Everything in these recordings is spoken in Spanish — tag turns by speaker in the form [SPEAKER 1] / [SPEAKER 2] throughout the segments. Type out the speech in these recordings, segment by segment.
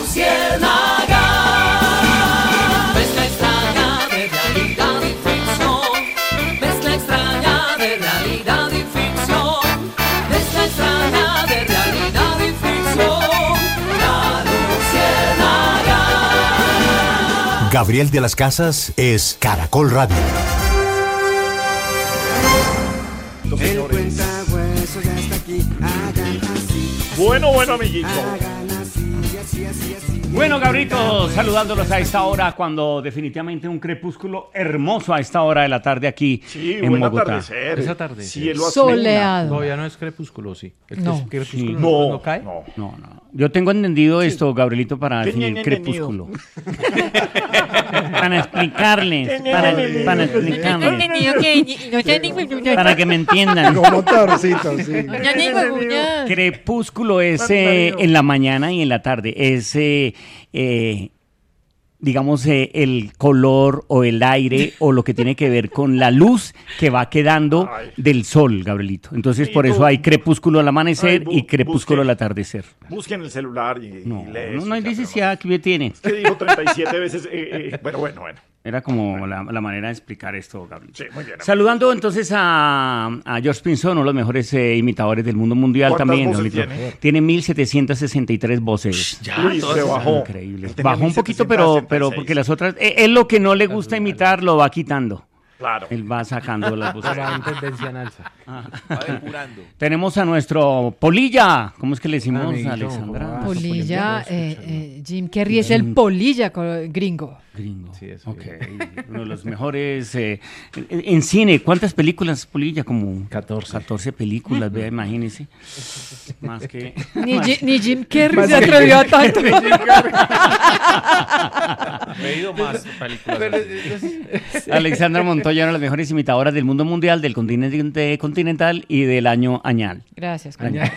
[SPEAKER 1] luciérnaga. Mezcla extraña de realidad y ficción. Mezcla extraña de realidad y ficción. Mezcla extraña de realidad y ficción. La luciérnaga.
[SPEAKER 2] Gabriel de las Casas es Caracol Radio.
[SPEAKER 3] El cuentahueso ya está aquí, hagan así.
[SPEAKER 4] Bueno, amiguito.
[SPEAKER 3] Hagan así.
[SPEAKER 5] Bueno, Gabrito, saludándolos a esta hora, cuando definitivamente un crepúsculo hermoso a esta hora de la tarde aquí
[SPEAKER 4] Sí,
[SPEAKER 5] en
[SPEAKER 4] buen
[SPEAKER 5] Bogotá.
[SPEAKER 4] atardecer.
[SPEAKER 6] Esa tarde.
[SPEAKER 4] Cielo azul.
[SPEAKER 7] Soleado.
[SPEAKER 6] Todavía no es crepúsculo, sí.
[SPEAKER 7] No.
[SPEAKER 6] Crepúsculo
[SPEAKER 4] No,
[SPEAKER 6] no cae.
[SPEAKER 4] no.
[SPEAKER 5] No. Yo tengo entendido esto, Gabrielito, para
[SPEAKER 4] ¿Qué
[SPEAKER 5] definir
[SPEAKER 4] ñe, ñe,
[SPEAKER 5] crepúsculo. Para explicarles, para explicarles, para que me entiendan.
[SPEAKER 8] Como torcito, sí.
[SPEAKER 5] Crepúsculo es en la mañana y en la tarde. Es, digamos, el color o el aire o lo que tiene que ver con la luz que va quedando del sol, Gabrielito. Entonces,
[SPEAKER 4] Y
[SPEAKER 5] por eso
[SPEAKER 4] tú-
[SPEAKER 5] hay crepúsculo al amanecer
[SPEAKER 4] Ay,
[SPEAKER 5] y crepúsculo
[SPEAKER 4] busque.
[SPEAKER 5] al atardecer.
[SPEAKER 4] Busquen el celular y
[SPEAKER 5] No,
[SPEAKER 4] lee
[SPEAKER 5] no
[SPEAKER 4] eso,
[SPEAKER 5] hay
[SPEAKER 4] ya,
[SPEAKER 5] necesidad que tiene.
[SPEAKER 4] pero- ¿Qué dijo 37 veces? Bueno.
[SPEAKER 5] Era como la manera de explicar esto, Gabriel.
[SPEAKER 4] Sí, muy bien.
[SPEAKER 5] Saludando entonces a George Pinzón, uno de los mejores imitadores del mundo mundial
[SPEAKER 4] ¿Cuántas
[SPEAKER 5] también.
[SPEAKER 4] voces
[SPEAKER 5] Gabrielito.
[SPEAKER 4] tiene?
[SPEAKER 5] Tiene 1763 voces.
[SPEAKER 4] Uy, se bajó.
[SPEAKER 5] Increíble.
[SPEAKER 4] Él tenía
[SPEAKER 5] Bajó un poquito,
[SPEAKER 4] 1766.
[SPEAKER 5] pero porque las otras... él lo que no le gusta imitar lo va quitando.
[SPEAKER 4] Claro.
[SPEAKER 5] Él va sacando las voces.
[SPEAKER 6] Va en tendencia en alza.
[SPEAKER 5] Tenemos a nuestro Polilla. ¿Cómo es que le decimos,
[SPEAKER 6] Amiguito,
[SPEAKER 5] Alexandra?
[SPEAKER 6] ¿cómo vas?
[SPEAKER 7] Polilla,
[SPEAKER 6] Colombiano,
[SPEAKER 7] Jim Carrey es el polilla gringo.
[SPEAKER 5] Gringo.
[SPEAKER 6] Sí, eso.
[SPEAKER 5] Ok. Uno de los mejores... en cine, ¿cuántas películas, Polilla? Como
[SPEAKER 6] 14
[SPEAKER 5] películas, vea, imagínese. Más que...
[SPEAKER 7] Ni Jim Carrey se atrevió a tanto.
[SPEAKER 6] Me he ido más películas.
[SPEAKER 5] Alexandra Montoya, una de las mejores imitadoras del mundo mundial, del continente continental y del año añal.
[SPEAKER 7] Gracias.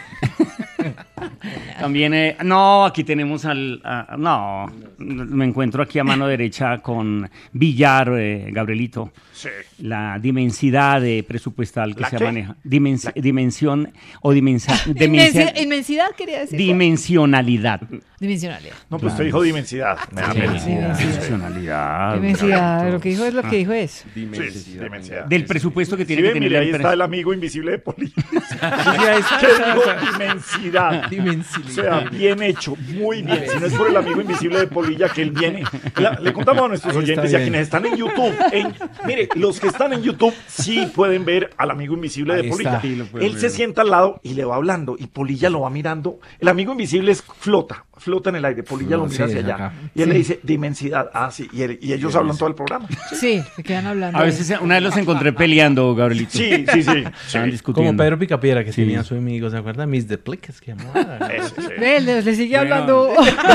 [SPEAKER 5] También, no, aquí tenemos no, me encuentro aquí a mano derecha con Villar, Gabrielito.
[SPEAKER 4] Sí.
[SPEAKER 5] La dimensidad presupuestal que
[SPEAKER 4] ¿La
[SPEAKER 5] se
[SPEAKER 4] qué?
[SPEAKER 5] maneja. Dimensión o
[SPEAKER 7] Inmensidad quería decir.
[SPEAKER 5] dimensionalidad.
[SPEAKER 7] Dimensionalidad.
[SPEAKER 4] No, pues usted dijo dimensidad. Me da pena.
[SPEAKER 5] Dimensionalidad.
[SPEAKER 7] Dimensidad. Lo que dijo es lo que dijo es.
[SPEAKER 4] Sí, dimensidad.
[SPEAKER 5] Del presupuesto que
[SPEAKER 4] Sí,
[SPEAKER 5] tiene
[SPEAKER 4] ve,
[SPEAKER 5] que tener
[SPEAKER 4] mire,
[SPEAKER 5] la
[SPEAKER 4] ahí
[SPEAKER 5] empresa.
[SPEAKER 4] está el amigo invisible de Poli.
[SPEAKER 6] Esa-
[SPEAKER 4] ¿Qué dijo? Dimensidad. O sea, bien hecho, muy bien. Si no es por el amigo invisible de Polilla que él viene. Le contamos a nuestros
[SPEAKER 6] Ahí está
[SPEAKER 4] oyentes y a
[SPEAKER 6] bien.
[SPEAKER 4] quienes están en YouTube. Mire, los que están en YouTube sí pueden ver al amigo invisible de
[SPEAKER 6] Ahí
[SPEAKER 4] Polilla.
[SPEAKER 6] está.
[SPEAKER 5] Sí, lo pueden
[SPEAKER 4] Él se
[SPEAKER 5] ver.
[SPEAKER 4] sienta al lado y le va hablando y Polilla lo va mirando. El amigo invisible flota en el aire. Polilla lo mira
[SPEAKER 6] Sí,
[SPEAKER 4] hacia
[SPEAKER 6] es
[SPEAKER 4] allá.
[SPEAKER 6] acá.
[SPEAKER 4] Y él le dice dimensidad. Ah, sí. Y ellos hablan todo el programa.
[SPEAKER 7] Sí, se quedan hablando.
[SPEAKER 5] A veces, una vez los encontré peleando, Gabrielito.
[SPEAKER 4] Sí.
[SPEAKER 5] Estaban discutiendo.
[SPEAKER 6] Como Pedro Picapiedra, que
[SPEAKER 5] Sí.
[SPEAKER 6] tenía a su amigo, ¿se acuerdan? Mis Deplicas, que llamaba.
[SPEAKER 7] Ve, le sigue hablando.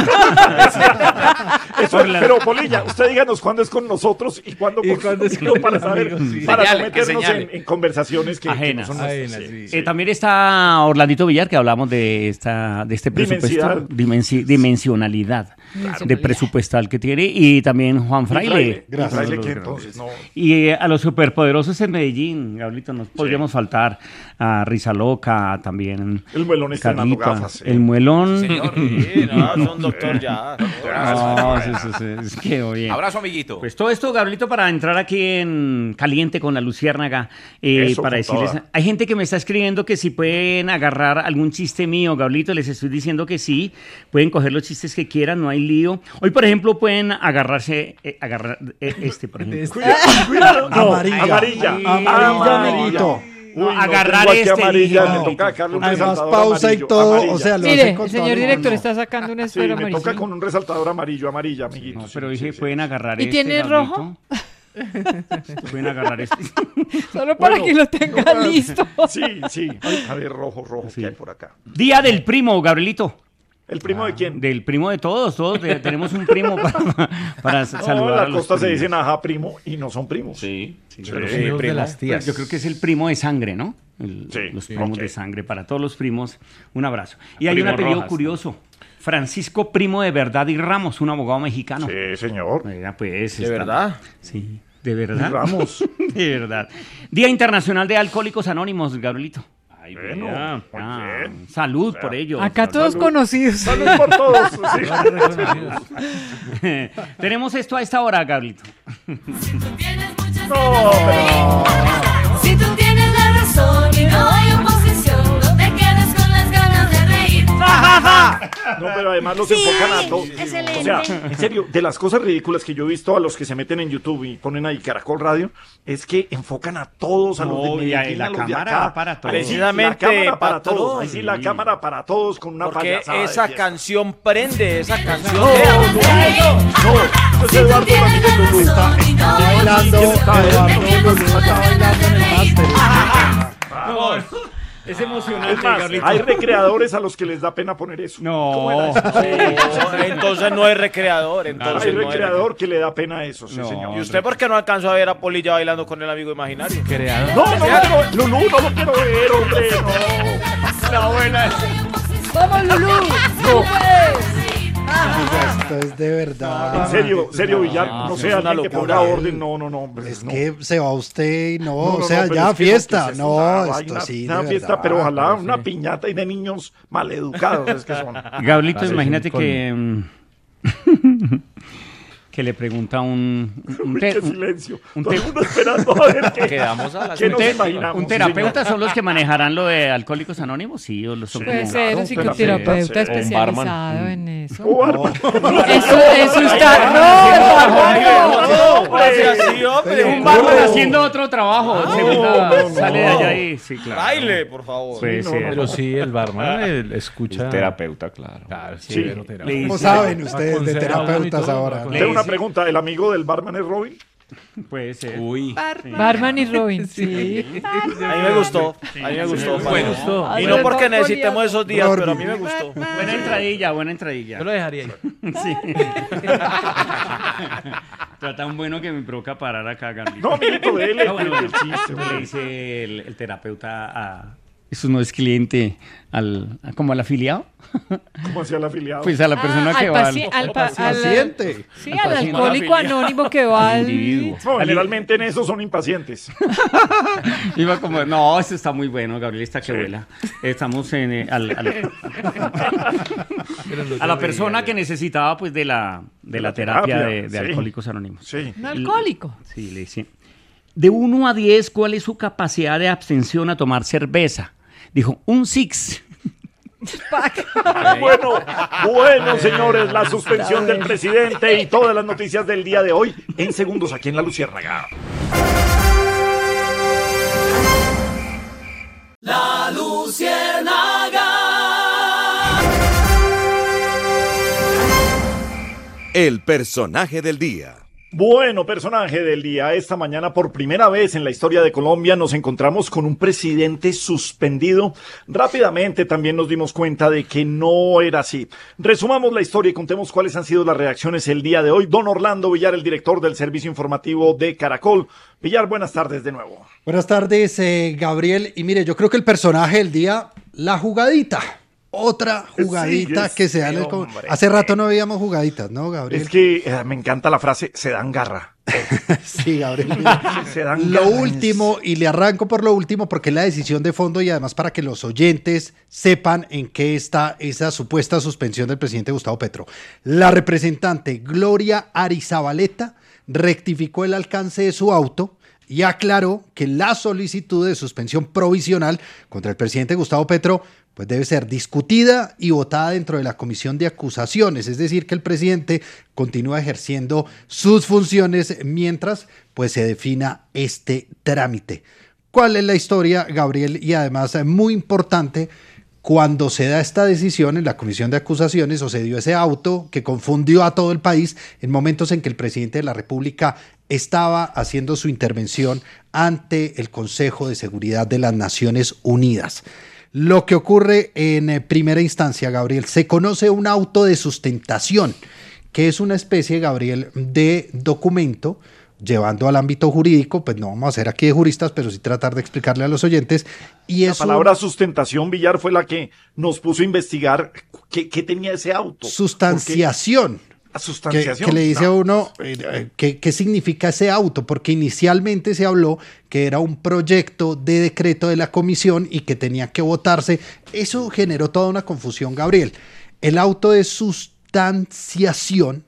[SPEAKER 4] Pero Polilla, usted díganos cuándo es con nosotros y cuándo
[SPEAKER 6] Y
[SPEAKER 4] con
[SPEAKER 6] cuándo es
[SPEAKER 4] nosotros
[SPEAKER 6] con
[SPEAKER 4] para saber,
[SPEAKER 6] amigos, sí.
[SPEAKER 4] para no
[SPEAKER 9] Señale, que
[SPEAKER 4] meternos
[SPEAKER 9] señale.
[SPEAKER 4] en conversaciones que
[SPEAKER 5] Ajenas.
[SPEAKER 4] no son nuestras.
[SPEAKER 6] Ajenas,
[SPEAKER 4] Sí,
[SPEAKER 6] sí.
[SPEAKER 4] sí.
[SPEAKER 5] También está Orlandito Villar, que hablamos de este presupuesto, dimensionalidad de presupuestal que tiene, y también Juan Fraile.
[SPEAKER 4] Gracias.
[SPEAKER 5] Uno de
[SPEAKER 4] Fraile
[SPEAKER 5] los
[SPEAKER 4] que
[SPEAKER 5] grandes.
[SPEAKER 4] entonces no.
[SPEAKER 5] Y a los superpoderosos en Medellín, Gabrielito, nos podríamos faltar a Risa Loca, también
[SPEAKER 4] El muelón estrenando
[SPEAKER 5] Carlita,
[SPEAKER 4] gafas. Sí.
[SPEAKER 5] el muelón.
[SPEAKER 9] Señor, sí, no, son doctor ya.
[SPEAKER 5] No, es quedó bien.
[SPEAKER 9] Abrazo, amiguito.
[SPEAKER 5] Pues todo esto, Gabrielito, para entrar aquí en caliente con la Luciérnaga,
[SPEAKER 4] Eso,
[SPEAKER 5] para
[SPEAKER 4] con
[SPEAKER 5] decirles,
[SPEAKER 4] toda.
[SPEAKER 5] hay gente que me está escribiendo que si pueden agarrar algún chiste mío, Gabrielito, les estoy diciendo que sí, pueden coger los chistes que quieran, no hay lío. Hoy, por ejemplo, pueden agarrarse, por ejemplo.
[SPEAKER 4] Cuidado. No,
[SPEAKER 8] Amarilla.
[SPEAKER 4] amarilla.
[SPEAKER 8] Amiguito.
[SPEAKER 5] No,
[SPEAKER 4] Uy,
[SPEAKER 5] agarrar
[SPEAKER 4] tengo aquí
[SPEAKER 5] este,
[SPEAKER 4] amarilla,
[SPEAKER 5] dije,
[SPEAKER 4] me
[SPEAKER 5] no.
[SPEAKER 4] toca sacarle un
[SPEAKER 8] Además,
[SPEAKER 4] resaltador
[SPEAKER 8] pausa y
[SPEAKER 4] amarillo,
[SPEAKER 8] todo,
[SPEAKER 4] amarilla.
[SPEAKER 8] o sea, lo hace
[SPEAKER 7] Mire,
[SPEAKER 8] con
[SPEAKER 7] el
[SPEAKER 8] todo
[SPEAKER 7] señor
[SPEAKER 8] el
[SPEAKER 7] director
[SPEAKER 8] mundo.
[SPEAKER 7] está sacando un
[SPEAKER 4] Sí,
[SPEAKER 7] esfero
[SPEAKER 4] me
[SPEAKER 7] amarillo.
[SPEAKER 4] toca con un resaltador amarilla, amiguito.
[SPEAKER 5] No,
[SPEAKER 4] Sí,
[SPEAKER 5] pero
[SPEAKER 4] sí,
[SPEAKER 5] dije,
[SPEAKER 4] sí.
[SPEAKER 5] pueden agarrar
[SPEAKER 7] ¿Y
[SPEAKER 5] este,
[SPEAKER 7] tiene
[SPEAKER 5] Gabrielito. Pueden agarrar este.
[SPEAKER 7] Solo para
[SPEAKER 4] Bueno,
[SPEAKER 7] que lo tenga listo.
[SPEAKER 4] Sí. A ver, rojo,
[SPEAKER 5] Sí.
[SPEAKER 4] ¿qué hay por acá?
[SPEAKER 5] Día del primo, Gabrielito.
[SPEAKER 4] ¿El primo de quién?
[SPEAKER 5] Del primo de todos tenemos un primo para
[SPEAKER 4] No,
[SPEAKER 5] saludar
[SPEAKER 4] en
[SPEAKER 5] a
[SPEAKER 4] la
[SPEAKER 5] los
[SPEAKER 4] costa se
[SPEAKER 5] primos.
[SPEAKER 4] dicen ajá primo y no son primos.
[SPEAKER 9] Sí.
[SPEAKER 6] Pero los hijos de las tías.
[SPEAKER 5] Pues yo creo que es el primo de sangre, ¿no?
[SPEAKER 4] Sí,
[SPEAKER 5] Los
[SPEAKER 4] sí,
[SPEAKER 5] primos
[SPEAKER 4] ok.
[SPEAKER 5] de sangre. Para todos los primos, un abrazo. Y hay
[SPEAKER 4] Primo
[SPEAKER 5] un apellido
[SPEAKER 4] Rojas.
[SPEAKER 5] curioso. Francisco Primo de Verdad y Ramos, un abogado mexicano.
[SPEAKER 4] Sí, señor.
[SPEAKER 5] Mira, pues,
[SPEAKER 9] ¿De
[SPEAKER 5] está-
[SPEAKER 9] verdad?
[SPEAKER 5] Sí, de verdad.
[SPEAKER 4] Ramos.
[SPEAKER 5] De verdad. Día Internacional de Alcohólicos Anónimos, Gabrielito. Ay,
[SPEAKER 4] Bueno,
[SPEAKER 5] vea,
[SPEAKER 4] muy
[SPEAKER 5] ah,
[SPEAKER 4] bien.
[SPEAKER 5] salud por ello.
[SPEAKER 7] Acá todos
[SPEAKER 4] Salud.
[SPEAKER 7] conocidos.
[SPEAKER 4] Salud por todos. sí.
[SPEAKER 5] Tenemos esto a esta hora, Gablito.
[SPEAKER 4] No, pero...
[SPEAKER 1] Si tú tienes la razón y no hay oposición, no te quedes con las ganas de reír.
[SPEAKER 4] No, pero además los enfocan a todos.
[SPEAKER 1] excelente.
[SPEAKER 4] O sea, en serio, de las cosas ridículas que yo he visto a los que se meten en YouTube y ponen ahí Caracol Radio, es que enfocan a todos, a los de
[SPEAKER 5] No, y
[SPEAKER 4] Medellín,
[SPEAKER 5] la
[SPEAKER 4] a los de
[SPEAKER 5] cámara
[SPEAKER 4] acá.
[SPEAKER 5] va para todos.
[SPEAKER 4] Ahí sí,
[SPEAKER 9] Precisamente,
[SPEAKER 4] la cámara para
[SPEAKER 9] patrón.
[SPEAKER 4] todos. Ahí sí, la cámara para todos con una
[SPEAKER 9] Porque
[SPEAKER 4] payasada de
[SPEAKER 9] esa
[SPEAKER 4] fiesta.
[SPEAKER 9] canción prende, esa canción.
[SPEAKER 4] No, es Eduardo Ramírez Lulú.
[SPEAKER 1] Está
[SPEAKER 6] bailando, Eduardo
[SPEAKER 1] Lulú está bailando en el
[SPEAKER 5] No, es emocionante,
[SPEAKER 4] Es más,
[SPEAKER 5] Gablito.
[SPEAKER 4] hay recreadores a los que les da pena poner eso. ¿Cómo era
[SPEAKER 5] No,
[SPEAKER 4] eso?
[SPEAKER 9] Entonces no es recreador,
[SPEAKER 4] Hay
[SPEAKER 9] entonces no es
[SPEAKER 4] recreador que le da pena eso, sí,
[SPEAKER 5] No.
[SPEAKER 4] señor.
[SPEAKER 9] ¿Y usted por qué no alcanzó a ver a Polilla bailando con el amigo imaginario?
[SPEAKER 6] Creador.
[SPEAKER 4] No, no lo quiero, Lulú, no lo quiero ver, hombre, no.
[SPEAKER 5] la buena.
[SPEAKER 7] ¡Vamos, Lulú!
[SPEAKER 8] Esto es de verdad.
[SPEAKER 4] En serio, Villar, no
[SPEAKER 9] es
[SPEAKER 4] sea
[SPEAKER 9] una
[SPEAKER 4] alguien que ponga
[SPEAKER 9] locura.
[SPEAKER 4] orden, no, hombre,
[SPEAKER 8] Es
[SPEAKER 4] no.
[SPEAKER 8] que se va usted y no,
[SPEAKER 4] No,
[SPEAKER 8] o
[SPEAKER 4] no,
[SPEAKER 8] sea,
[SPEAKER 4] pero
[SPEAKER 8] ya
[SPEAKER 4] es que
[SPEAKER 8] fiesta.
[SPEAKER 4] que es
[SPEAKER 8] No,
[SPEAKER 4] una
[SPEAKER 8] esto
[SPEAKER 4] vaina,
[SPEAKER 8] sí,
[SPEAKER 4] una
[SPEAKER 8] de
[SPEAKER 4] fiesta,
[SPEAKER 8] verdad.
[SPEAKER 4] pero ojalá una piñata y de niños maleducados, es que son.
[SPEAKER 5] Gablito,
[SPEAKER 6] Claro,
[SPEAKER 5] imagínate
[SPEAKER 6] es un
[SPEAKER 5] que que le pregunta
[SPEAKER 4] Uy, qué silencio.
[SPEAKER 5] un
[SPEAKER 4] Todo el
[SPEAKER 5] te-
[SPEAKER 4] mundo esperando a ver qué.
[SPEAKER 9] Quedamos a las
[SPEAKER 4] ¿Qué nos
[SPEAKER 5] te-
[SPEAKER 4] imaginamos?
[SPEAKER 5] un
[SPEAKER 4] Sí,
[SPEAKER 5] terapeuta
[SPEAKER 4] señor.
[SPEAKER 5] son los que manejarán lo de Alcohólicos Anónimos, sí, o los son
[SPEAKER 7] Puede
[SPEAKER 5] como-
[SPEAKER 7] ser un
[SPEAKER 4] un
[SPEAKER 7] psicoterapeuta
[SPEAKER 4] terapeuta, sí.
[SPEAKER 7] especializado en eso.
[SPEAKER 4] Oh, Arma.
[SPEAKER 7] Eso está. ¡No!
[SPEAKER 9] No, así, así, hombre.
[SPEAKER 5] Un barman haciendo otro trabajo, segunda, sale de allá y sí, claro.
[SPEAKER 9] Baile, por favor.
[SPEAKER 5] Puede
[SPEAKER 4] no,
[SPEAKER 5] ser.
[SPEAKER 6] Pero sí, el barman escucha.
[SPEAKER 10] Terapeuta, claro.
[SPEAKER 6] Claro, sí,
[SPEAKER 4] Sí.
[SPEAKER 6] pero terapeuta.
[SPEAKER 5] Le
[SPEAKER 8] ¿Cómo
[SPEAKER 5] dice-
[SPEAKER 8] saben ustedes de
[SPEAKER 6] Aconseja
[SPEAKER 8] terapeutas
[SPEAKER 6] y todo,
[SPEAKER 8] ahora?
[SPEAKER 6] aconseja.
[SPEAKER 4] Tengo una pregunta, ¿el amigo del barman es Robin?
[SPEAKER 5] Puede ser.
[SPEAKER 10] Uy.
[SPEAKER 7] Barman y Robin, sí.
[SPEAKER 9] A mí me gustó, a mí me gustó.
[SPEAKER 6] Me gustó.
[SPEAKER 9] Y no porque necesitemos esos días,
[SPEAKER 8] Gordi.
[SPEAKER 9] pero a mí me gustó.
[SPEAKER 5] Buena entradilla, buena entradilla.
[SPEAKER 6] Yo lo dejaría ahí.
[SPEAKER 5] Sí. Está tan bueno que me provoca parar acá, Gambito.
[SPEAKER 4] No, amiguito, dele.
[SPEAKER 5] Ah, bueno,
[SPEAKER 4] el chiste,
[SPEAKER 5] le
[SPEAKER 4] hombre.
[SPEAKER 5] dice el terapeuta a... Eso no es cliente, como al afiliado.
[SPEAKER 4] ¿Cómo hacía el afiliado?
[SPEAKER 5] Pues a la persona que va al
[SPEAKER 8] Paciente.
[SPEAKER 7] Sí,
[SPEAKER 5] Al
[SPEAKER 7] al
[SPEAKER 5] paciente.
[SPEAKER 7] alcohólico anónimo que va al...
[SPEAKER 5] individuo.
[SPEAKER 4] No, generalmente en eso son impacientes.
[SPEAKER 5] Iba como, no, esto está muy bueno, Gabriel está que vuela. Estamos en a la persona que necesitaba pues de la terapia de
[SPEAKER 4] sí.
[SPEAKER 5] Alcohólicos Anónimos.
[SPEAKER 4] Sí.
[SPEAKER 7] Un alcohólico.
[SPEAKER 5] Sí, le dice. De 1 a 10, ¿cuál es su capacidad de abstención a tomar cerveza? Dijo, un 6.
[SPEAKER 4] Bueno, señores, la suspensión del presidente y todas las noticias del día de hoy en segundos aquí en La Luciérnaga.
[SPEAKER 1] La Luciérnaga.
[SPEAKER 2] El personaje del día.
[SPEAKER 4] Bueno, personaje del día, esta mañana por primera vez en la historia de Colombia nos encontramos con un presidente suspendido. Rápidamente también nos dimos cuenta de que no era así. Resumamos la historia y contemos cuáles han sido las reacciones el día de hoy. Don Orlando Villar, el director del servicio informativo de Caracol. Villar, buenas tardes de nuevo.
[SPEAKER 8] Buenas tardes, Gabriel. Y mire, yo creo que el personaje del día, la jugadita. Otra jugadita
[SPEAKER 4] Sí,
[SPEAKER 8] que se da en el...
[SPEAKER 4] hombre.
[SPEAKER 8] Hace rato no veíamos jugaditas, ¿no, Gabriel?
[SPEAKER 4] Es que me encanta la frase, se dan garra.
[SPEAKER 8] Sí, Gabriel.
[SPEAKER 4] Se dan
[SPEAKER 8] Lo
[SPEAKER 4] ganas.
[SPEAKER 8] último, y le arranco por lo último, porque es la decisión de fondo y además para que los oyentes sepan en qué está esa supuesta suspensión del presidente Gustavo Petro. La representante Gloria Arizabaleta rectificó el alcance de su auto y aclaró que la solicitud de suspensión provisional contra el presidente Gustavo Petro pues debe ser discutida y votada dentro de la comisión de acusaciones, es decir, que el presidente continúa ejerciendo sus funciones mientras pues se defina este trámite. ¿Cuál es la historia, Gabriel? Y además muy importante, cuando se da esta decisión en la comisión de acusaciones o se dio ese auto que confundió a todo el país en momentos en que el presidente de la República estaba haciendo su intervención ante el Consejo de Seguridad de las Naciones Unidas. Lo que ocurre en primera instancia, Gabriel, se conoce un auto de sustentación, que es una especie, Gabriel, de documento llevando al ámbito jurídico, pues no vamos a ser aquí de juristas, pero sí tratar de explicarle a los oyentes. Y
[SPEAKER 4] La
[SPEAKER 8] es
[SPEAKER 4] palabra sustentación, Villar, fue la que nos puso a investigar qué tenía ese auto.
[SPEAKER 8] sustanciación.
[SPEAKER 4] A sustanciación.
[SPEAKER 8] Que le dice a uno qué significa ese auto, porque inicialmente se habló que era un proyecto de decreto de la comisión y que tenía que votarse. Eso generó toda una confusión, Gabriel. El auto de sustanciación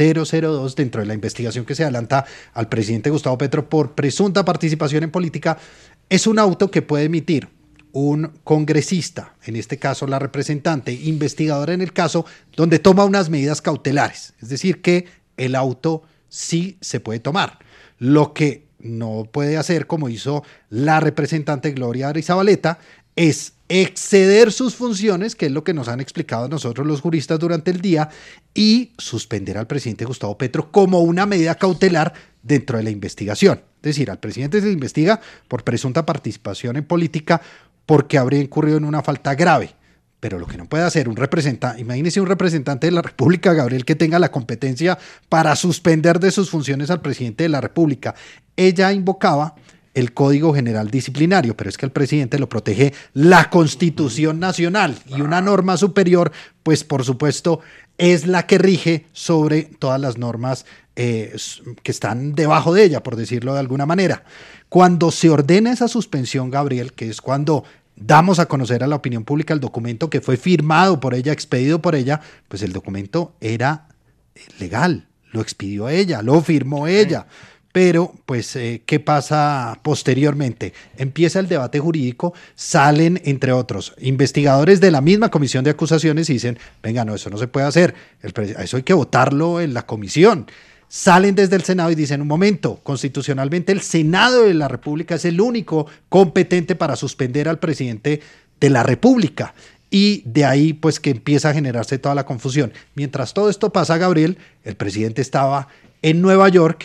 [SPEAKER 8] 002 dentro de la investigación que se adelanta al presidente Gustavo Petro por presunta participación en política es un auto que puede emitir un congresista, en este caso la representante investigadora en el caso, donde toma unas medidas cautelares. Es decir, que el auto sí se puede tomar. Lo que no puede hacer, como hizo la representante Gloria Arizabaleta, es exceder sus funciones, que es lo que nos han explicado a nosotros los juristas durante el día, y suspender al presidente Gustavo Petro como una medida cautelar dentro de la investigación. Es decir, al presidente se le investiga por presunta participación en política porque habría incurrido en una falta grave. Pero lo que no puede hacer un representante, imagínese un representante de la República, Gabriel, que tenga la competencia para suspender de sus funciones al presidente de la República. Ella invocaba el Código General Disciplinario, pero es que al presidente lo protege la Constitución Nacional y una norma superior, pues por supuesto, es la que rige sobre todas las normas que están debajo de ella, por decirlo de alguna manera. Cuando se ordena esa suspensión, Gabriel, que es cuando damos a conocer a la opinión pública el documento que fue firmado por ella, expedido por ella, pues el documento era legal, lo expidió ella, lo firmó ella. Pero, pues, ¿qué pasa posteriormente? Empieza el debate jurídico, salen, entre otros, investigadores de la misma comisión de acusaciones y dicen, venga, no, eso no se puede hacer, eso hay que votarlo en la comisión. Salen desde el Senado y dicen, un momento, constitucionalmente el Senado de la República es el único competente para suspender al presidente de la República. Y de ahí, pues, que empieza a generarse toda la confusión. Mientras todo esto pasa, Gabriel, el presidente estaba en Nueva York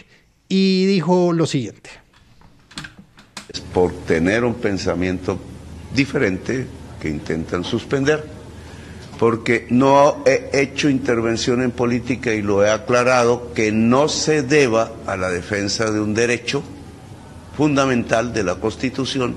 [SPEAKER 8] y dijo lo siguiente.
[SPEAKER 10] Por tener un pensamiento diferente que intentan suspender, porque no he hecho intervención en política y lo he aclarado, que no se deba a la defensa de un derecho fundamental de la Constitución.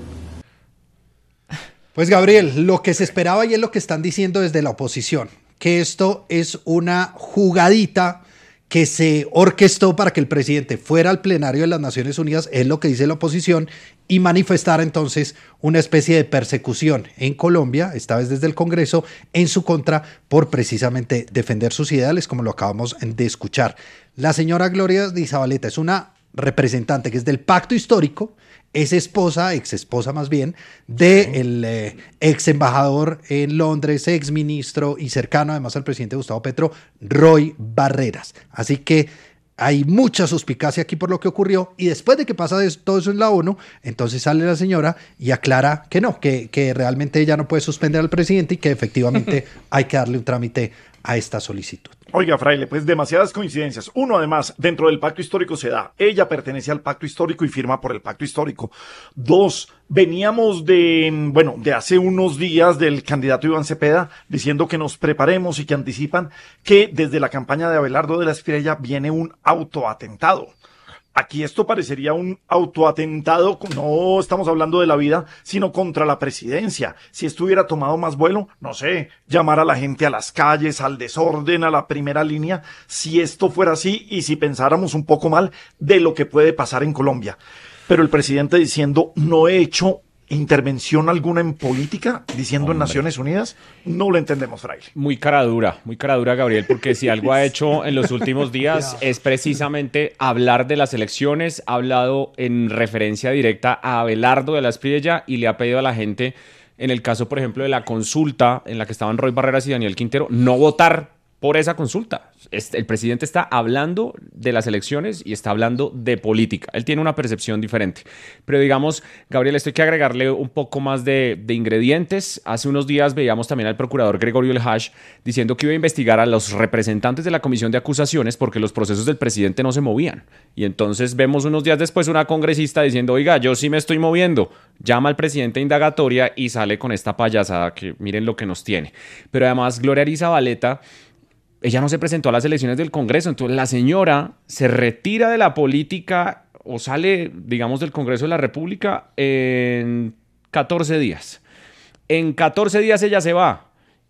[SPEAKER 8] Pues Gabriel, lo que se esperaba y es lo que están diciendo desde la oposición, que esto es una jugadita que se orquestó para que el presidente fuera al plenario de las Naciones Unidas, es lo que dice la oposición, y manifestara entonces una especie de persecución en Colombia, esta vez desde el Congreso, en su contra por precisamente defender sus ideales, como lo acabamos de escuchar. La señora Gloria Arizabaleta es una representante que es del Pacto Histórico, es esposa, ex esposa más bien, del ex embajador en Londres, ex ministro y cercano además al presidente Gustavo Petro, Roy Barreras. Así que hay mucha suspicacia aquí por lo que ocurrió, y después de que pasa todo eso en la ONU, entonces sale la señora y aclara que no, que realmente ella no puede suspender al presidente y que efectivamente hay que darle un trámite a esta solicitud.
[SPEAKER 4] Oiga, fraile, pues demasiadas coincidencias. Uno, además, dentro del pacto histórico se da. Ella pertenece al pacto histórico y firma por el pacto histórico. Dos, veníamos de hace unos días del candidato Iván Cepeda diciendo que nos preparemos y que anticipan que desde la campaña de Abelardo de la Espriella viene un autoatentado. Aquí esto parecería un autoatentado, no estamos hablando de la vida, sino contra la presidencia. Si esto hubiera tomado más vuelo, no sé, llamar a la gente a las calles, al desorden, a la primera línea, si esto fuera así y si pensáramos un poco mal de lo que puede pasar en Colombia. Pero el presidente diciendo, no he hecho intervención alguna en política, diciendo en Naciones Unidas, no lo entendemos, fraile.
[SPEAKER 11] Muy cara dura, Gabriel, porque si algo ha hecho en los últimos días es precisamente hablar de las elecciones, ha hablado en referencia directa a Abelardo de la Espriella y le ha pedido a la gente, en el caso, por ejemplo, de la consulta en la que estaban Roy Barreras y Daniel Quintero, no votar por esa consulta. El presidente está hablando de las elecciones y está hablando de política. Él tiene una percepción diferente. Pero digamos, Gabriel, esto hay que agregarle un poco más de ingredientes. Hace unos días veíamos también al procurador Gregorio El Hash diciendo que iba a investigar a los representantes de la comisión de acusaciones porque los procesos del presidente no se movían. Y entonces vemos unos días después una congresista diciendo, oiga, yo sí me estoy moviendo. Llama al presidente a indagatoria y sale con esta payasada que miren lo que nos tiene. Pero además, Gloria Arizabaleta, ella no se presentó a las elecciones del Congreso, entonces la señora se retira de la política o sale, digamos, del Congreso de la República en 14 días. En 14 días ella se va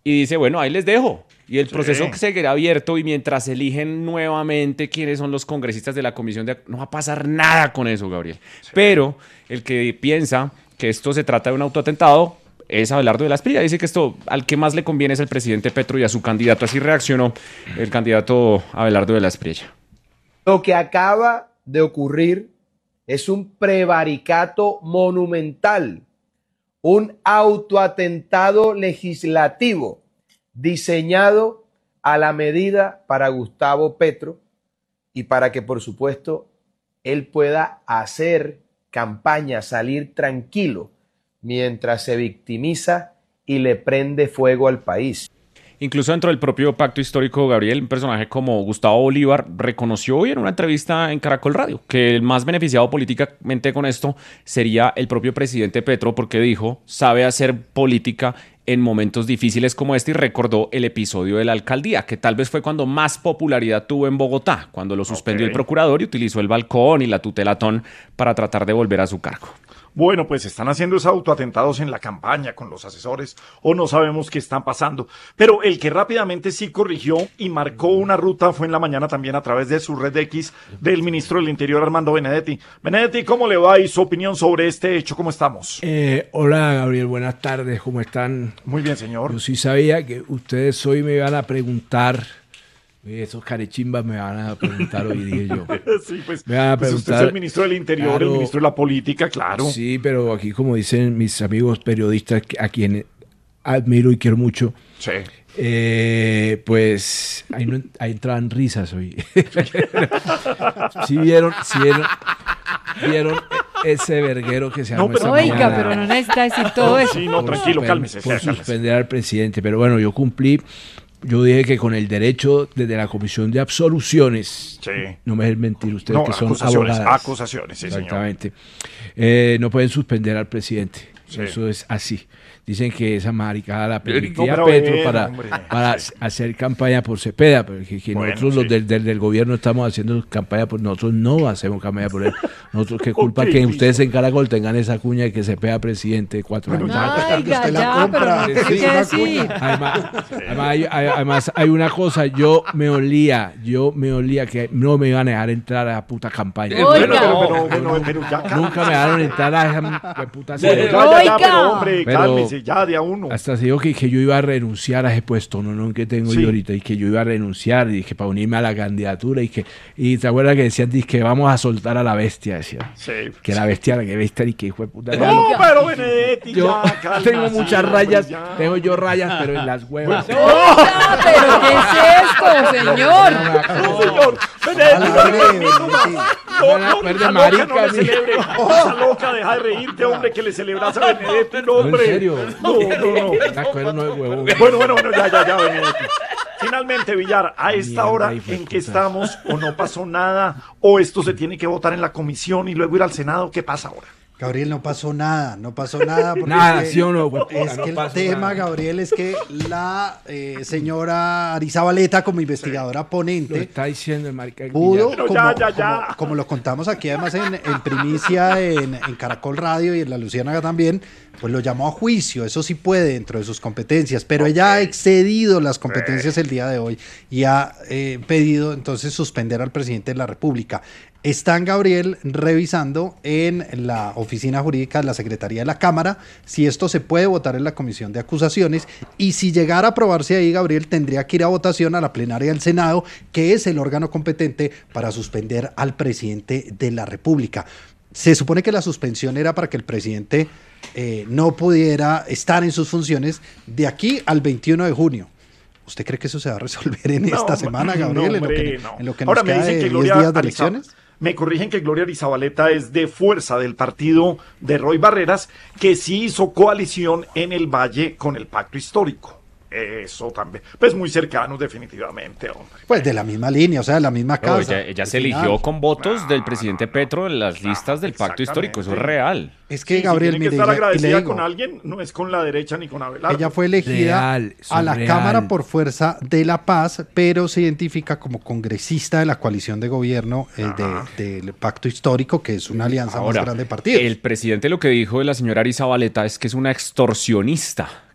[SPEAKER 11] y dice, bueno, ahí les dejo. Y el proceso seguirá abierto y mientras eligen nuevamente quiénes son los congresistas de la comisión no va a pasar nada con eso, Gabriel. Pero el que piensa que esto se trata de un autoatentado es Abelardo de la Espriella. Dice que esto al que más le conviene es el presidente Petro y a su candidato. Así reaccionó el candidato Abelardo de la Espriella.
[SPEAKER 12] Lo que acaba de ocurrir es un prevaricato monumental, un autoatentado legislativo diseñado a la medida para Gustavo Petro y para que, por supuesto, él pueda hacer campaña, salir tranquilo mientras se victimiza y le prende fuego al país.
[SPEAKER 11] Incluso dentro del propio pacto histórico, Gabriel, un personaje como Gustavo Bolívar reconoció hoy en una entrevista en Caracol Radio que el más beneficiado políticamente con esto sería el propio presidente Petro, porque dijo, sabe hacer política en momentos difíciles como este, y recordó el episodio de la alcaldía, que tal vez fue cuando más popularidad tuvo en Bogotá, cuando lo suspendió el procurador y utilizó el balcón y la tutelatón para tratar de volver a su cargo.
[SPEAKER 4] Bueno, pues están haciendo esos autoatentados en la campaña con los asesores o no sabemos qué están pasando. Pero el que rápidamente sí corrigió y marcó una ruta fue en la mañana también a través de su red X del ministro del Interior, Armando Benedetti. Benedetti, ¿cómo le va y su opinión sobre este hecho? ¿Cómo estamos?
[SPEAKER 13] Hola, Gabriel, buenas tardes, ¿cómo están?
[SPEAKER 4] Muy bien, señor.
[SPEAKER 13] Yo sí sabía que ustedes hoy me iban a preguntar. Esos carechimbas me van a preguntar hoy, dije yo.
[SPEAKER 4] Sí, pues,
[SPEAKER 13] me van a
[SPEAKER 4] pues usted es el ministro del Interior, claro, el ministro de la Política, claro.
[SPEAKER 13] Sí, pero aquí, como dicen mis amigos periodistas, a quienes admiro y quiero mucho,
[SPEAKER 4] sí.
[SPEAKER 13] Pues ahí entraban risas hoy. ¿Sí vieron ese verguero que se armó esta mañana?
[SPEAKER 7] Oiga, pero no necesita decir todo eso.
[SPEAKER 4] Sí, no, tranquilo, cálmese.
[SPEAKER 13] Por suspender al presidente, pero bueno, yo cumplí. Yo dije que con el derecho desde la Comisión de Absoluciones,
[SPEAKER 4] sí,
[SPEAKER 13] no me dejen mentir ustedes que son abogadas.
[SPEAKER 4] Acusaciones, sí,
[SPEAKER 13] exactamente, no pueden suspender al presidente. Sí. Eso es así. Dicen que esa maricada la permitía Petro para hacer campaña por Cepeda, pero que bueno, nosotros los del gobierno estamos haciendo campaña por nosotros, no hacemos campaña por él. Nosotros, qué culpa que ustedes en Caracol tengan esa cuña de que Cepeda presidente 4 años. Además hay una cosa, yo me olía que no me iban a dejar entrar a la puta campaña.
[SPEAKER 4] Pero ya
[SPEAKER 13] nunca me dejaron entrar a esa puta
[SPEAKER 4] pero hombre, cálmese ya de a uno.
[SPEAKER 13] Hasta se dijo que yo iba a renunciar a ese puesto, no que tengo yo ahorita, y que yo iba a renunciar, y que para unirme a la candidatura, y te acuerdas que decían que vamos a soltar a la bestia, decían.
[SPEAKER 4] Sí.
[SPEAKER 13] Que la bestia, y que hijo de puta.
[SPEAKER 4] No, pero Benedetti,
[SPEAKER 13] yo
[SPEAKER 4] ya, calma,
[SPEAKER 13] tengo muchas rayas,
[SPEAKER 4] ya.
[SPEAKER 13] tengo yo rayas, pero en las huevas.
[SPEAKER 7] ¡Pero qué es esto, señor!
[SPEAKER 4] No, señor. Benedetti, no le celebre. Esa loca, deja de reírte, hombre, que le celebras a Benedetti, no, hombre.
[SPEAKER 13] ¿En serio?
[SPEAKER 4] No. Bueno, ya, Benedetti. Finalmente, Villar, a esta hora en que estamos, o no pasó nada, o esto se tiene que votar en la comisión y luego ir al Senado, ¿qué pasa ahora?
[SPEAKER 8] Gabriel, no pasó nada. Porque
[SPEAKER 13] nada, ¿sí o no?
[SPEAKER 8] Es que el tema, nada. Gabriel, es que la señora Arizabaleta, como investigadora ponente,
[SPEAKER 13] lo está diciendo el marica
[SPEAKER 8] pudo, como lo contamos aquí, además en primicia en Caracol Radio y en La Luciérnaga también, pues lo llamó a juicio. Eso sí puede dentro de sus competencias, pero ella ha excedido las competencias el día de hoy y ha pedido entonces suspender al presidente de la República. Están, Gabriel, revisando en la oficina jurídica de la Secretaría de la Cámara si esto se puede votar en la Comisión de Acusaciones, y si llegara a aprobarse ahí, Gabriel, tendría que ir a votación a la plenaria del Senado, que es el órgano competente para suspender al presidente de la República. Se supone que la suspensión era para que el presidente no pudiera estar en sus funciones de aquí al 21 de junio. ¿Usted cree que eso se va a resolver en esta semana, Gabriel, en lo que nos queda de 10 días de elecciones?
[SPEAKER 4] Me corrigen que Gloria Arizabaleta es de fuerza del partido de Roy Barreras, que sí hizo coalición en el Valle con el Pacto Histórico. Eso también. Pues muy cercanos, definitivamente, hombre.
[SPEAKER 8] Pues de la misma línea, o sea, de la misma casa.
[SPEAKER 11] No, ella se eligió con votos del presidente Petro en las listas del Pacto Histórico. Eso es real.
[SPEAKER 8] Es que, Gabriel,
[SPEAKER 4] si tiene que estar agradecida con alguien, no es con la derecha ni con Abelardo.
[SPEAKER 8] Ella fue elegida a la Cámara por Fuerza de la Paz, pero se identifica como congresista de la coalición de gobierno del Pacto Histórico, que es una alianza más grande de partidos.
[SPEAKER 11] El presidente lo que dijo de la señora Arizabaleta es que es una extorsionista,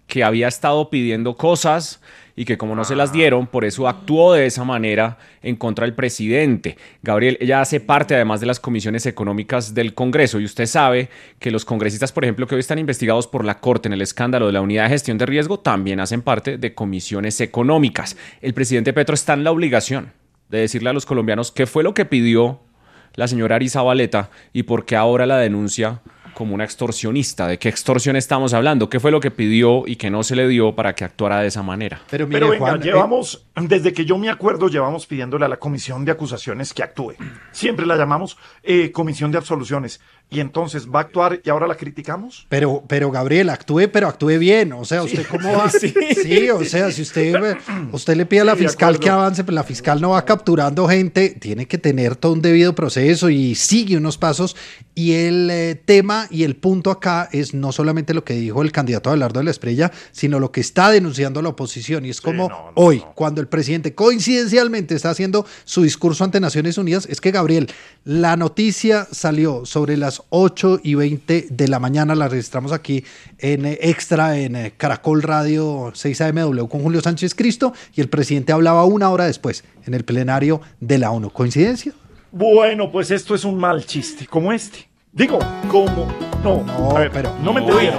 [SPEAKER 11] que había estado pidiendo cosas y que como no se las dieron, por eso actuó de esa manera en contra del presidente. Gabriel, ella hace parte además de las comisiones económicas del Congreso y usted sabe que los congresistas, por ejemplo, que hoy están investigados por la Corte en el escándalo de la Unidad de Gestión de Riesgo, también hacen parte de comisiones económicas. El presidente Petro está en la obligación de decirle a los colombianos qué fue lo que pidió la señora Arizabaleta y por qué ahora la denuncia como una extorsionista. ¿De qué extorsión estamos hablando? ¿Qué fue lo que pidió y que no se le dio para que actuara de esa manera?
[SPEAKER 4] Pero venga, Juan, llevamos, desde que yo me acuerdo, llevamos pidiéndole a la comisión de acusaciones que actúe. Siempre la llamamos comisión de absoluciones. Y entonces va a actuar y ahora la criticamos.
[SPEAKER 8] Pero Gabriel, pero actúe bien. O sea, ¿usted cómo va? Sí, o sea, si usted le pide a la fiscal que avance, pues la fiscal no va capturando gente, tiene que tener todo un debido proceso y sigue unos pasos. Y el tema y el punto acá es no solamente lo que dijo el candidato Abelardo de la Espriella, sino lo que está denunciando la oposición. Y es como hoy, cuando el presidente coincidencialmente está haciendo su discurso ante Naciones Unidas, es que, Gabriel, la noticia salió sobre las 8:20 de la mañana, la registramos aquí en Extra, en Caracol Radio 6 AMW con Julio Sánchez Cristo, y el presidente hablaba una hora después en el plenario de la ONU. ¿Coincidencia?
[SPEAKER 4] Bueno, pues esto es un mal chiste, como este. Digo, como... No, a ver, pero no me entendieron.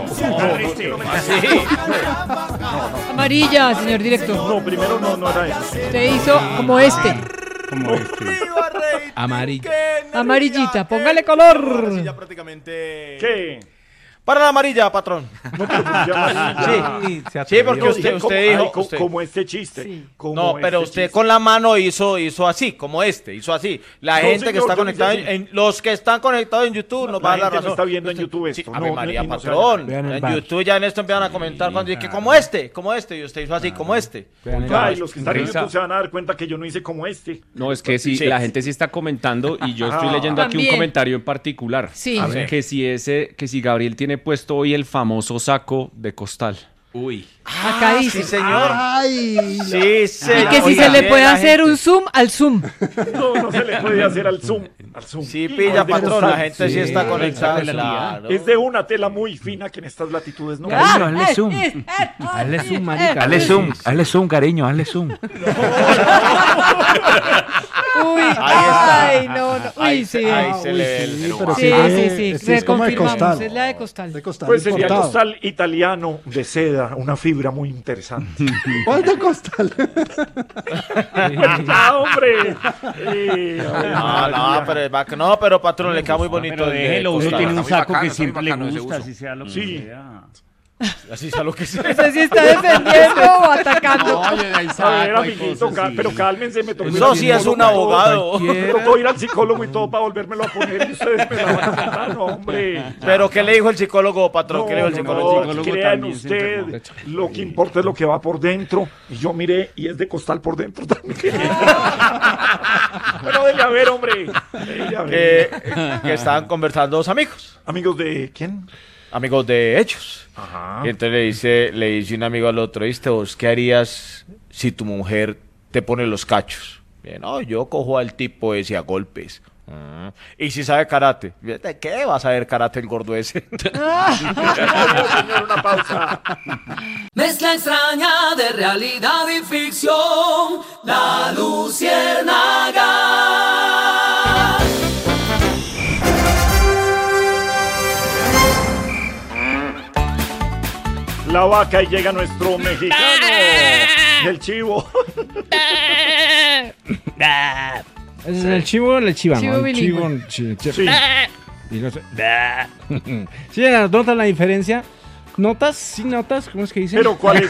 [SPEAKER 7] Amarilla, señor director.
[SPEAKER 4] No, primero no era eso.
[SPEAKER 7] Usted hizo como este.
[SPEAKER 5] Como este.
[SPEAKER 13] Amarilla.
[SPEAKER 7] Amarillita, póngale color.
[SPEAKER 9] Ya prácticamente...
[SPEAKER 4] ¿Qué?
[SPEAKER 9] Para la amarilla, patrón.
[SPEAKER 4] No, pero amarilla.
[SPEAKER 9] Sí, porque usted dijo...
[SPEAKER 4] Como este chiste.
[SPEAKER 7] Sí.
[SPEAKER 9] No, pero usted con la mano hizo así, como hizo así. La gente que está conectada, los que están conectados en YouTube nos va a dar la razón.
[SPEAKER 4] Está viendo en YouTube esto.
[SPEAKER 9] Ave María, patrón. En YouTube ya en esto empiezan a comentar cuando dije como este, y usted hizo así, como este.
[SPEAKER 4] Ay, los que están en YouTube se van a dar cuenta que yo no hice como este.
[SPEAKER 11] No, es que sí, la gente sí está comentando y yo estoy leyendo aquí un comentario en particular.
[SPEAKER 7] Sí.
[SPEAKER 11] Que si Gabriel tiene puesto hoy el famoso saco de costal.
[SPEAKER 9] Uy.
[SPEAKER 7] Acá dice.
[SPEAKER 9] Sí, señor.
[SPEAKER 8] Ay,
[SPEAKER 9] Sí, señor.
[SPEAKER 7] Y que si se le puede hacer un zoom al zoom.
[SPEAKER 4] No se le puede hacer al zoom.
[SPEAKER 9] Sí, pilla, patrón, la gente sí está conectada. Claro.
[SPEAKER 4] Es de una tela muy fina que en estas latitudes no.
[SPEAKER 13] Cariño, hazle zoom. Hazle zoom, marica. Hazle zoom, cariño, hazle zoom.
[SPEAKER 7] Uy, ay, no. Uy, sí.
[SPEAKER 9] Ahí se le ve el...
[SPEAKER 7] Sí.
[SPEAKER 8] Es como de costal.
[SPEAKER 7] Es la de costal.
[SPEAKER 4] Pues sería
[SPEAKER 8] importado.
[SPEAKER 4] costal italiano de seda, una fibra muy interesante.
[SPEAKER 8] ¿Cuál de costal?
[SPEAKER 4] ¡Ah, hombre!
[SPEAKER 9] Pero patrón, le queda muy bonito.
[SPEAKER 5] Pero déjelo, uno tiene un saco que
[SPEAKER 14] bacano,
[SPEAKER 5] siempre le
[SPEAKER 14] bacano ese
[SPEAKER 5] gusta,
[SPEAKER 14] uso.
[SPEAKER 5] así sea lo que
[SPEAKER 4] Sí.
[SPEAKER 5] sea.
[SPEAKER 9] Así sea lo que sea.
[SPEAKER 7] No sé si está defendiendo o atacando.
[SPEAKER 4] A ver, amiguito, pero cálmense, me tocó ir
[SPEAKER 9] Eso
[SPEAKER 4] al
[SPEAKER 9] sí es
[SPEAKER 4] psicólogo
[SPEAKER 9] un
[SPEAKER 4] y todo.
[SPEAKER 9] abogado.
[SPEAKER 4] Me tocó ir al psicólogo y todo para volvérmelo a poner y ustedes me la van a contar, no, hombre.
[SPEAKER 9] Pero ¿qué le dijo el psicólogo, patrón? ¿Qué le dijo el psicólogo?
[SPEAKER 4] No, crean usted, lo que importa es lo que va por dentro. Y yo miré, y es de costal por dentro también. Pero dele a ver, hombre. Dele a ver.
[SPEAKER 9] Que estaban conversando dos amigos.
[SPEAKER 4] ¿Amigos de quién?
[SPEAKER 9] Amigos de ellos.
[SPEAKER 4] Ajá.
[SPEAKER 9] Y entonces le dice un amigo al otro, ¿viste vos qué harías si tu mujer te pone los cachos? Bien, no, yo cojo al tipo ese a golpes. ¿Y si sabe karate? ¿De qué va a saber karate el gordo ese?
[SPEAKER 4] Señor, una pausa.
[SPEAKER 1] Mezcla extraña de realidad y ficción. La Luciérnaga.
[SPEAKER 4] La vaca y llega nuestro mexicano. El chivo.
[SPEAKER 13] ¿Es el chivo o el chiva?
[SPEAKER 7] Chivo
[SPEAKER 13] ¿no?
[SPEAKER 7] bilingüe.
[SPEAKER 4] Sí.
[SPEAKER 13] Y no sé. ¿Sí notan la diferencia? ¿Notas? ¿Sí notas? ¿Cómo es que dicen?
[SPEAKER 4] Pero ¿cuál es?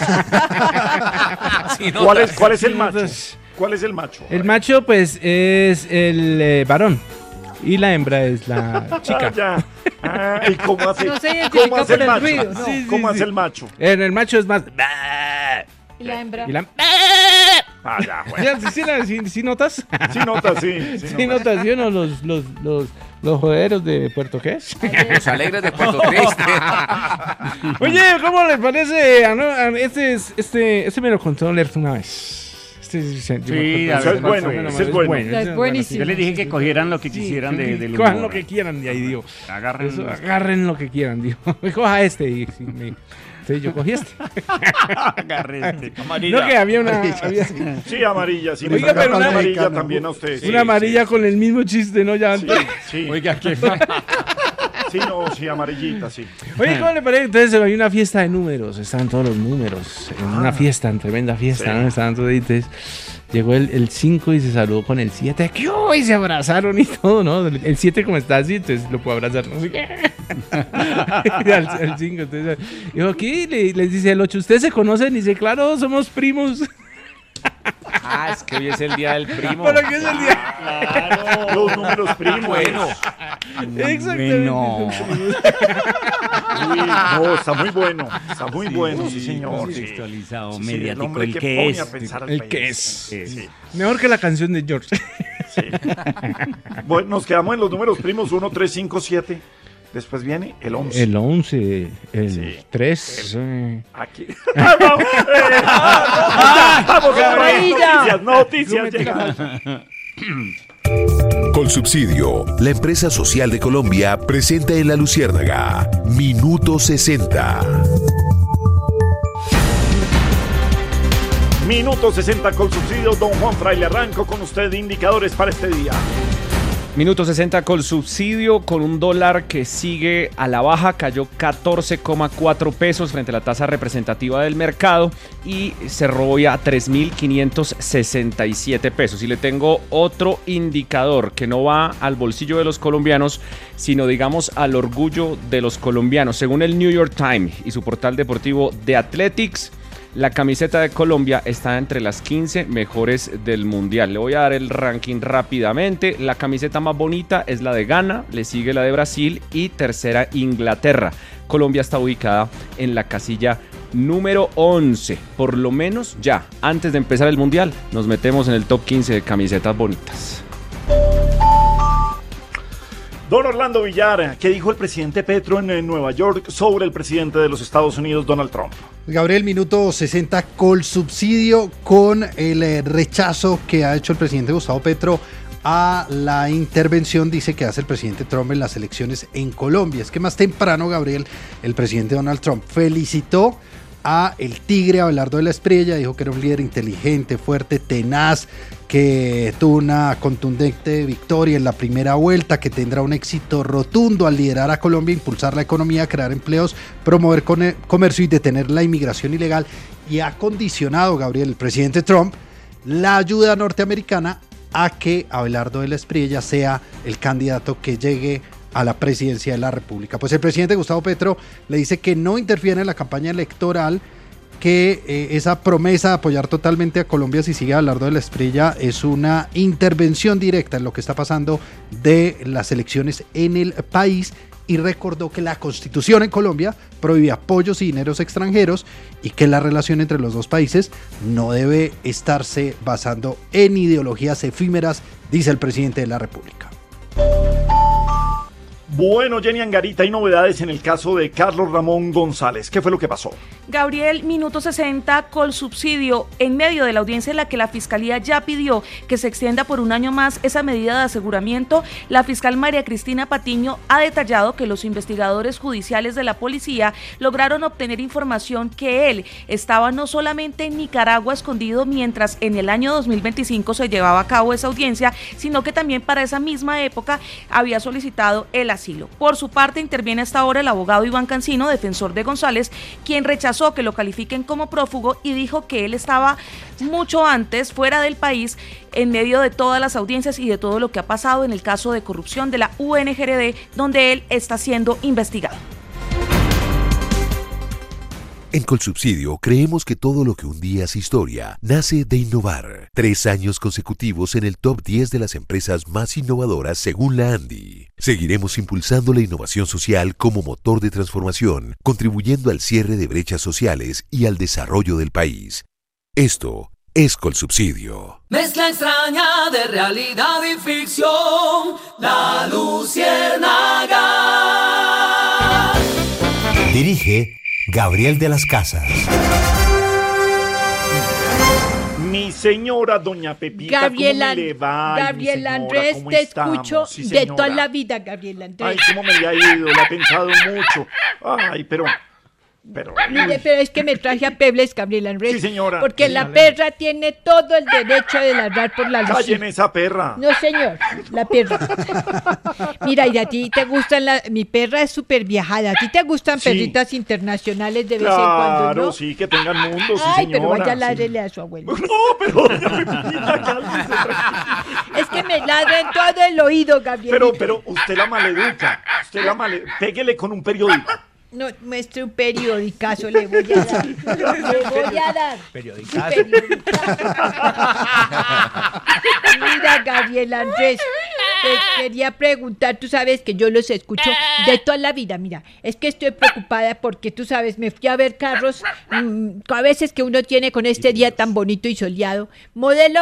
[SPEAKER 4] ¿Cuál es el macho? ¿Cuál es el macho?
[SPEAKER 13] El macho, pues, es el varón. Y la hembra es la chica.
[SPEAKER 4] ¿Y cómo hace,
[SPEAKER 7] No se identifica
[SPEAKER 4] ¿cómo hace
[SPEAKER 7] por
[SPEAKER 4] el
[SPEAKER 7] el
[SPEAKER 4] macho?
[SPEAKER 7] ruido, no.
[SPEAKER 4] ¿Cómo hace el macho?
[SPEAKER 13] El macho es más.
[SPEAKER 7] Y la hembra.
[SPEAKER 13] Y la...
[SPEAKER 4] Ya, bueno.
[SPEAKER 13] ¿Sí notas?
[SPEAKER 4] Sí notas, sí.
[SPEAKER 13] Sí notas, ¿sí o no? Los joderos de Puerto ¿qué es?
[SPEAKER 14] Los alegres de Puerto Triste.
[SPEAKER 13] Oye, ¿cómo les parece? Este me lo contó Lerth una vez.
[SPEAKER 5] Sí,
[SPEAKER 4] eso es bueno, eso es bueno.
[SPEAKER 7] Es buenísimo.
[SPEAKER 5] Yo les dije que cogieran lo que quisieran del humor.
[SPEAKER 13] Cojan lo que quieran de ahí, digo. Agarren lo que quieran, digo. Me coja este. Y, sí, Entonces yo cogí este.
[SPEAKER 5] Agarré este.
[SPEAKER 4] Amarilla.
[SPEAKER 13] No, que había una...
[SPEAKER 4] Sí, amarilla. Sí,
[SPEAKER 13] Oiga, pero
[SPEAKER 4] una
[SPEAKER 13] una
[SPEAKER 4] amarilla
[SPEAKER 8] mexicana,
[SPEAKER 4] también a usted.
[SPEAKER 13] Una amarilla con el mismo chiste, ¿no? Ya antes.
[SPEAKER 4] Sí.
[SPEAKER 11] Oiga, qué
[SPEAKER 4] Sí, no, sí, amarillita, sí.
[SPEAKER 13] Oye, ¿cómo le parece? Entonces había una fiesta de números, estaban todos los números, en una fiesta, en tremenda fiesta,
[SPEAKER 4] Sí.
[SPEAKER 13] ¿no? Estaban toditos. Llegó el 5 y se saludó con el 7, ¿qué hubo? Y se abrazaron y todo, ¿no? El 7 como está así, entonces lo puedo abrazar, ¿no? El 5, entonces, dijo, ¿qué? Les dice el 8, ¿ustedes se conocen? Y dice, claro, somos primos.
[SPEAKER 11] Ah, es que hoy es el día del primo.
[SPEAKER 13] ¿Pero qué es el día?
[SPEAKER 4] Claro, los números primos.
[SPEAKER 11] Bueno.
[SPEAKER 13] Exactamente.
[SPEAKER 5] Bueno.
[SPEAKER 4] Uy, no, está muy bueno. Está muy bueno, sí, señor.
[SPEAKER 5] Contextualizado,
[SPEAKER 4] Sí,
[SPEAKER 5] mediático,
[SPEAKER 4] hombre
[SPEAKER 5] el
[SPEAKER 4] que
[SPEAKER 5] que
[SPEAKER 4] pone
[SPEAKER 5] es.
[SPEAKER 4] a pensar al
[SPEAKER 13] El
[SPEAKER 4] país.
[SPEAKER 13] que es.
[SPEAKER 4] Sí.
[SPEAKER 13] Mejor que la canción de George.
[SPEAKER 4] Bueno, nos quedamos en los números primos 1, 3, 5, 7. Después viene el 11.
[SPEAKER 13] El 11, el
[SPEAKER 4] Sí.
[SPEAKER 13] 3.
[SPEAKER 4] Aquí. Vamos,
[SPEAKER 7] Amarilla.
[SPEAKER 4] noticias llegan.
[SPEAKER 15] Colsubsidio, la empresa social de Colombia, presenta en La Luciérnaga Minuto 60.
[SPEAKER 4] Minuto 60 con subsidio. Don Juan Fraile, arranco con usted indicadores para este día.
[SPEAKER 11] Minuto 60 con subsidio, con un dólar que sigue a la baja, cayó 14,4 pesos frente a la tasa representativa del mercado y cerró hoy a 3.567 pesos. Y le tengo otro indicador que no va al bolsillo de los colombianos, sino digamos al orgullo de los colombianos. Según el New York Times y su portal deportivo The Athletics, la camiseta de Colombia está entre las 15 mejores del mundial. Le voy a dar el ranking rápidamente. La camiseta más bonita es la de Ghana, le sigue la de Brasil y tercera Inglaterra. Colombia está ubicada en la casilla número 11. Por lo menos ya, antes de empezar el mundial, nos metemos en el top 15 de camisetas bonitas.
[SPEAKER 4] Don Orlando Villar, ¿qué dijo el presidente Petro en Nueva York sobre el presidente de los Estados Unidos, Donald Trump?
[SPEAKER 8] Gabriel, minuto 60 Colsubsidio con el rechazo que ha hecho el presidente Gustavo Petro a la intervención, dice, que hace el presidente Trump en las elecciones en Colombia. Es que más temprano, Gabriel, el presidente Donald Trump felicitó a el tigre Abelardo de la Espriella, dijo que era un líder inteligente, fuerte, tenaz, que tuvo una contundente victoria en la primera vuelta, que tendrá un éxito rotundo al liderar a Colombia, impulsar la economía, crear empleos, promover comercio y detener la inmigración ilegal. Y ha condicionado, Gabriel, el presidente Trump, la ayuda norteamericana a que Abelardo de la Espriella sea el candidato que llegue a la presidencia de la República. Pues el presidente Gustavo Petro le dice que no interfiere en la campaña electoral, que esa promesa de apoyar totalmente a Colombia si sigue Abelardo de la Espriella es una intervención directa en lo que está pasando de las elecciones en el país, y recordó que la Constitución en Colombia prohíbe apoyos y dineros extranjeros y que la relación entre los dos países no debe estarse basando en ideologías efímeras, dice el presidente de la República.
[SPEAKER 4] Bueno, Jenny Angarita, hay novedades en el caso de Carlos Ramón González. ¿Qué fue lo que pasó?
[SPEAKER 16] Gabriel, minuto 60, Colsubsidio, en medio de la audiencia en la que la Fiscalía ya pidió que se extienda por un año más esa medida de aseguramiento, la fiscal María Cristina Patiño ha detallado que los investigadores judiciales de la policía lograron obtener información que él estaba no solamente en Nicaragua escondido mientras en el año 2025 se llevaba a cabo esa audiencia, sino que también para esa misma época había solicitado el asilo. Por su parte, interviene hasta ahora el abogado Iván Cancino, defensor de González, quien rechazó que lo califiquen como prófugo y dijo que él estaba mucho antes fuera del país en medio de todas las audiencias y de todo lo que ha pasado en el caso de corrupción de la UNGRD, donde él está siendo investigado.
[SPEAKER 15] En Colsubsidio creemos que todo lo que un día es historia nace de innovar. 3 años consecutivos en el top 10 de las empresas más innovadoras según la ANDI. Seguiremos impulsando la innovación social como motor de transformación, contribuyendo al cierre de brechas sociales y al desarrollo del país. Esto es Colsubsidio.
[SPEAKER 1] Mezcla extraña de realidad y ficción, La Luciérnaga.
[SPEAKER 17] Dirige Gabriel de las Casas.
[SPEAKER 4] Mi señora doña Pepita,
[SPEAKER 7] Gabriel,
[SPEAKER 4] ¿cómo le va? Ay, mi
[SPEAKER 7] Gabriel
[SPEAKER 4] señora,
[SPEAKER 7] Andrés,
[SPEAKER 4] ¿cómo
[SPEAKER 7] te
[SPEAKER 4] estamos?
[SPEAKER 7] escucho
[SPEAKER 4] Sí,
[SPEAKER 7] de
[SPEAKER 4] señora.
[SPEAKER 7] toda la vida, Gabriel Andrés.
[SPEAKER 4] Ay, cómo me le ha ido, le ha pensado mucho. Ay, pero
[SPEAKER 7] Mire, pero es que me traje a Pebles, Gabriel Andrés.
[SPEAKER 4] Sí, señora.
[SPEAKER 7] Porque
[SPEAKER 4] Sí,
[SPEAKER 7] la
[SPEAKER 4] dale.
[SPEAKER 7] perra tiene todo el derecho de ladrar por la luz.
[SPEAKER 4] Callen esa perra.
[SPEAKER 7] No, señor, la perra. Mira, y a ti te gustan mi perra es súper viajada. ¿A ti te gustan
[SPEAKER 4] Sí.
[SPEAKER 7] perritas internacionales de vez en cuando,
[SPEAKER 4] Claro,
[SPEAKER 7] no?
[SPEAKER 4] sí, que tengan mundo, sí,
[SPEAKER 7] Ay,
[SPEAKER 4] señora.
[SPEAKER 7] pero vaya,
[SPEAKER 4] sí.
[SPEAKER 7] ládrele a su abuelo.
[SPEAKER 4] No, pero doña Pepita, cálmese, tranquila.
[SPEAKER 7] Es que me ladra en todo el oído, Gabriel.
[SPEAKER 4] Pero usted la maleduca. Péguele con un periódico.
[SPEAKER 7] No, muestre un periodicazo, le voy a dar. Le voy a dar.
[SPEAKER 13] Periodicazo.
[SPEAKER 7] Mira, Gabriel Andrés, te quería preguntar, tú sabes que yo los escucho de toda la vida, mira, es que estoy preocupada porque tú sabes, me fui a ver carros, a veces que uno tiene con este día tan bonito y soleado, modelo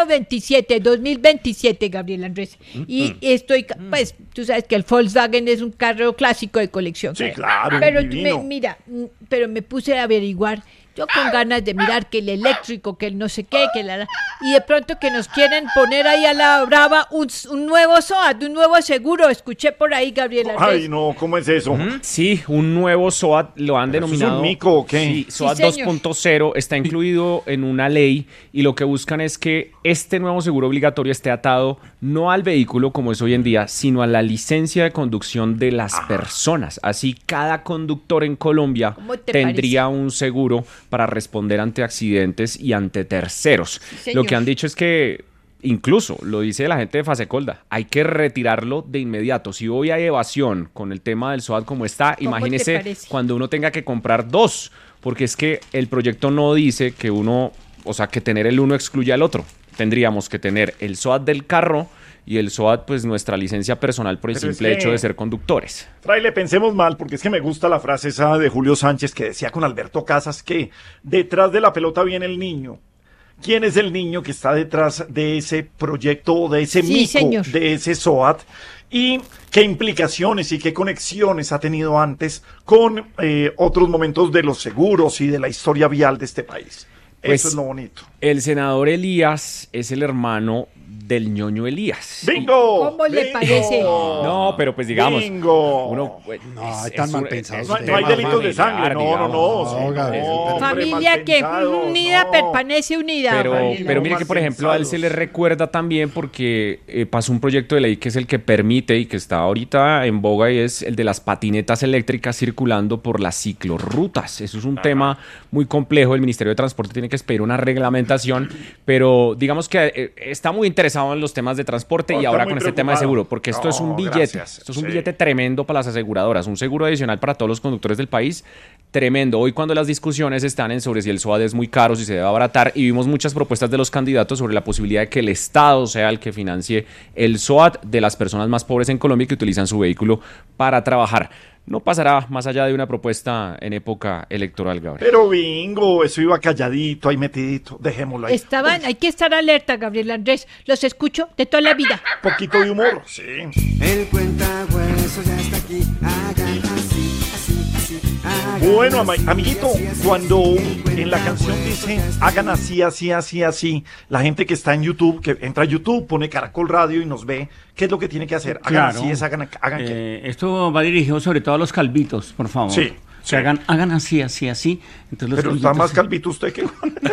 [SPEAKER 7] 2027, Gabriel Andrés, y estoy, pues, tú sabes que el Volkswagen es un carro clásico de colección.
[SPEAKER 4] Sí, claro,
[SPEAKER 7] pero
[SPEAKER 4] divino.
[SPEAKER 7] mira, pero me puse a averiguar. Yo con ganas de mirar que el eléctrico, que el no sé qué, y de pronto que nos quieren poner ahí a la brava un nuevo SOAT, un nuevo seguro. Escuché por ahí, Gabriel Andrés.
[SPEAKER 4] Ay, no, ¿cómo es eso?
[SPEAKER 11] Sí, un nuevo SOAT lo han
[SPEAKER 4] ¿Pero eso es
[SPEAKER 11] denominado.
[SPEAKER 4] un mico o qué?
[SPEAKER 11] Sí, SOAT
[SPEAKER 7] Sí, señor.
[SPEAKER 11] 2.0 está incluido en una ley y lo que buscan es que este nuevo seguro obligatorio esté atado no al vehículo como es hoy en día, sino a la licencia de conducción de las personas. Así cada conductor en Colombia
[SPEAKER 7] ¿Cómo te
[SPEAKER 11] tendría un seguro para responder ante accidentes y ante terceros.
[SPEAKER 7] señor.
[SPEAKER 11] Lo que han dicho es que incluso, lo dice la gente de Fasecolda, hay que retirarlo de inmediato. Si hoy hay evasión con el tema del SOAT como está,
[SPEAKER 7] ¿Cómo te
[SPEAKER 11] imagínese
[SPEAKER 7] parece?
[SPEAKER 11] cuando uno tenga que comprar dos, porque es que el proyecto no dice que uno, o sea, que tener el uno excluye al otro. Tendríamos que tener el SOAT del carro y el SOAT, pues nuestra licencia personal por el
[SPEAKER 4] Pero es
[SPEAKER 11] simple
[SPEAKER 4] que-
[SPEAKER 11] hecho de ser conductores.
[SPEAKER 4] Fraile, pensemos mal, porque es que me gusta la frase esa de Julio Sánchez que decía con Alberto Casas que detrás de la pelota viene el niño. ¿Quién es el niño que está detrás de ese proyecto, de ese
[SPEAKER 7] Sí,
[SPEAKER 4] mico,
[SPEAKER 7] señor.
[SPEAKER 4] de ese SOAT? ¿Y qué implicaciones y qué conexiones ha tenido antes con otros momentos de los seguros y de la historia vial de este país?
[SPEAKER 11] Pues,
[SPEAKER 4] Eso es lo bonito.
[SPEAKER 11] El senador Elías es el hermano del ñoño Elías.
[SPEAKER 4] ¡Bingo!
[SPEAKER 7] ¿Cómo le parece?
[SPEAKER 11] No, pero pues digamos,
[SPEAKER 4] ¡Bingo!
[SPEAKER 11] uno,
[SPEAKER 8] No, tan mal pensado
[SPEAKER 11] es
[SPEAKER 4] No,
[SPEAKER 11] un
[SPEAKER 8] usted.
[SPEAKER 4] no hay
[SPEAKER 11] tema
[SPEAKER 4] delitos de sangre,
[SPEAKER 11] familiar,
[SPEAKER 4] no,
[SPEAKER 11] digamos.
[SPEAKER 4] sí,
[SPEAKER 8] Gabriel,
[SPEAKER 4] hombre,
[SPEAKER 7] Familia
[SPEAKER 4] mal
[SPEAKER 7] que
[SPEAKER 4] pensado,
[SPEAKER 7] unida
[SPEAKER 4] no.
[SPEAKER 7] permanece unida.
[SPEAKER 11] Pero
[SPEAKER 7] familia.
[SPEAKER 11] mire que, por ejemplo, a él se le recuerda también porque pasó un proyecto de ley que es el que permite y que está ahorita en boga y es el de las patinetas eléctricas circulando por las ciclorrutas. Eso es un tema muy complejo. El Ministerio de Transporte tiene que expedir una reglamentación, pero digamos que está muy interesado en los temas de transporte
[SPEAKER 4] No,
[SPEAKER 11] y
[SPEAKER 4] está
[SPEAKER 11] ahora
[SPEAKER 4] muy
[SPEAKER 11] con este tema de
[SPEAKER 4] preocupado.
[SPEAKER 11] seguro, porque esto es un
[SPEAKER 4] No,
[SPEAKER 11] billete.
[SPEAKER 4] gracias,
[SPEAKER 11] Esto es un
[SPEAKER 4] sí.
[SPEAKER 11] billete tremendo para las aseguradoras, un seguro adicional para todos los conductores del país, tremendo. Hoy cuando las discusiones están en sobre si el SOAT es muy caro, si se debe abaratar, y vimos muchas propuestas de los candidatos sobre la posibilidad de que el Estado sea el que financie el SOAT de las personas más pobres en Colombia que utilizan su vehículo para trabajar. No pasará más allá de una propuesta en época electoral, Gabriel.
[SPEAKER 4] Pero bingo, eso iba calladito, ahí metidito, dejémoslo ahí.
[SPEAKER 7] Hay que estar alerta, Gabriel Andrés. Los escucho de toda la vida.
[SPEAKER 4] Un poquito de humor, sí.
[SPEAKER 3] El cuentahuesos ya está aquí. Hagan así, así, así.
[SPEAKER 4] Bueno, amiguito, cuando en la canción dice hagan así, así, así, así, la gente que está en YouTube, que entra a YouTube, pone Caracol Radio y nos ve, ¿qué es lo que tiene que hacer? Hagan
[SPEAKER 5] Claro.
[SPEAKER 4] así, hagan qué.
[SPEAKER 5] Esto va dirigido sobre todo a los calvitos, por favor.
[SPEAKER 4] Sí,
[SPEAKER 5] Que hagan así, así, así. Entonces los
[SPEAKER 4] Pero está
[SPEAKER 5] calvitos-
[SPEAKER 4] más calvito usted que...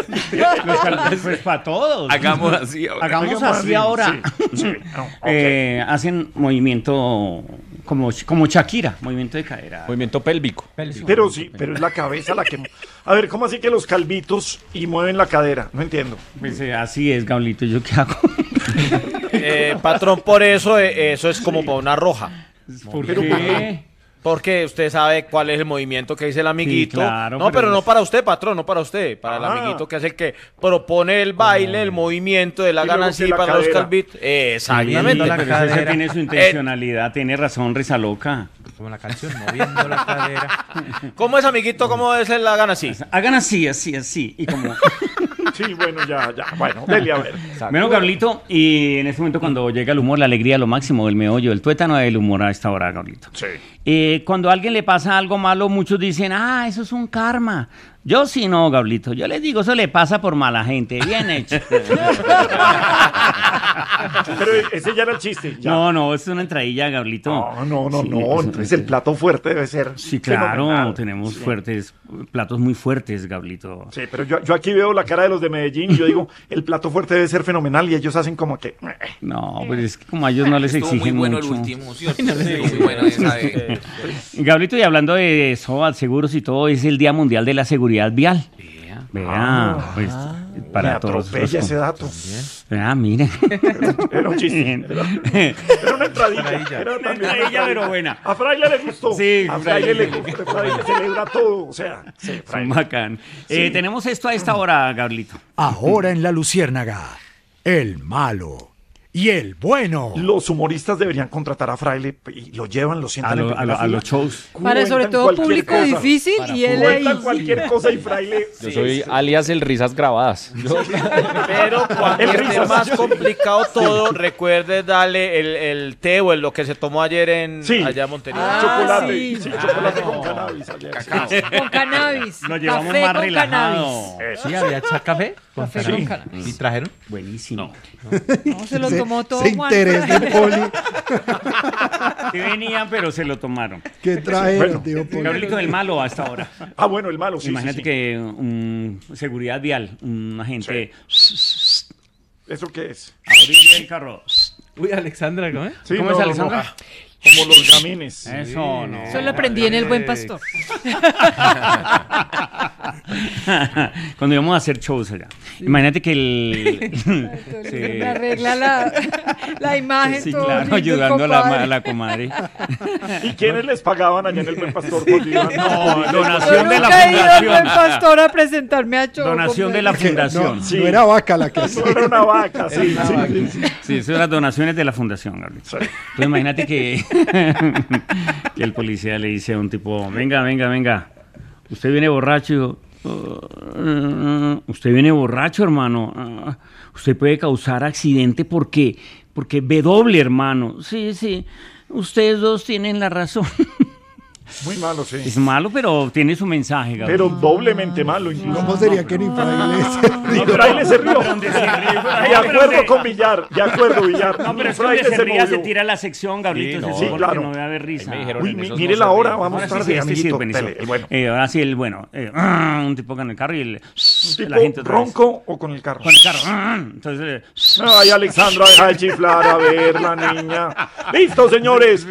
[SPEAKER 5] Los calvitos, pues para todos.
[SPEAKER 14] Hagamos así ahora.
[SPEAKER 5] Hagamos así ahora.
[SPEAKER 4] Sí, sí, no, ok.
[SPEAKER 5] Hacen movimiento como Shakira, movimiento de cadera.
[SPEAKER 11] Movimiento pélvico.
[SPEAKER 4] Pero sí, pero es la cabeza la que... A ver, ¿cómo así que los calvitos y mueven la cadera? No entiendo.
[SPEAKER 5] Pues, así es, Gaulito, ¿yo qué hago?
[SPEAKER 9] Patrón, por eso eso es como para una roja.
[SPEAKER 5] ¿Por
[SPEAKER 4] Pero,
[SPEAKER 5] qué?
[SPEAKER 9] Porque usted sabe cuál es el movimiento que dice el amiguito.
[SPEAKER 5] Sí, claro,
[SPEAKER 9] no, pero
[SPEAKER 5] pero
[SPEAKER 9] no
[SPEAKER 5] es-
[SPEAKER 9] para usted, patrón, no para usted. Para el
[SPEAKER 4] Ah.
[SPEAKER 9] amiguito que es el que propone el baile, el movimiento de la
[SPEAKER 4] Y luego
[SPEAKER 9] ganancia
[SPEAKER 4] que la
[SPEAKER 9] para los
[SPEAKER 4] cadera.
[SPEAKER 9] calvitos. Exactamente.
[SPEAKER 5] Sí, pero esa
[SPEAKER 13] cadera.
[SPEAKER 5] tiene su intencionalidad, tiene razón, risa loca.
[SPEAKER 13] Como la canción, moviendo la cadera.
[SPEAKER 9] ¿Cómo es, amiguito? ¿Cómo es la gana así?
[SPEAKER 5] Hagan así, así, así. Y como...
[SPEAKER 4] Sí, bueno, ya. Bueno, dele a ver.
[SPEAKER 5] Bueno, Gabrielito, y en este momento cuando llega el humor, la alegría, lo máximo del meollo, el tuétano del humor a esta hora, Gabrielito.
[SPEAKER 4] Sí.
[SPEAKER 5] Cuando a alguien le pasa algo malo, muchos dicen, eso es un karma. Yo sí no, Gabrielito. Yo les digo, eso le pasa por mala gente. Bien hecho.
[SPEAKER 4] Pero ese ya era el chiste. Ya.
[SPEAKER 5] No, es una entradilla, Gablito.
[SPEAKER 4] No.
[SPEAKER 5] Sí,
[SPEAKER 4] Entonces el plato fuerte debe ser.
[SPEAKER 5] Sí, claro,
[SPEAKER 4] fenomenal.
[SPEAKER 5] tenemos platos muy fuertes, Gablito.
[SPEAKER 4] Sí, pero yo aquí veo la cara de los de Medellín y yo digo, el plato fuerte debe ser fenomenal y ellos hacen como que...
[SPEAKER 5] No, pues es que como a ellos no les
[SPEAKER 14] Estuvo
[SPEAKER 5] exigen
[SPEAKER 14] muy bueno
[SPEAKER 5] mucho.
[SPEAKER 14] el último, ¿cierto? Estuvo muy bueno esa de...
[SPEAKER 5] Gablito, y hablando de SOAT, seguros y todo, es el Día Mundial de la Seguridad Vial. Vea, pues para
[SPEAKER 4] me
[SPEAKER 5] todos.
[SPEAKER 4] atropella ese dato.
[SPEAKER 5] Ah, mire.
[SPEAKER 4] Era un chiste. Era una entradilla. Era
[SPEAKER 5] Una entradilla, pero buena.
[SPEAKER 4] A Fraile le gustó.
[SPEAKER 5] Sí,
[SPEAKER 4] a Fraile le gustó. Fraile celebra todo. O sea, sí,
[SPEAKER 5] Son
[SPEAKER 4] Fraile.
[SPEAKER 5] bacán.
[SPEAKER 4] Sí.
[SPEAKER 5] Tenemos esto a esta hora, Gablito.
[SPEAKER 18] Ahora en La Luciérnaga, el malo y el bueno.
[SPEAKER 4] Los humoristas deberían contratar a Fraile y lo llevan, lo sientan en primera
[SPEAKER 5] a
[SPEAKER 4] fila.
[SPEAKER 5] los shows.
[SPEAKER 7] Para sobre
[SPEAKER 4] Cuentan
[SPEAKER 7] todo
[SPEAKER 4] cualquier
[SPEAKER 7] público
[SPEAKER 4] cosa.
[SPEAKER 7] difícil y él ahí.
[SPEAKER 4] Cuentan cualquier cosa y Fraile...
[SPEAKER 11] Yo soy alias el risas grabadas.
[SPEAKER 9] Pero cuando
[SPEAKER 4] El
[SPEAKER 9] esté
[SPEAKER 4] risas.
[SPEAKER 9] más complicado todo, recuerde darle el té o lo que se tomó ayer allá en Montería.
[SPEAKER 4] Chocolate.
[SPEAKER 7] sí.
[SPEAKER 4] Sí, chocolate con cannabis. ayer.
[SPEAKER 7] Con cannabis.
[SPEAKER 5] Lo llevamos
[SPEAKER 7] Café
[SPEAKER 5] más
[SPEAKER 7] con
[SPEAKER 5] relajado.
[SPEAKER 7] cannabis.
[SPEAKER 13] Sí, había café con
[SPEAKER 7] Café
[SPEAKER 13] cannabis.
[SPEAKER 7] con cannabis.
[SPEAKER 13] ¿Y trajeron?
[SPEAKER 5] Buenísimo.
[SPEAKER 7] No, se lo tomó todo
[SPEAKER 8] Ese
[SPEAKER 7] Juan.
[SPEAKER 8] interés de Poli.
[SPEAKER 5] Sí venían, pero se lo tomaron.
[SPEAKER 8] ¿Qué trajeron,
[SPEAKER 4] Bueno,
[SPEAKER 8] tío Poli?
[SPEAKER 5] Gablito, del malo a esta hora.
[SPEAKER 4] Ah, bueno, el malo, sí.
[SPEAKER 5] Imagínate
[SPEAKER 4] sí.
[SPEAKER 5] que seguridad vial, un agente...
[SPEAKER 4] ¿Eso qué es?
[SPEAKER 5] Abrir el carro.
[SPEAKER 13] Uy, Alexandra, ¿cómo es?
[SPEAKER 4] Sí,
[SPEAKER 5] ¿Cómo
[SPEAKER 4] no,
[SPEAKER 5] es,
[SPEAKER 4] no,
[SPEAKER 5] Alexandra?
[SPEAKER 4] no. Como los gamines.
[SPEAKER 5] Eso no.
[SPEAKER 7] Eso lo aprendí en El Buen Pastor.
[SPEAKER 5] Cuando íbamos a hacer shows allá. Imagínate que
[SPEAKER 7] Me arregla la imagen.
[SPEAKER 5] Sí,
[SPEAKER 7] todo
[SPEAKER 5] claro,
[SPEAKER 7] lindo,
[SPEAKER 5] ayudando
[SPEAKER 7] compadre.
[SPEAKER 5] a la comadre.
[SPEAKER 4] ¿Y quiénes les pagaban allá en el Buen Pastor? Cuando iban?
[SPEAKER 5] No,
[SPEAKER 7] Yo
[SPEAKER 5] donación de la
[SPEAKER 7] nunca he ido al Buen
[SPEAKER 5] fundación.
[SPEAKER 7] Pastor a presentarme a show.
[SPEAKER 5] Donación de la fundación.
[SPEAKER 8] No, no era vaca la que
[SPEAKER 4] No
[SPEAKER 8] hacía.
[SPEAKER 4] era una vaca, sí.
[SPEAKER 5] Sí, eso eran donaciones de la fundación, Gabriel.
[SPEAKER 4] Sí.
[SPEAKER 5] Entonces imagínate que el policía le dice a un tipo, venga, usted viene borracho. Y yo, usted viene borracho, hermano. Usted puede causar accidente porque ve doble, hermano. Sí, ustedes dos tienen la razón.
[SPEAKER 4] Muy malo, sí.
[SPEAKER 5] Es malo, pero tiene su mensaje, Gabriel.
[SPEAKER 4] Pero doblemente malo, incluso.
[SPEAKER 8] ¿Cómo sería que ni Fraile se
[SPEAKER 4] Ni Fraile se rió.
[SPEAKER 5] Pero donde se ríe,
[SPEAKER 4] De acuerdo con Villar, de acuerdo, Villar.
[SPEAKER 5] No, pero
[SPEAKER 4] Ni
[SPEAKER 5] es que donde
[SPEAKER 4] Fraile
[SPEAKER 5] se ría se
[SPEAKER 4] movió.
[SPEAKER 5] tira la sección, Gabrielito.
[SPEAKER 11] Sí,
[SPEAKER 5] se
[SPEAKER 11] no.
[SPEAKER 5] supone
[SPEAKER 4] Sí, claro.
[SPEAKER 5] que no debe haber risa.
[SPEAKER 11] Ahí me dijeron,
[SPEAKER 4] Uy,
[SPEAKER 11] en esos
[SPEAKER 4] mire
[SPEAKER 11] no
[SPEAKER 4] la
[SPEAKER 11] se
[SPEAKER 4] hora,
[SPEAKER 11] ríe.
[SPEAKER 4] vamos
[SPEAKER 5] Ahora sí,
[SPEAKER 4] tarde,
[SPEAKER 5] sí, este sí es
[SPEAKER 4] amiguito.
[SPEAKER 5] buenísimo.
[SPEAKER 4] Dele, el bueno.
[SPEAKER 5] Ahora sí, el bueno. Un tipo con el carro y el...
[SPEAKER 4] ¿Tipo
[SPEAKER 5] la gente otra vez.
[SPEAKER 4] ronco o con el carro?
[SPEAKER 5] Con el carro. Entonces...
[SPEAKER 4] Ay, Alexandra, deja de chiflar, a ver, la niña. ¡Listo, señores!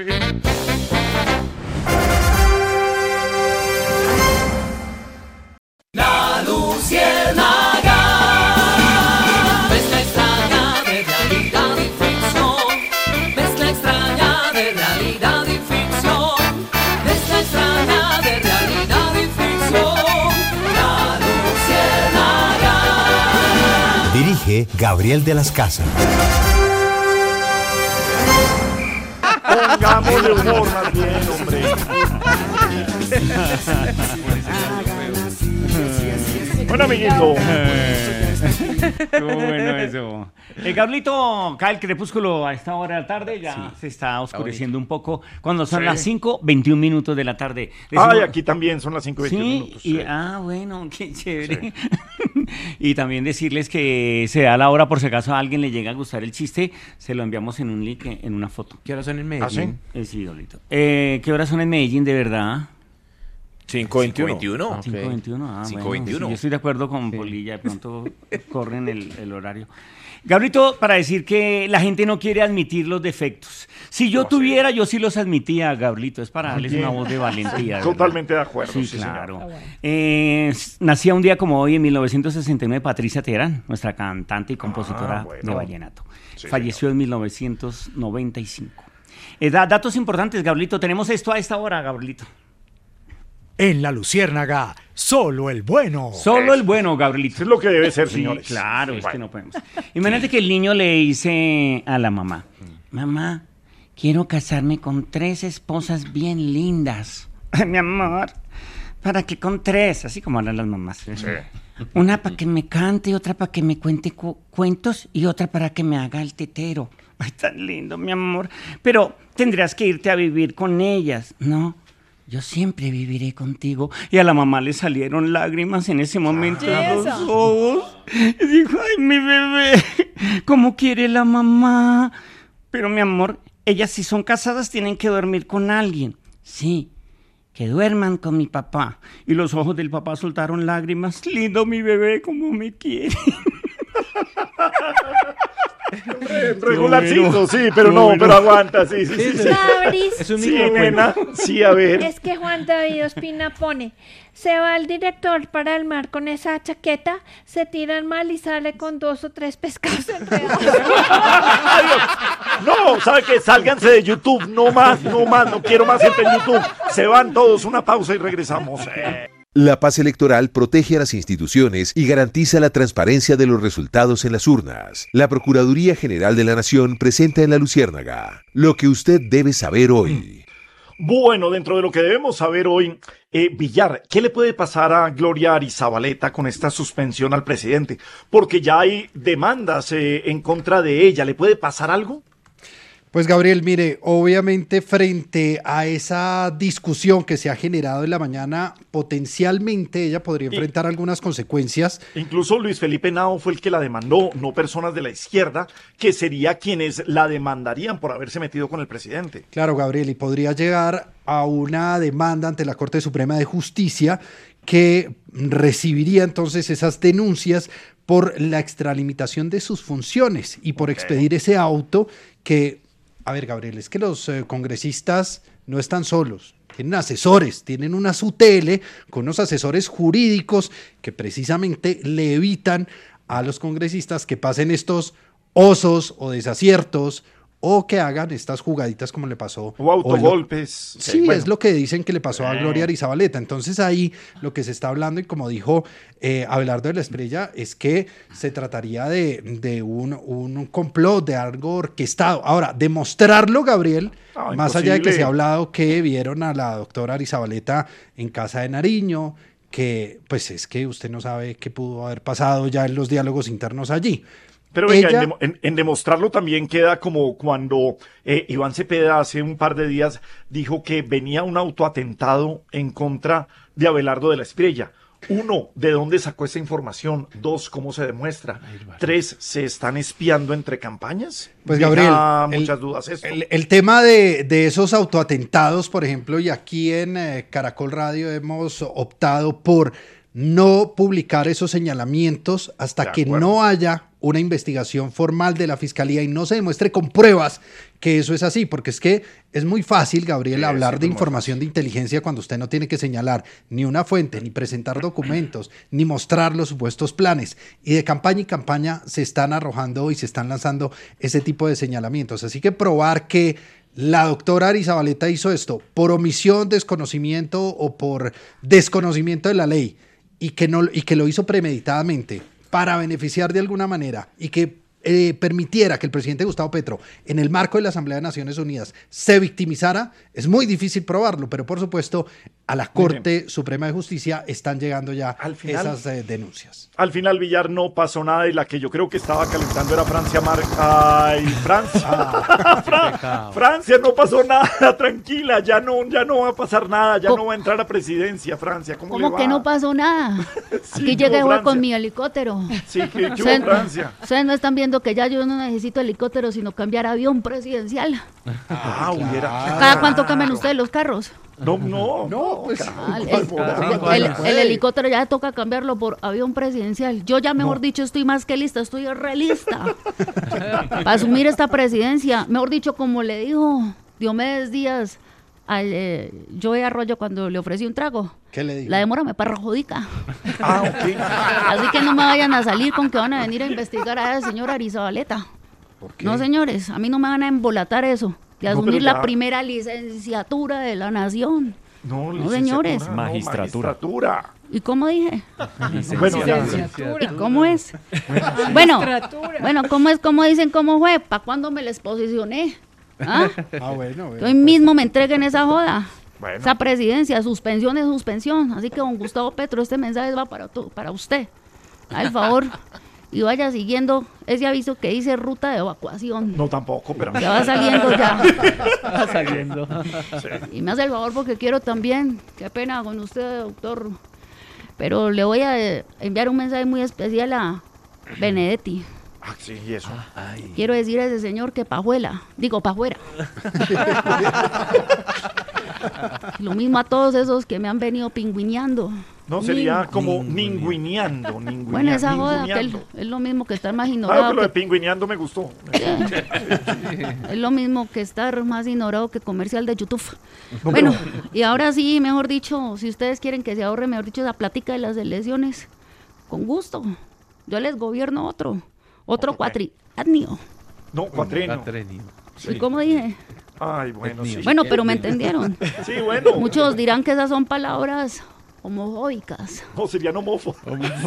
[SPEAKER 1] La luciérnaga, mezcla extraña de realidad y ficción, mezcla extraña de realidad y ficción, mezcla extraña de realidad y ficción, la luciérnaga.
[SPEAKER 17] Dirige Gabriel de las Casas.
[SPEAKER 4] Pongámosle humor más bien, hombre. Bueno, amiguito.
[SPEAKER 5] Qué bueno eso. Gablito, cae el crepúsculo a esta hora de la tarde, ya se está oscureciendo un poco. Cuando son
[SPEAKER 4] Sí.
[SPEAKER 5] las 5:21 minutos de la tarde.
[SPEAKER 4] Ay, aquí también son las 5:21
[SPEAKER 5] Sí,
[SPEAKER 4] minutos.
[SPEAKER 5] y, bueno, qué chévere. Y también decirles que se da la hora, por si acaso a alguien le llega a gustar el chiste, se lo enviamos en un link, en una foto.
[SPEAKER 13] ¿Qué horas son en Medellín?
[SPEAKER 5] Sí, Gablito. ¿Qué horas son en Medellín, de verdad?
[SPEAKER 9] 5:21.
[SPEAKER 5] 5:21, bueno,
[SPEAKER 14] 5:21.
[SPEAKER 5] sí, yo estoy de acuerdo con Polilla, de pronto corren el horario. Gabrito, para decir que la gente no quiere admitir los defectos. Si yo tuviera, yo sí los admitía, Gabrito, es para darles
[SPEAKER 4] Bien.
[SPEAKER 5] una voz de valentía. ¿verdad?
[SPEAKER 4] Totalmente de acuerdo.
[SPEAKER 5] Sí,
[SPEAKER 4] sí,
[SPEAKER 5] claro.
[SPEAKER 4] señor.
[SPEAKER 5] Nacía un día como hoy, en 1969, Patricia Terán, nuestra cantante y compositora
[SPEAKER 4] bueno.
[SPEAKER 5] de vallenato.
[SPEAKER 4] Sí,
[SPEAKER 5] Falleció en 1995. Datos importantes, Gabrielito. Tenemos esto a esta hora, Gabrielito.
[SPEAKER 18] En La Luciérnaga, solo el bueno.
[SPEAKER 5] Solo el bueno, Gabrielito.
[SPEAKER 4] Eso es lo que debe ser,
[SPEAKER 5] Sí,
[SPEAKER 4] señores.
[SPEAKER 5] claro, es
[SPEAKER 4] Bueno.
[SPEAKER 5] que no podemos. Imagínate que el niño le dice a la mamá, mamá, quiero casarme con 3 esposas bien lindas. Ay, mi amor, ¿para qué con 3? Así como hablan las mamás.
[SPEAKER 4] Sí.
[SPEAKER 5] Una para que me cante, otra para que me cuente cuentos y otra para que me haga el tetero. Ay, tan lindo, mi amor. Pero tendrás que irte a vivir con ellas. No, yo siempre viviré contigo. Y a la mamá le salieron lágrimas en ese momento en los ojos. Y dijo, ay, mi bebé, como quiere la mamá. Pero mi amor, ellas si son casadas tienen que dormir con alguien. Sí, que duerman con mi papá. Y los ojos del papá soltaron lágrimas. Lindo mi bebé, como me quiere.
[SPEAKER 4] Regularcito, sí, pero no, pero aguanta, sí.
[SPEAKER 7] Fabris.
[SPEAKER 4] Es un nena, sí, a ver.
[SPEAKER 7] Es que Juan David Ospina pone, se va el director para el mar con esa chaqueta, se tiran mal y sale con 2 o 3 pescados enredados.
[SPEAKER 4] No, ¿sabe qué? Sálganse de YouTube, no más, no quiero más gente en YouTube. Se van todos, una pausa y regresamos.
[SPEAKER 15] La paz electoral protege a las instituciones y garantiza la transparencia de los resultados en las urnas. La Procuraduría General de la Nación presenta en La Luciérnaga lo que usted debe saber hoy.
[SPEAKER 4] Bueno, dentro de lo que debemos saber hoy, Villar, ¿qué le puede pasar a Gloria Arizabaleta con esta suspensión al presidente? Porque ya hay demandas en contra de ella. ¿Le puede pasar algo?
[SPEAKER 8] Pues Gabriel, mire, obviamente frente a esa discusión que se ha generado en la mañana, potencialmente ella podría enfrentar algunas consecuencias.
[SPEAKER 4] Incluso Luis Felipe Nao fue el que la demandó, no personas de la izquierda, que sería quienes la demandarían por haberse metido con el presidente.
[SPEAKER 8] Claro, Gabriel, y podría llegar a una demanda ante la Corte Suprema de Justicia que recibiría entonces esas denuncias por la extralimitación de sus funciones y por expedir ese auto que... A ver, Gabriel, es que los congresistas no están solos, tienen asesores, tienen una UTL con unos asesores jurídicos que precisamente le evitan a los congresistas que pasen estos osos o desaciertos o que hagan estas jugaditas como le pasó.
[SPEAKER 4] O autogolpes.
[SPEAKER 8] Sí, bueno. Es lo que dicen que le pasó a Gloria Arizabaleta. Entonces ahí lo que se está hablando, y como dijo Abelardo de la Espriella, es que se trataría de un complot, de algo orquestado. Ahora, demostrarlo, Gabriel, más allá de que se ha hablado que vieron a la doctora Arizabaleta en casa de Nariño, que pues es que usted no sabe qué pudo haber pasado ya en los diálogos internos allí.
[SPEAKER 4] Pero venga, en demostrarlo también queda como cuando Iván Cepeda hace un par de días dijo que venía un autoatentado en contra de Abelardo de la Espriella. 1, ¿de dónde sacó esa información? 2, ¿cómo se demuestra? 3, ¿se están espiando entre campañas?
[SPEAKER 8] Pues Gabriel,
[SPEAKER 4] muchas dudas esto.
[SPEAKER 8] El tema de esos autoatentados, por ejemplo, y aquí en Caracol Radio hemos optado por no publicar esos señalamientos hasta que no haya una investigación formal de la Fiscalía y no se demuestre con pruebas que eso es así, porque es que es muy fácil, Gabriel, hablar de información de inteligencia cuando usted no tiene que señalar ni una fuente, ni presentar documentos, ni mostrar los supuestos planes. Y de campaña y campaña se están arrojando y se están lanzando ese tipo de señalamientos. Así que probar que la doctora Arizabaleta hizo esto por omisión, desconocimiento o por desconocimiento de la ley y que lo hizo premeditadamente para beneficiar de alguna manera y que permitiera que el presidente Gustavo Petro, en el marco de la Asamblea de Naciones Unidas, se victimizara, es muy difícil probarlo, pero por supuesto a la Corte Suprema de Justicia están llegando ya esas denuncias.
[SPEAKER 4] Al final, Villar, no pasó nada y la que yo creo que estaba calentando era Francia ¡Ay, Francia! Francia, no pasó nada, tranquila, ya no va a pasar nada, ya no va a entrar a presidencia, Francia. ¿Cómo le va?
[SPEAKER 19] que no pasó nada?
[SPEAKER 4] Sí,
[SPEAKER 19] aquí llegué con mi helicóptero.
[SPEAKER 4] Sí, ¿qué hubo, Francia?
[SPEAKER 19] Ustedes no están viendo que ya yo no necesito helicóptero, sino cambiar avión presidencial. ¿Cada cuánto cambian ustedes los carros?
[SPEAKER 4] No, pues
[SPEAKER 19] el helicóptero ya toca cambiarlo por avión presidencial. Yo ya, mejor dicho, estoy más que lista, estoy re lista para asumir esta presidencia. Mejor dicho, como le dijo Diomedes Díaz al Joe Arroyo cuando le ofrecí un trago.
[SPEAKER 8] ¿Qué le dijo?
[SPEAKER 19] La demora me perjudica.
[SPEAKER 4] Ok.
[SPEAKER 19] Así que no me vayan a salir con que van a venir a investigar a esa señora Arizabaleta.
[SPEAKER 8] ¿Por qué?
[SPEAKER 19] No, señores, a mí no me van a embolatar eso. De asumir la primera licenciatura de la nación.
[SPEAKER 4] No,
[SPEAKER 19] señores.
[SPEAKER 11] Magistratura.
[SPEAKER 19] ¿Y cómo dije?
[SPEAKER 4] Licenciatura.
[SPEAKER 19] ¿Y cómo es? Bueno, ¿cómo es? ¿Cómo dicen cómo fue? ¿Para cuándo me les posicioné?
[SPEAKER 8] Bueno.
[SPEAKER 19] Hoy mismo me entreguen esa joda. Bueno. Esa presidencia, suspensión es suspensión. Así que, don Gustavo Petro, este mensaje va para usted. Al favor. Y vaya siguiendo ese aviso que dice ruta de evacuación.
[SPEAKER 4] No, tampoco, pero...
[SPEAKER 19] Ya va saliendo ya.
[SPEAKER 11] Va saliendo.
[SPEAKER 4] Sí.
[SPEAKER 19] Y me hace el favor porque quiero también, qué pena con usted, doctor, pero le voy a enviar un mensaje muy especial a Benedetti.
[SPEAKER 4] Ah, sí, y eso.
[SPEAKER 19] Quiero decir a ese señor que pajuela, digo pa' afuera. Lo mismo a todos esos que me han venido pingüineando.
[SPEAKER 4] No, sería como ningüineando.
[SPEAKER 19] Bueno, esa joda, que es lo mismo que estar más
[SPEAKER 4] Ah,
[SPEAKER 19] ignorado.
[SPEAKER 4] pero lo de pingüineando me gustó.
[SPEAKER 19] Es lo mismo que estar más ignorado que comercial de YouTube. Bueno, y ahora sí, mejor dicho, si ustedes quieren que se ahorre, mejor dicho, esa plática de las elecciones, con gusto. Yo les gobierno otro cuatrienio.
[SPEAKER 4] No, cuatrenio.
[SPEAKER 19] ¿Y cómo dije?
[SPEAKER 4] Ay, bueno, sí.
[SPEAKER 19] Bueno, pero me entendieron.
[SPEAKER 4] Sí, bueno.
[SPEAKER 19] Muchos dirán que esas son palabras homofóbicas.
[SPEAKER 4] No, serían homófobos.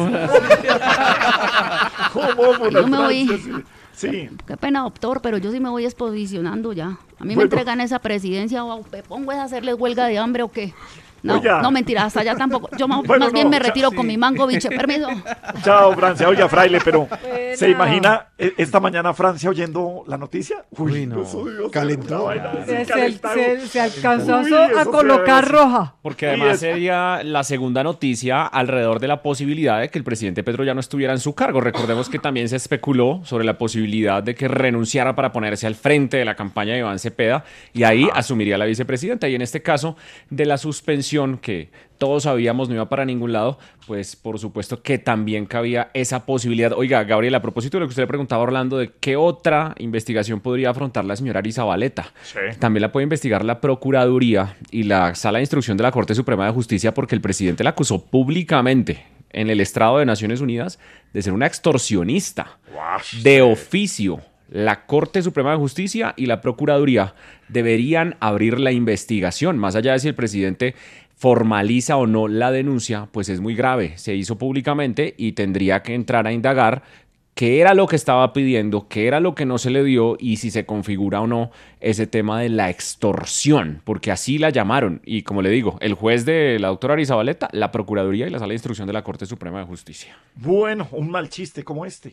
[SPEAKER 19] Yo me voy.
[SPEAKER 4] Sí.
[SPEAKER 19] Qué pena, doctor, pero yo sí me voy exposicionando ya. A mí me
[SPEAKER 4] Bueno.
[SPEAKER 19] entregan esa presidencia o me pongo a hacerles huelga de hambre o qué. No,
[SPEAKER 4] Oiga.
[SPEAKER 19] no, mentira, hasta allá tampoco. Yo más
[SPEAKER 4] Bueno,
[SPEAKER 19] bien
[SPEAKER 4] no,
[SPEAKER 19] me
[SPEAKER 4] ya,
[SPEAKER 19] retiro
[SPEAKER 4] sí.
[SPEAKER 19] con mi mango, biche, permiso.
[SPEAKER 4] Chao, Francia. Oiga, Fraile, pero
[SPEAKER 7] Bueno.
[SPEAKER 4] ¿se imagina esta mañana Francia oyendo la noticia?
[SPEAKER 13] Uy, no.
[SPEAKER 8] Calentó.
[SPEAKER 7] Se alcanzó
[SPEAKER 4] Uy,
[SPEAKER 7] a
[SPEAKER 4] eso
[SPEAKER 7] colocar
[SPEAKER 4] sí.
[SPEAKER 7] roja.
[SPEAKER 11] Porque además sería la segunda noticia alrededor de la posibilidad de que el presidente Petro ya no estuviera en su cargo. Recordemos que también se especuló sobre la posibilidad de que renunciara para ponerse al frente de la campaña de Iván Cepeda y ahí asumiría la vicepresidenta. Y en este caso de la suspensión que todos sabíamos no iba para ningún lado, pues por supuesto que también cabía esa posibilidad. Oiga, Gabriel, a propósito de lo que usted le preguntaba a Orlando, ¿de qué otra investigación podría afrontar la señora Arizabaleta?
[SPEAKER 4] Sí.
[SPEAKER 11] También la puede investigar la Procuraduría y la Sala de Instrucción de la Corte Suprema de Justicia porque el presidente la acusó públicamente en el estrado de Naciones Unidas de ser una extorsionista de oficio. La Corte Suprema de Justicia y la Procuraduría deberían abrir la investigación, más allá de si el presidente formaliza o no la denuncia, pues es muy grave. Se hizo públicamente y tendría que entrar a indagar qué era lo que estaba pidiendo, qué era lo que no se le dio y si se configura o no ese tema de la extorsión, porque así la llamaron. Y como le digo, el juez de la doctora Arizabaleta, la Procuraduría y la Sala de Instrucción de la Corte Suprema de Justicia.
[SPEAKER 4] Bueno, un mal chiste como este.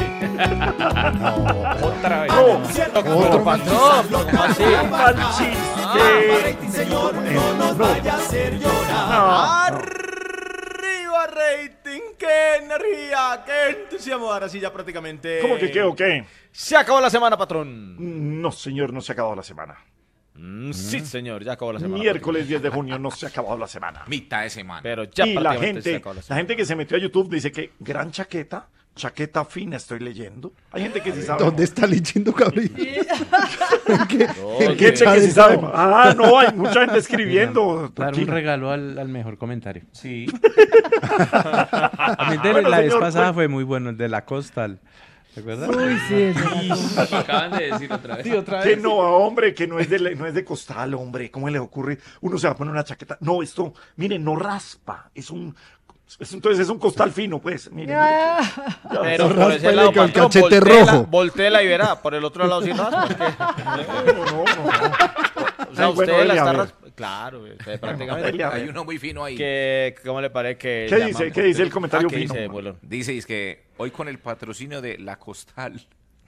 [SPEAKER 11] Otra vez.
[SPEAKER 4] Otro
[SPEAKER 9] patrón. ¿Cómo así?
[SPEAKER 4] Un mal chiste.
[SPEAKER 20] No vaya a hacer llorar.
[SPEAKER 9] Arriba, rating, qué energía, qué entusiasmo. Ahora sí, ya prácticamente.
[SPEAKER 4] ¿Cómo que qué o qué?
[SPEAKER 9] Se acabó la semana, patrón.
[SPEAKER 4] No, señor, no se ha acabado la semana.
[SPEAKER 9] Sí, señor, ya acabó la semana.
[SPEAKER 4] Miércoles 10 de junio no se ha acabado la semana.
[SPEAKER 14] Mitad de semana.
[SPEAKER 9] Pero ya
[SPEAKER 4] Y la
[SPEAKER 9] prácticamente se
[SPEAKER 4] gente,
[SPEAKER 9] acabó la
[SPEAKER 4] la
[SPEAKER 9] semana.
[SPEAKER 4] gente que se metió a YouTube dice que gran chaqueta fina estoy leyendo. Hay gente que sí sabe.
[SPEAKER 8] ¿Dónde está leyendo, Gabriel?
[SPEAKER 4] Hay gente que sí sabe. Ah, no, hay mucha gente escribiendo.
[SPEAKER 6] Dar un
[SPEAKER 4] Tranquilo.
[SPEAKER 6] regalo al mejor comentario.
[SPEAKER 11] Sí.
[SPEAKER 6] A mí de
[SPEAKER 4] Bueno,
[SPEAKER 6] la vez
[SPEAKER 4] señor,
[SPEAKER 6] pasada
[SPEAKER 4] pues.
[SPEAKER 6] fue muy bueno, el de la Costal. ¿Te acuerdas?
[SPEAKER 7] Uy, sí,
[SPEAKER 11] Lo acaban de decir otra vez.
[SPEAKER 6] Sí, otra
[SPEAKER 4] Que
[SPEAKER 6] vez.
[SPEAKER 4] no, hombre, que no es de costal, hombre. ¿Cómo le ocurre? Uno se va a poner una chaqueta. No, esto, mire, no raspa. Entonces es un costal fino, pues. Mire,
[SPEAKER 7] Ah.
[SPEAKER 4] mire.
[SPEAKER 9] Pero por
[SPEAKER 8] Raspale
[SPEAKER 9] ese lado,
[SPEAKER 8] con el
[SPEAKER 9] patrón,
[SPEAKER 8] cachete
[SPEAKER 9] voltéela,
[SPEAKER 8] rojo.
[SPEAKER 9] voltéela y verá. Por el otro lado sí raspa. es que-
[SPEAKER 4] No.
[SPEAKER 9] O sea,
[SPEAKER 4] Ay, bueno,
[SPEAKER 9] usted la
[SPEAKER 4] dele, a
[SPEAKER 9] está
[SPEAKER 4] ver.
[SPEAKER 9] raspando. Claro, usted prácticamente.
[SPEAKER 4] dele, a ver.
[SPEAKER 14] Hay uno muy fino ahí.
[SPEAKER 9] ¿Cómo le parece que
[SPEAKER 4] ¿Qué
[SPEAKER 9] llamamos?
[SPEAKER 4] dice? ¿Qué dice el comentario
[SPEAKER 9] ¿Qué
[SPEAKER 4] fino?
[SPEAKER 9] dice, Bolón?
[SPEAKER 14] Dice es que hoy con el patrocinio de La Costal.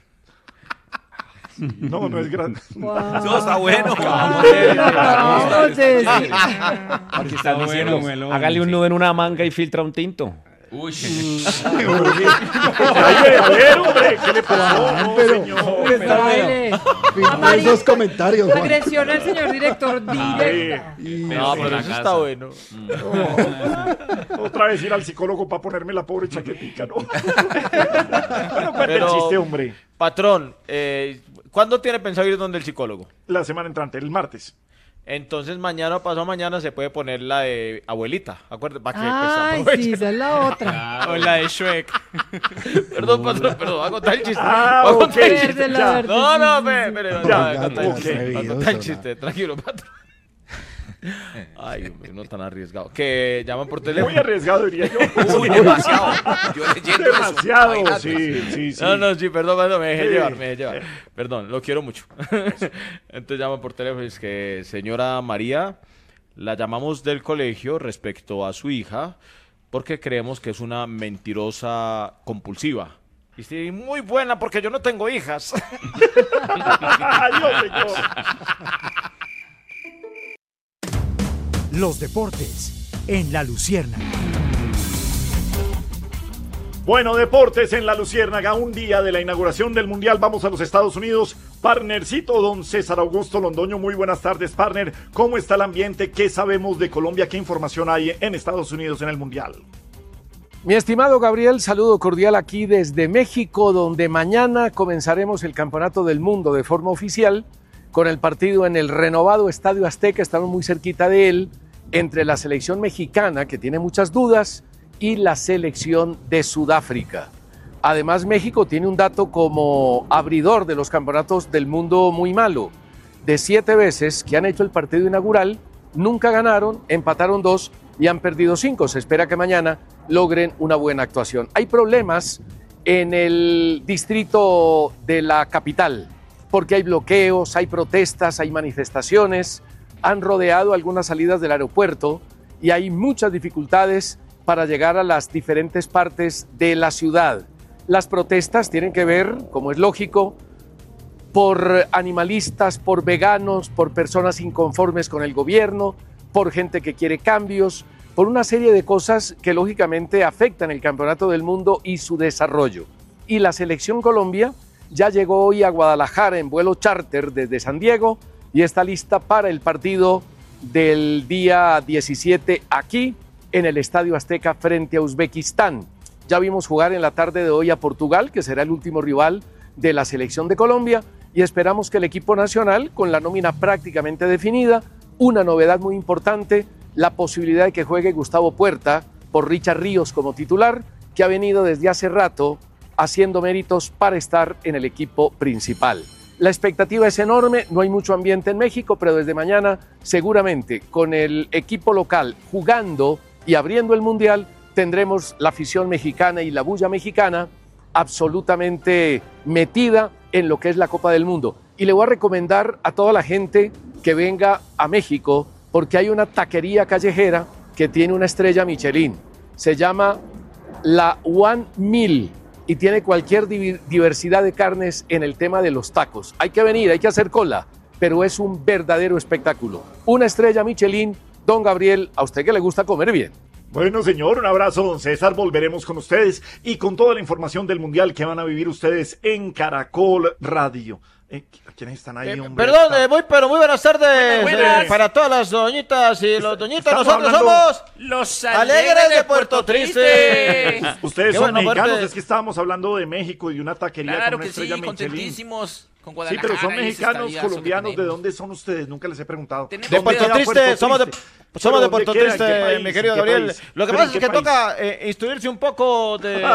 [SPEAKER 4] No, no es grande.
[SPEAKER 14] No, está bueno.
[SPEAKER 7] Acabamos de decir.
[SPEAKER 11] Aquí están
[SPEAKER 6] bueno,
[SPEAKER 11] diciendo,
[SPEAKER 6] melón,
[SPEAKER 11] hágale un
[SPEAKER 6] sí.
[SPEAKER 11] nudo en una manga y filtra un tinto.
[SPEAKER 14] Uy.
[SPEAKER 4] Ay, a ver, hombre, ¿qué le pasó? No, señor.
[SPEAKER 7] Dale.
[SPEAKER 8] Firmó esos comentarios, Juan.
[SPEAKER 7] Agresión al señor director directa.
[SPEAKER 9] No, pero eso está bueno.
[SPEAKER 4] Otra vez ir al psicólogo para ponerme la pobre chaquetica, ¿no? Bueno, cuente el chiste, hombre.
[SPEAKER 9] Patrón, ¿cuándo tiene pensado ir donde el psicólogo?
[SPEAKER 4] La semana entrante, el martes.
[SPEAKER 9] Entonces mañana o pasado mañana se puede poner la de abuelita, acuérdate, para que
[SPEAKER 7] Ay,
[SPEAKER 9] pues,
[SPEAKER 7] sí, esa es la otra.
[SPEAKER 9] o la de Shrek. Perdón, patrón, perdón, voy a contar el chiste.
[SPEAKER 4] Ah,
[SPEAKER 9] Voy a contar el
[SPEAKER 4] ok,
[SPEAKER 9] chiste.
[SPEAKER 4] ya.
[SPEAKER 9] No, no, espere, voy
[SPEAKER 4] Ya,
[SPEAKER 9] a contar el
[SPEAKER 4] ok.
[SPEAKER 9] chiste. Voy a contar el chiste, tranquilo, patrón. Ay, hombre, no tan arriesgado. Que llaman por teléfono.
[SPEAKER 4] Muy arriesgado, diría yo.
[SPEAKER 14] Uy, demasiado. Yo leyendo eso.
[SPEAKER 4] Demasiado,
[SPEAKER 14] Imagínate.
[SPEAKER 4] sí.
[SPEAKER 9] No, sí, perdón, me dejé
[SPEAKER 4] Sí.
[SPEAKER 9] llevar. Perdón, lo quiero mucho. Entonces llaman por teléfono y es que, señora María, la llamamos del colegio respecto a su hija porque creemos que es una mentirosa compulsiva. Y sí, muy buena porque yo no tengo hijas.
[SPEAKER 4] Adiós, señor.
[SPEAKER 18] Los deportes en La Luciérnaga.
[SPEAKER 4] Bueno, deportes en la Luciérnaga, un día de la inauguración del Mundial. Vamos a los Estados Unidos. Partnercito, don César Augusto Londoño. Muy buenas tardes, partner. ¿Cómo está el ambiente? ¿Qué sabemos de Colombia? ¿Qué información hay en Estados Unidos en el Mundial?
[SPEAKER 21] Mi estimado Gabriel, saludo cordial aquí desde México, donde mañana comenzaremos el Campeonato del Mundo de forma oficial con el partido en el renovado Estadio Azteca. Estamos muy cerquita de él, entre la selección mexicana, que tiene muchas dudas, y la selección de Sudáfrica. Además, México tiene un dato como abridor de los campeonatos del mundo muy malo. De 7 veces que han hecho el partido inaugural, nunca ganaron, empataron 2 y han perdido 5. Se espera que mañana logren una buena actuación. Hay problemas en el distrito de la capital, porque hay bloqueos, hay protestas, hay manifestaciones, han rodeado algunas salidas del aeropuerto y hay muchas dificultades para llegar a las diferentes partes de la ciudad. Las protestas tienen que ver, como es lógico, por animalistas, por veganos, por personas inconformes con el gobierno, por gente que quiere cambios, por una serie de cosas que lógicamente afectan el Campeonato del Mundo y su desarrollo. Y la Selección Colombia ya llegó hoy a Guadalajara en vuelo charter desde San Diego y está lista para el partido del día 17 aquí en el Estadio Azteca frente a Uzbekistán. Ya vimos jugar en la tarde de hoy a Portugal, que será el último rival de la selección de Colombia, y esperamos que el equipo nacional, con la nómina prácticamente definida, una novedad muy importante, la posibilidad de que juegue Gustavo Puerta por Richard Ríos como titular, que ha venido desde hace rato haciendo méritos para estar en el equipo principal. La expectativa es enorme, no hay mucho ambiente en México, pero desde mañana seguramente con el equipo local jugando y abriendo el Mundial, tendremos la afición mexicana y la bulla mexicana absolutamente metida en lo que es la Copa del Mundo. Y le voy a recomendar a toda la gente que venga a México, porque hay una taquería callejera que tiene una estrella Michelin. Se llama la One Meal y tiene cualquier diversidad de carnes en el tema de los tacos. Hay que venir, hay que hacer cola, pero es un verdadero espectáculo. Una estrella Michelin. Don Gabriel, a usted que le gusta comer bien.
[SPEAKER 4] Bueno, señor, un abrazo, don César. Volveremos con ustedes y con toda la información del Mundial que van a vivir ustedes en Caracol Radio. ¿Quiénes están ahí, hombre?
[SPEAKER 9] Perdón, pero muy buenas tardes. Buenas. Para todas las doñitas y los doñitas, nosotros somos
[SPEAKER 22] los
[SPEAKER 9] Alegres de Puerto Triste.
[SPEAKER 4] Ustedes son mexicanos, es que estábamos hablando de México y de una taquería
[SPEAKER 22] claro
[SPEAKER 4] con una estrella Michelin.
[SPEAKER 22] Contentísimos. Con
[SPEAKER 4] sí, pero son mexicanos, colombianos. ¿De dónde son ustedes? Nunca les he preguntado.
[SPEAKER 9] De Puerto Triste, somos de Puerto Triste, mi querido Gabriel. Lo que pasa es que toca instruirse un poco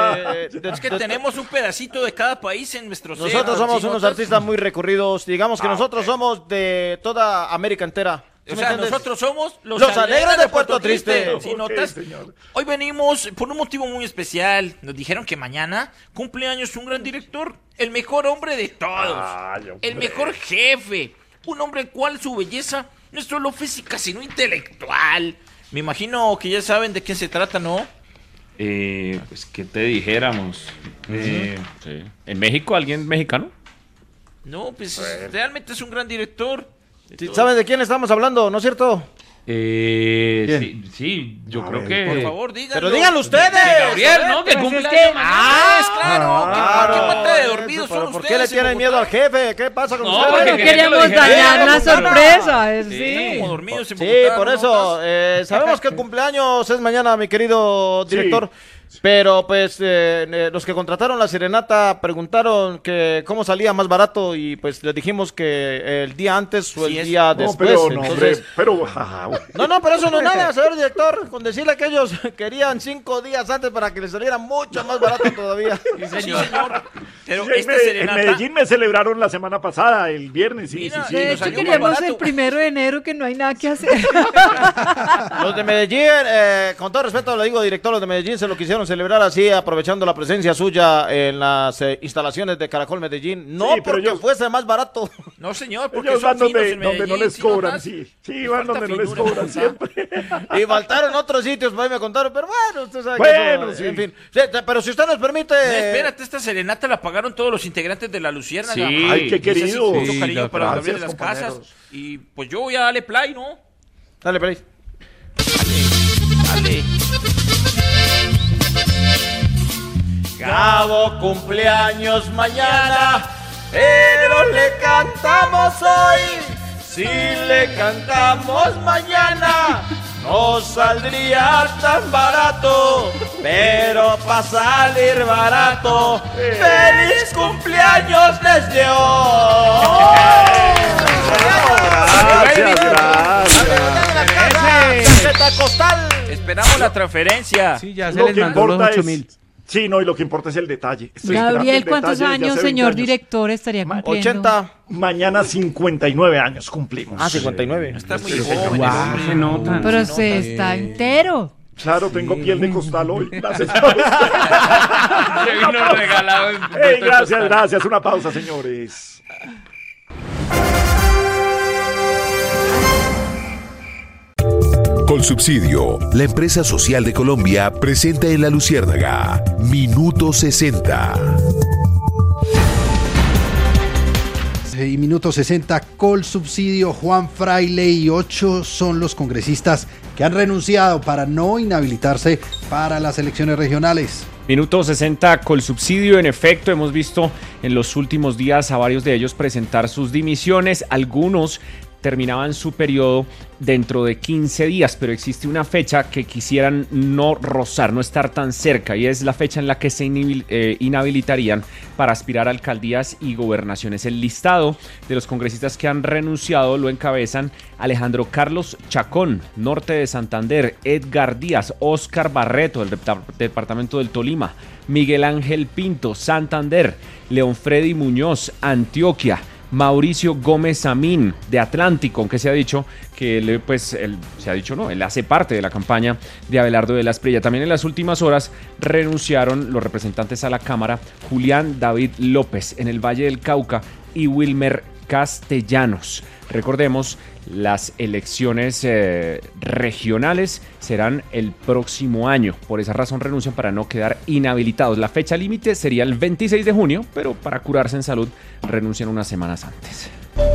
[SPEAKER 22] es que tenemos un pedacito de cada país en nuestro ser.
[SPEAKER 9] Nosotros somos unos artistas muy recorridos. Digamos que nosotros somos de toda América entera.
[SPEAKER 22] O sea, nosotros somos
[SPEAKER 9] los Alegres de Puerto Triste.
[SPEAKER 22] ¿Sí notas? Hoy venimos por un motivo muy especial. Nos dijeron que mañana cumpleaños un gran director, el mejor hombre de todos, el mejor jefe, un hombre el cual su belleza no es solo física, sino intelectual. Me imagino que ya saben de quién se trata, ¿no?
[SPEAKER 11] Pues que te dijéramos. Sí. ¿En México alguien mexicano?
[SPEAKER 22] No, pues realmente es un gran director.
[SPEAKER 9] ¿Saben de quién estamos hablando, no es cierto?
[SPEAKER 11] Sí, yo creo que...
[SPEAKER 22] Por favor, díganlo.
[SPEAKER 9] Pero díganlo ustedes.
[SPEAKER 22] Gabriel, ¿no? Que cumple claro. ¿Qué falta de dormidos son ustedes?
[SPEAKER 9] ¿Por qué le tienen miedo al jefe? ¿Qué pasa con ustedes?
[SPEAKER 7] Porque queríamos dañar la sorpresa. Sí,
[SPEAKER 9] por eso. Sabemos que el cumpleaños es mañana, mi querido director. Pero pues los que contrataron la serenata preguntaron que cómo salía más barato y pues les dijimos que el día antes o el día después.
[SPEAKER 4] Pero
[SPEAKER 9] eso no es nada, señor director, con decirle que ellos querían 5 días antes para que les saliera mucho más barato todavía.
[SPEAKER 22] Sí, señor. Pero
[SPEAKER 4] en Medellín me celebraron la semana pasada, el viernes. Sí.
[SPEAKER 7] De hecho, queríamos el 1 de enero, que no hay nada que hacer.
[SPEAKER 9] Los de Medellín, con todo respeto le digo, director, los de Medellín se lo quisieron celebrar así, aprovechando la presencia suya en las instalaciones de Caracol Medellín. No, porque fuese más barato.
[SPEAKER 22] No, señor, porque
[SPEAKER 4] ellos van
[SPEAKER 22] son
[SPEAKER 4] donde no les cobran, sí, van donde no les cobran siempre.
[SPEAKER 9] Y faltaron otros sitios, por ahí me contaron, pero bueno, usted sabe que eso, en fin. Sí, pero si usted nos permite...
[SPEAKER 22] No, espérate, esta serenata la pagaron todos los integrantes de la Luciérnaga.
[SPEAKER 4] Sí. Ay, qué querido.
[SPEAKER 22] Mucho cariño para Gabriel de las Casas. Y pues yo voy a darle play, ¿no?
[SPEAKER 9] Dale play.
[SPEAKER 22] Dale.
[SPEAKER 9] Gabo cumpleaños mañana, pero le cantamos hoy. Si le cantamos mañana, no saldría tan barato, pero para salir barato, ¡feliz cumpleaños desde hoy!
[SPEAKER 22] Esperamos la transferencia.
[SPEAKER 11] Sí, ya se
[SPEAKER 4] Lo
[SPEAKER 11] les
[SPEAKER 4] que
[SPEAKER 11] mandó los
[SPEAKER 4] importa
[SPEAKER 11] 8.000.
[SPEAKER 4] Sí, no, y lo que importa es el detalle. Estoy esperando
[SPEAKER 2] Gabriel,
[SPEAKER 4] el
[SPEAKER 2] ¿cuántos
[SPEAKER 4] detalle desde
[SPEAKER 2] años,
[SPEAKER 4] hace 20
[SPEAKER 2] señor
[SPEAKER 4] años.
[SPEAKER 2] director, estaría cumpliendo?
[SPEAKER 9] 80.
[SPEAKER 4] Mañana 59 años cumplimos.
[SPEAKER 9] Ah, 59.
[SPEAKER 22] Está muy
[SPEAKER 4] Sí,
[SPEAKER 22] joven.
[SPEAKER 4] señor.
[SPEAKER 22] ese
[SPEAKER 5] Se nota.
[SPEAKER 2] Pero se está entero.
[SPEAKER 4] Claro, tengo piel de costal hoy. Gracias.
[SPEAKER 22] Se vino regalado.
[SPEAKER 4] Ey, gracias, gracias. Una pausa, señores.
[SPEAKER 15] Colsubsidio, la empresa social de Colombia, presenta en La Luciérnaga Minuto 60.
[SPEAKER 8] Y minuto 60, Colsubsidio, Juan Fraile y 8 son los congresistas que han renunciado para no inhabilitarse para las elecciones regionales.
[SPEAKER 11] Minuto 60 Colsubsidio. En efecto, hemos visto en los últimos días a varios de ellos presentar sus dimisiones. Algunos terminaban su periodo dentro de 15 días, pero existe una fecha que quisieran no rozar, no estar tan cerca, y es la fecha en la que se inhabilitarían para aspirar a alcaldías y gobernaciones. El listado de los congresistas que han renunciado lo encabezan Alejandro Carlos Chacón, Norte de Santander; Edgar Díaz; Óscar Barreto, del departamento del Tolima; Miguel Ángel Pinto, Santander; León Freddy Muñoz, Antioquia; Mauricio Gómez Amín, de Atlántico, aunque se ha dicho que él hace parte de la campaña de Abelardo de la Espriella. También en las últimas horas renunciaron los representantes a la Cámara Julián David López en el Valle del Cauca y Wilmer Castellanos. Recordemos, las elecciones regionales serán el próximo año. Por esa razón renuncian para no quedar inhabilitados. La fecha límite sería el 26 de junio, pero para curarse en salud renuncian unas semanas antes.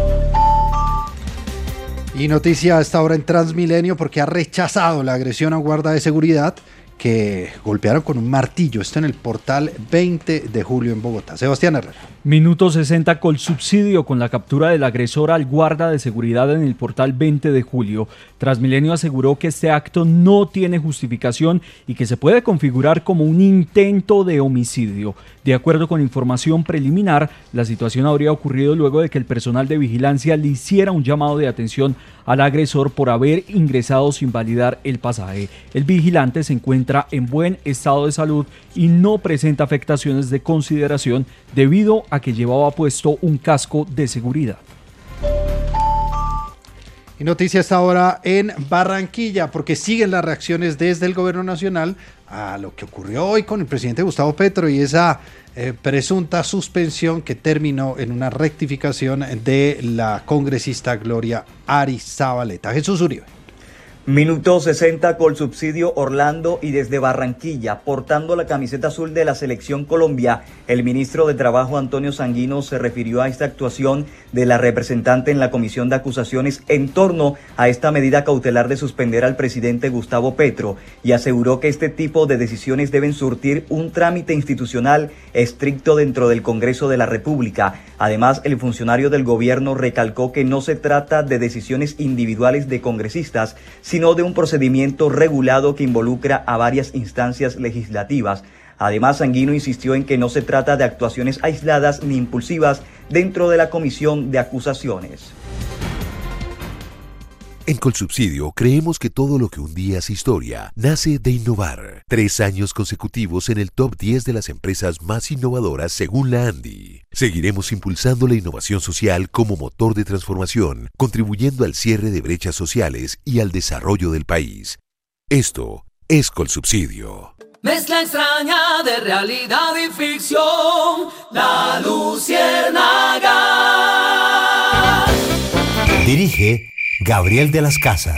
[SPEAKER 8] Y noticia a esta hora en Transmilenio porque ha rechazado la agresión a guarda de seguridad que golpearon con un martillo. Esto en el portal 20 de julio en Bogotá. Sebastián Herrera.
[SPEAKER 10] Minuto 60 Colsubsidio con la captura del agresor al guarda de seguridad en el portal 20 de julio. Transmilenio aseguró que este acto no tiene justificación y que se puede configurar como un intento de homicidio. De acuerdo con información preliminar, la situación habría ocurrido luego de que el personal de vigilancia le hiciera un llamado de atención al agresor por haber ingresado sin validar el pasaje. El vigilante se encuentra en buen estado de salud y no presenta afectaciones de consideración debido a que llevaba puesto un casco de seguridad.
[SPEAKER 8] Y noticia hasta ahora en Barranquilla, porque siguen las reacciones desde el gobierno nacional a lo que ocurrió hoy con el presidente Gustavo Petro y esa presunta suspensión que terminó en una rectificación de la congresista Gloria Arizabaleta. Jesús Uribe.
[SPEAKER 23] Minuto 60 Colsubsidio Orlando y desde Barranquilla, portando la camiseta azul de la Selección Colombia, el ministro de Trabajo Antonio Sanguino se refirió a esta actuación de la representante en la Comisión de Acusaciones en torno a esta medida cautelar de suspender al presidente Gustavo Petro y aseguró que este tipo de decisiones deben surtir un trámite institucional estricto dentro del Congreso de la República. Además, el funcionario del gobierno recalcó que no se trata de decisiones individuales de congresistas, sino de un procedimiento regulado que involucra a varias instancias legislativas. Además, Sanguino insistió en que no se trata de actuaciones aisladas ni impulsivas dentro de la Comisión de Acusaciones.
[SPEAKER 15] En Colsubsidio creemos que todo lo que un día es historia nace de innovar. 3 años consecutivos en el top 10 de las empresas más innovadoras según la ANDI. Seguiremos impulsando la innovación social como motor de transformación, contribuyendo al cierre de brechas sociales y al desarrollo del país. Esto es Colsubsidio.
[SPEAKER 1] Mezcla extraña de realidad y ficción, La Luciérnaga.
[SPEAKER 17] Dirige Gabriel de las Casas.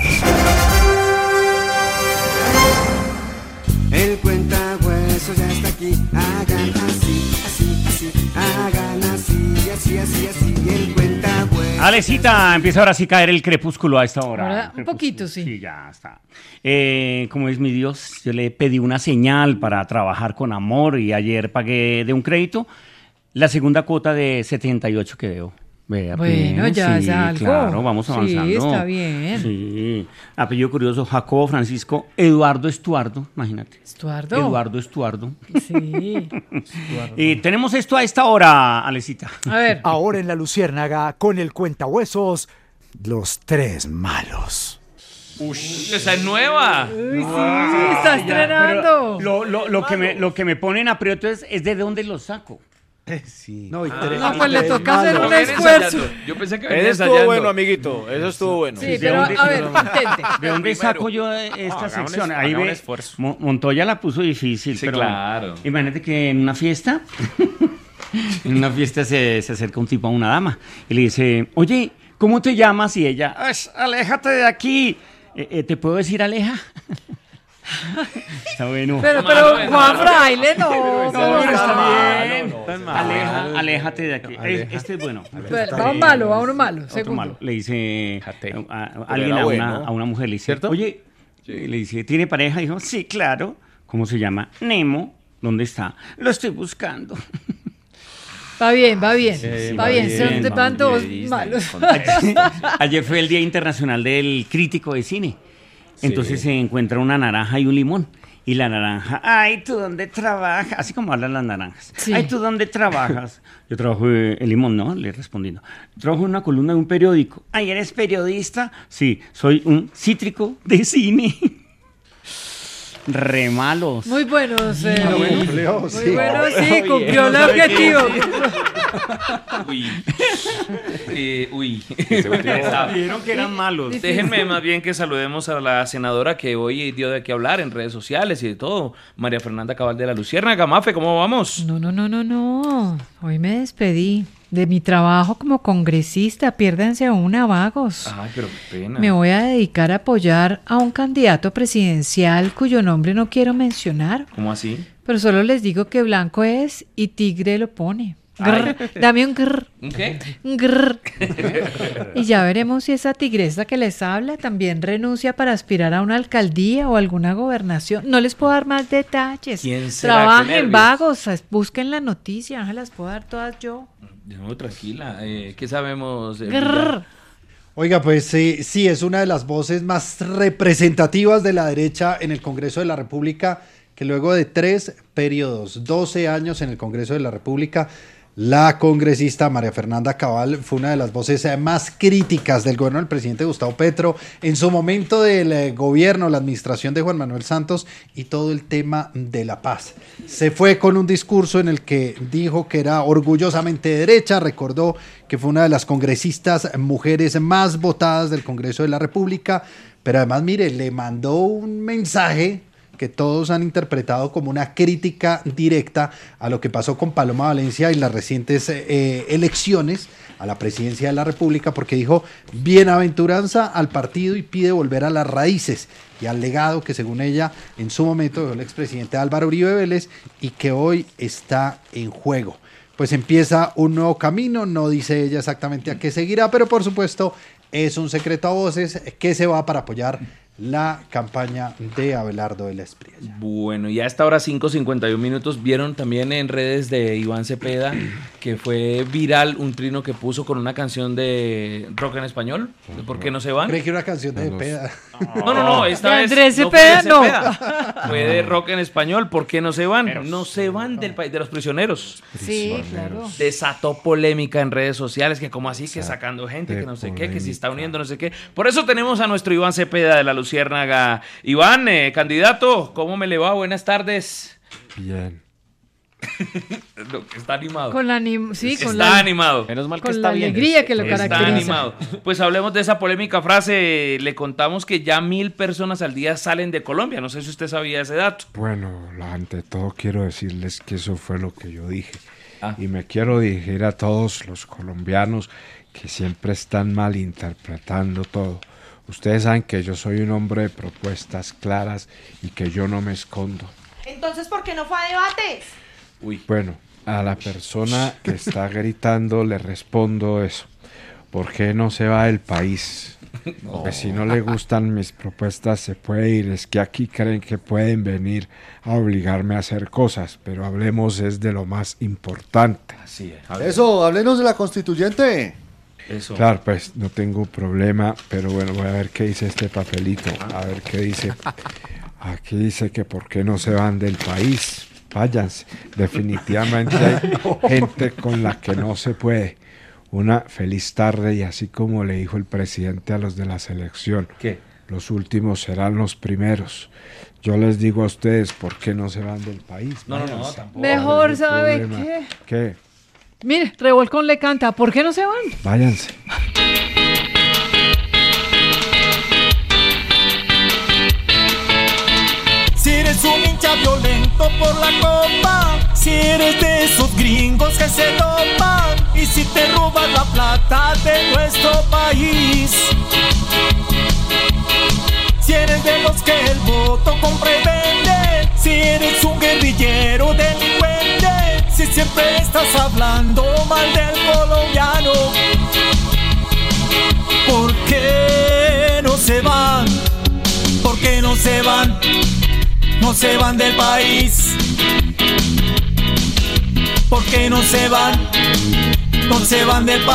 [SPEAKER 3] El cuentahueso ya está aquí. Hagan así, así, así. Hagan así, así, así, así. El cuentahueso
[SPEAKER 5] Alecita, empieza ahora sí a caer el crepúsculo a esta hora.
[SPEAKER 2] Ahora, un poquito, sí.
[SPEAKER 5] Sí, ya está. Como es mi Dios, yo le pedí una señal para trabajar con amor y ayer pagué de un crédito la segunda cuota de 78 que debo. Vea,
[SPEAKER 2] Bueno,
[SPEAKER 5] pues,
[SPEAKER 2] ya
[SPEAKER 5] sí,
[SPEAKER 2] es algo.
[SPEAKER 5] claro, vamos avanzando.
[SPEAKER 2] Sí, está bien.
[SPEAKER 5] Sí. Apellido curioso, Jacobo Francisco Eduardo Estuardo, imagínate.
[SPEAKER 2] ¿Estuardo?
[SPEAKER 5] Eduardo Estuardo.
[SPEAKER 2] Sí.
[SPEAKER 5] Y tenemos esto a esta hora, Alecita.
[SPEAKER 2] A ver.
[SPEAKER 18] Ahora en la Luciérnaga, con el cuentahuesos, los tres malos.
[SPEAKER 22] Esa es nueva.
[SPEAKER 2] Uy, sí, está estrenando.
[SPEAKER 5] Lo que me pone en aprieto es de dónde lo saco.
[SPEAKER 13] Sí.
[SPEAKER 8] No,
[SPEAKER 2] No, pues le toca hacer un esfuerzo.
[SPEAKER 22] Yo pensé que
[SPEAKER 9] Eso estuvo bueno, amiguito. Eso estuvo bueno.
[SPEAKER 2] Sí, pero a ver, intente.
[SPEAKER 5] ¿De dónde saco yo esta sección? Ahí ve, Montoya la puso difícil,
[SPEAKER 22] Sí,
[SPEAKER 5] pero
[SPEAKER 22] claro.
[SPEAKER 5] imagínate que en una fiesta, se acerca un tipo a una dama y le dice, oye, ¿cómo te llamas? Y ella, aléjate de aquí. ¿Te puedo decir Aleja? Está bueno.
[SPEAKER 2] Pero Juan Fraile, no.
[SPEAKER 5] No, pero está bien.
[SPEAKER 22] No,
[SPEAKER 5] Aléjate de aquí. Este es bueno.
[SPEAKER 2] Va un malo, va uno malo.
[SPEAKER 5] Otro
[SPEAKER 2] Segundo.
[SPEAKER 5] malo. Le dice a alguien
[SPEAKER 9] era
[SPEAKER 5] a
[SPEAKER 9] bueno.
[SPEAKER 5] una mujer, le dice,
[SPEAKER 9] ¿Cierto?
[SPEAKER 5] oye, le dice, ¿tiene pareja? Dijo, sí, claro. ¿Cómo se llama? Nemo. ¿Dónde está? Lo estoy buscando.
[SPEAKER 2] Va bien, va bien.
[SPEAKER 5] Sí,
[SPEAKER 2] Va bien, son de van dos malos.
[SPEAKER 5] Ayer fue el Día Internacional del Crítico de Cine. Entonces se encuentra una naranja y un limón. Y la naranja, ay, ¿tú dónde trabajas? Así como hablan las naranjas.
[SPEAKER 2] Sí.
[SPEAKER 5] Ay, ¿tú dónde trabajas? Yo trabajo, el limón, ¿no? Le respondiendo. Trabajo en una columna de un periódico. Ay, ¿eres periodista? Sí, soy un cítrico de cine. Re malos.
[SPEAKER 2] Muy buenos.
[SPEAKER 8] Cumplió,
[SPEAKER 2] Muy
[SPEAKER 8] sí.
[SPEAKER 2] bueno, sí, cumplió el objetivo.
[SPEAKER 22] Uy.
[SPEAKER 5] Vieron que eran malos.
[SPEAKER 22] Déjenme más bien que saludemos a la senadora que hoy dio de qué hablar en redes sociales y de todo, María Fernanda Cabal de la Luciérnaga. Mafe, ¿cómo vamos?
[SPEAKER 2] No. Hoy me despedí de mi trabajo como congresista. Piérdanse una, vagos.
[SPEAKER 22] Ay, pero qué pena.
[SPEAKER 2] Me voy a dedicar a apoyar a un candidato presidencial cuyo nombre no quiero mencionar,
[SPEAKER 22] ¿Cómo así?
[SPEAKER 2] pero solo les digo que blanco es y tigre lo pone. Grr, dame un grr.
[SPEAKER 22] ¿Un qué?
[SPEAKER 2] Un grr. Y ya veremos si esa tigresa que les habla también renuncia para aspirar a una alcaldía o alguna gobernación. No les puedo dar más detalles.
[SPEAKER 22] ¿Quién será?
[SPEAKER 2] Trabajen,
[SPEAKER 22] Qué nervios.
[SPEAKER 2] vagos, busquen la noticia, no se las puedo dar todas yo.
[SPEAKER 22] No, tranquila. ¿Qué sabemos?
[SPEAKER 2] Grr.
[SPEAKER 8] Oiga, pues sí, es una de las voces más representativas de la derecha en el Congreso de la República, que luego de 3 periodos, 12 años en el Congreso de la República, la congresista María Fernanda Cabal fue una de las voces más críticas del gobierno del presidente Gustavo Petro en su momento del gobierno, la administración de Juan Manuel Santos y todo el tema de la paz. Se fue con un discurso en el que dijo que era orgullosamente derecha, recordó que fue una de las congresistas mujeres más votadas del Congreso de la República, pero además, mire, le mandó un mensaje que todos han interpretado como una crítica directa a lo que pasó con Paloma Valencia y las recientes elecciones a la presidencia de la República, porque dijo bienaventuranza al partido y pide volver a las raíces y al legado que según ella en su momento dejó el expresidente Álvaro Uribe Vélez y que hoy está en juego. Pues empieza un nuevo camino, no dice ella exactamente a qué seguirá, pero por supuesto es un secreto a voces que se va para apoyar la campaña de Abelardo de la Espriella.
[SPEAKER 22] Bueno, y a esta hora 5:51 minutos, vieron también en redes de Iván Cepeda que fue viral un trino que puso con una canción de rock en español, de ¿Por qué no se van?
[SPEAKER 8] Creí que era una canción de Cepeda.
[SPEAKER 22] No, esta
[SPEAKER 2] ¿De
[SPEAKER 22] vez
[SPEAKER 2] Andrés
[SPEAKER 22] no
[SPEAKER 2] Cepeda?
[SPEAKER 22] fue de Cepeda. Fue de rock en español, ¿por qué no se van? No se van del país de los prisioneros.
[SPEAKER 2] Sí, claro.
[SPEAKER 22] Desató polémica en redes sociales, que como así, que sacando gente, que no sé qué, que si está uniendo, no sé qué. Por eso tenemos a nuestro Iván Cepeda de la Luciérnaga. Iván, candidato, ¿cómo me le va? Buenas tardes.
[SPEAKER 13] Bien.
[SPEAKER 22] Está animado.
[SPEAKER 2] Con la
[SPEAKER 22] animado.
[SPEAKER 11] Menos mal que
[SPEAKER 2] con
[SPEAKER 11] está
[SPEAKER 2] la
[SPEAKER 11] bien.
[SPEAKER 2] alegría que lo
[SPEAKER 22] Está
[SPEAKER 2] caracteriza.
[SPEAKER 22] animado. Pues hablemos de esa polémica frase. Le contamos que ya 1,000 personas al día salen de Colombia. No sé si usted sabía ese dato.
[SPEAKER 13] Bueno, ante todo quiero decirles que eso fue lo que yo dije. Y me quiero dirigir a todos los colombianos que siempre están malinterpretando todo. Ustedes saben que yo soy un hombre de propuestas claras y que yo no me escondo.
[SPEAKER 12] Entonces, ¿por qué no fue a debates?
[SPEAKER 13] Bueno, a la persona que está gritando le respondo eso. ¿por qué no se va del país? Pues si no le gustan mis propuestas se puede ir, es que aquí creen que pueden venir a obligarme a hacer cosas, pero hablemos es de lo más importante.
[SPEAKER 9] Así es.
[SPEAKER 16] Eso, háblenos de la constituyente.
[SPEAKER 9] Eso.
[SPEAKER 13] Claro, pues no tengo problema, pero bueno, voy a ver qué dice este papelito, a ver qué dice. Aquí dice que por qué no se van del país, váyanse. Definitivamente hay gente con la que no se puede. Una feliz tarde y así como le dijo el presidente a los de la selección,
[SPEAKER 9] ¿qué?
[SPEAKER 13] Los últimos serán los primeros. Yo les digo a ustedes, ¿por qué no se van del país?
[SPEAKER 9] No,
[SPEAKER 13] Váyanse.
[SPEAKER 9] tampoco.
[SPEAKER 2] Mejor, ¿sabe qué?
[SPEAKER 13] ¿Qué?
[SPEAKER 2] Mire, Revolcón le canta, ¿por qué no se van?
[SPEAKER 13] Váyanse.
[SPEAKER 19] Si eres un hincha violento por la copa, si eres de esos gringos que se dopan, y si te robas la plata de nuestro país, si eres de los que el voto compra y vende, si eres un guerrillero delincuente, si siempre estás hablando mal del colombiano, ¿por qué no se van? ¿Por qué no se van? No se van del país. ¿Por qué no se van? No se van del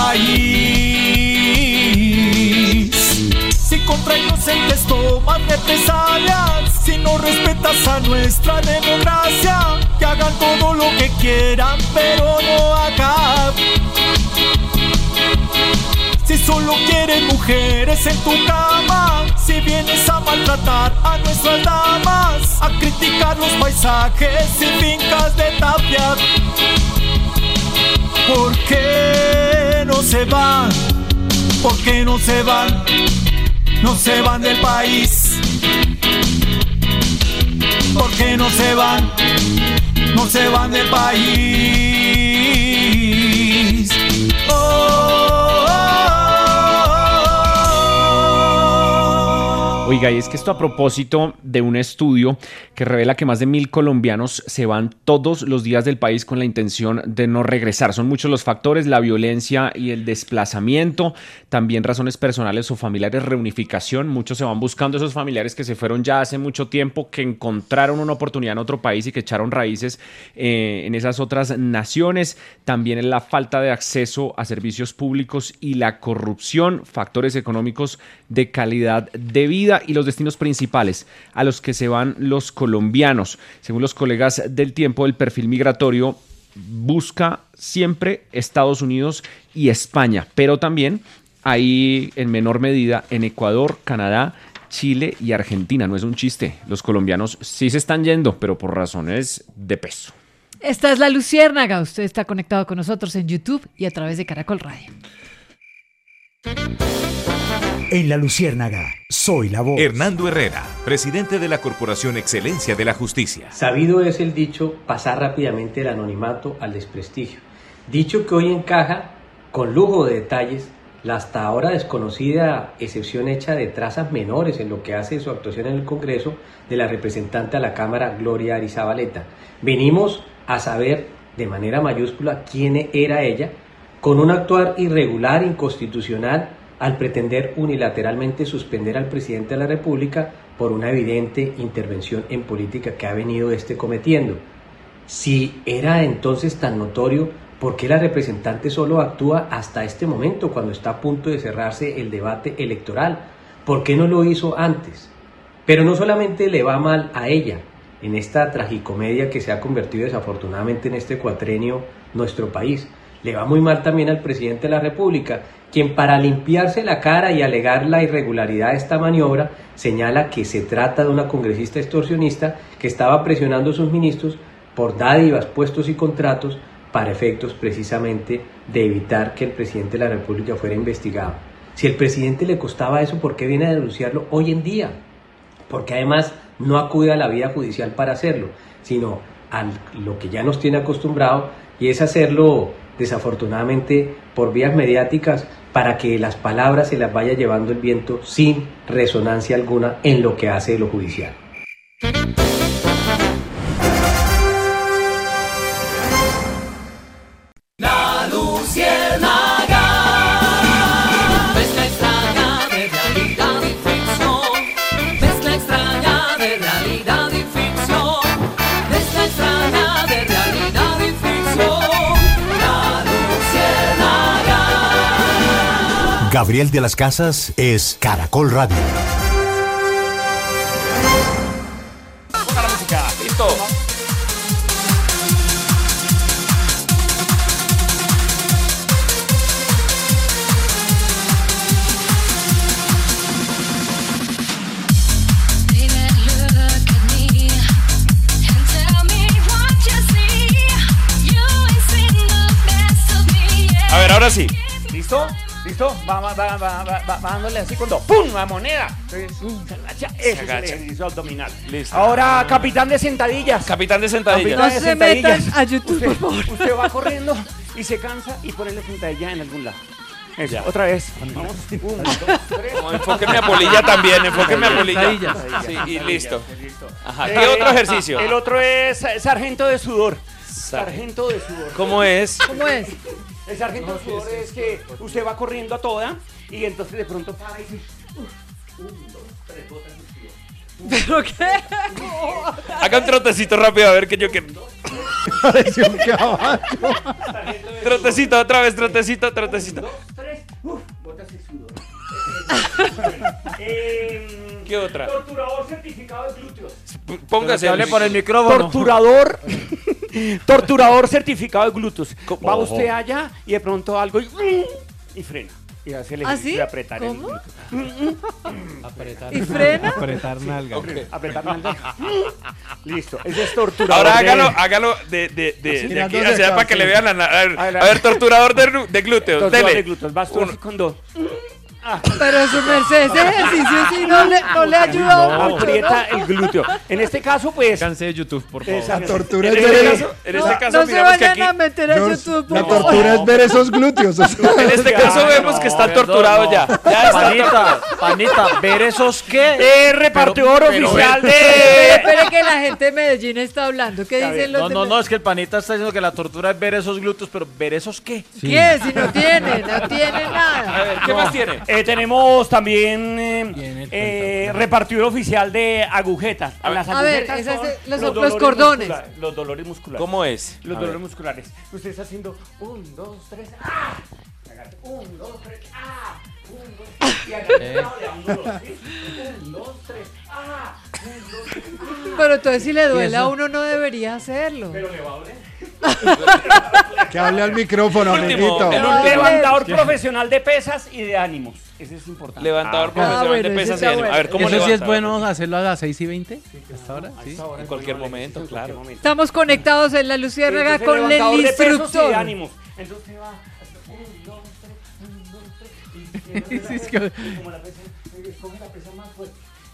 [SPEAKER 19] país. Si contra inocentes toman represalias, si no respetas a nuestra democracia, que hagan todo lo que quieran, pero no acá. Si solo quieres mujeres en tu cama, si vienes a maltratar a nuestras damas, a criticar los paisajes y fincas de tapia, ¿por qué no se van? ¿Por qué no se van? No se van del país. ¿Por qué no se van? No se van del país.
[SPEAKER 11] Oiga, y es que esto a propósito de un estudio que revela que más de 1.000 colombianos se van todos los días del país con la intención de no regresar. Son muchos los factores, la violencia y el desplazamiento, también razones personales o familiares, reunificación. Muchos se van buscando esos familiares que se fueron ya hace mucho tiempo, que encontraron una oportunidad en otro país y que echaron raíces en esas otras naciones. También la falta de acceso a servicios públicos y la corrupción, factores económicos de calidad de vida y los destinos principales a los que se van los colombianos. Según los colegas del Tiempo, el perfil migratorio busca siempre Estados Unidos y España, pero también hay en menor medida en Ecuador, Canadá, Chile y Argentina. No es un chiste, los colombianos sí se están yendo, pero por razones de peso.
[SPEAKER 2] Esta es La Luciérnaga. Usted está conectado con nosotros en YouTube y a través de Caracol Radio.
[SPEAKER 18] En La Luciérnaga, soy la voz.
[SPEAKER 20] Hernando Herrera, presidente de la Corporación Excelencia de la Justicia.
[SPEAKER 24] Sabido es el dicho, pasar rápidamente del anonimato al desprestigio. Dicho que hoy encaja, con lujo de detalles, la hasta ahora desconocida excepción hecha de trazas menores en lo que hace su actuación en el Congreso de la representante a la Cámara, Gloria Arizabaleta. Venimos a saber de manera mayúscula quién era ella, con un actuar irregular, inconstitucional, al pretender unilateralmente suspender al presidente de la República por una evidente intervención en política que ha venido cometiendo. Si era entonces tan notorio, ¿por qué la representante solo actúa hasta este momento, cuando está a punto de cerrarse el debate electoral? ¿Por qué no lo hizo antes? Pero no solamente le va mal a ella, en esta tragicomedia que se ha convertido desafortunadamente en este cuatrenio nuestro país, le va muy mal también al presidente de la República, quien para limpiarse la cara y alegar la irregularidad de esta maniobra, señala que se trata de una congresista extorsionista que estaba presionando a sus ministros por dádivas, puestos y contratos para efectos precisamente de evitar que el presidente de la República fuera investigado. Si al presidente le costaba eso, ¿por qué viene a denunciarlo hoy en día? Porque además no acude a la vía judicial para hacerlo, sino a lo que ya nos tiene acostumbrado, y es hacerlo desafortunadamente por vías mediáticas, para que las palabras se las vaya llevando el viento sin resonancia alguna en lo que hace lo judicial.
[SPEAKER 1] La Luciérnaga.
[SPEAKER 17] Gabriel de las Casas es Caracol Radio.
[SPEAKER 22] Ponga la música. Listo.
[SPEAKER 5] A ver, ahora sí. ¿Listo? ¿Listo? Va dándole así cuando ¡pum! La moneda. Entonces, se agacha. Ese es el ejercicio abdominal.
[SPEAKER 11] Listo.
[SPEAKER 5] Ahora, capitán de sentadillas.
[SPEAKER 11] Capitán de sentadillas.
[SPEAKER 2] No se metan a YouTube, por favor.
[SPEAKER 5] Usted va corriendo y se cansa y pone la sentadilla en algún lado. Eso, otra vez. Vamos. 1, 2, 3.
[SPEAKER 11] Enfóqueme a Polilla también, enfóqueme a Polilla. Sí, y listo. Ajá. ¿Qué otro ejercicio?
[SPEAKER 5] El otro es sargento de sudor. Sargento de sudor.
[SPEAKER 11] ¿Cómo es?
[SPEAKER 2] ¿Cómo es?
[SPEAKER 5] El sargento de sudor es que usted va corriendo a toda y entonces de pronto para y dice 1, 2, 3, botas de
[SPEAKER 2] ¿Pero
[SPEAKER 5] sudor.
[SPEAKER 2] qué?
[SPEAKER 11] Haga un trotecito rápido a ver que yo quiero.
[SPEAKER 8] Pareció un caballo.
[SPEAKER 11] Trotecito, otra vez, trotecito.
[SPEAKER 5] 1, 2, 3, botas de sudor.
[SPEAKER 11] ¿Qué otra?
[SPEAKER 5] Torturador certificado de glúteos.
[SPEAKER 11] Póngase.
[SPEAKER 9] Hable por el micrófono.
[SPEAKER 5] Torturador certificado de glúteos. Va
[SPEAKER 11] Ojo.
[SPEAKER 5] usted allá y de pronto algo y frena. Y hace el ejercicio de apretar el
[SPEAKER 2] ¿Cómo?
[SPEAKER 5] glúteo.
[SPEAKER 2] Apretar. ¿Y frena?
[SPEAKER 13] Apretar nalga.
[SPEAKER 5] Okay. Apretar nalga. Listo. Ese es torturador.
[SPEAKER 11] Ahora hágalo de aquí hacia allá para que le vean la nalga. A ver, torturador de glúteos.
[SPEAKER 5] Torturador
[SPEAKER 11] Dele.
[SPEAKER 5] de glúteos. Vas tú así con 2.
[SPEAKER 2] Pero su merced, ese ejercicio sí no le ayuda mucho,
[SPEAKER 5] aprieta
[SPEAKER 2] ¿no?
[SPEAKER 5] el glúteo. En este caso, pues.
[SPEAKER 11] Canse de YouTube, por favor.
[SPEAKER 8] La tortura
[SPEAKER 11] En
[SPEAKER 8] es
[SPEAKER 11] este
[SPEAKER 8] ver,
[SPEAKER 11] caso,
[SPEAKER 2] No se
[SPEAKER 11] miramos que
[SPEAKER 2] vayan
[SPEAKER 11] aquí.
[SPEAKER 2] a meter a YouTube.
[SPEAKER 8] la
[SPEAKER 2] por favor.
[SPEAKER 8] tortura es ver esos glúteos. o sea.
[SPEAKER 11] En este caso vemos que están torturados ya. Ya está.
[SPEAKER 9] Panita, ¿ver esos qué?
[SPEAKER 5] Repartidor oficial
[SPEAKER 2] Espere que la gente de Medellín está hablando. ¿Qué dicen los de
[SPEAKER 9] No, es que el panita está diciendo que la tortura es ver esos glúteos, pero ¿ver esos qué?
[SPEAKER 2] ¿Qué? Si no tiene
[SPEAKER 11] A
[SPEAKER 2] nada.
[SPEAKER 11] ver, ¿qué más tiene?
[SPEAKER 5] Tenemos también repartidor oficial de agujetas. Las
[SPEAKER 2] A ver,
[SPEAKER 5] agujetas
[SPEAKER 2] esas
[SPEAKER 5] son
[SPEAKER 2] los
[SPEAKER 5] dolores
[SPEAKER 2] cordones.
[SPEAKER 5] Los dolores musculares.
[SPEAKER 11] ¿Cómo es?
[SPEAKER 5] Los
[SPEAKER 11] A
[SPEAKER 5] dolores
[SPEAKER 11] ver.
[SPEAKER 5] musculares. Usted está haciendo 1, 2, 3, ¡ah! 1, 2, 3, ¡ah! 1, 2, 3, y acá le da un dolor, ¿sí? 1, 2, 3, ¡ah! 1, 2, 3, ¡ah!
[SPEAKER 2] Pero entonces si le duele a uno no debería hacerlo.
[SPEAKER 5] Pero le va a doler.
[SPEAKER 8] Que hable al micrófono, nenito.
[SPEAKER 5] El levantador profesional de pesas y de ánimos. Ese es importante.
[SPEAKER 11] Levantador profesional
[SPEAKER 2] bueno,
[SPEAKER 11] de
[SPEAKER 2] ese
[SPEAKER 11] pesas
[SPEAKER 2] está
[SPEAKER 11] y ánimo. A ver, ¿cómo
[SPEAKER 13] ¿Eso sí
[SPEAKER 11] levanta?
[SPEAKER 13] es bueno hacerlo a las 6:20? ¿Hasta ahora? Sí.
[SPEAKER 11] En cualquier momento, claro.
[SPEAKER 2] Estamos conectados en la Luciérnaga
[SPEAKER 5] Entonces,
[SPEAKER 2] con el
[SPEAKER 5] levantador de pesos y de
[SPEAKER 2] instructor.
[SPEAKER 5] ánimos. Entonces va 1, 2, 3, 1, 2, 3 y como la pesa, escoge la pesa más fuerte.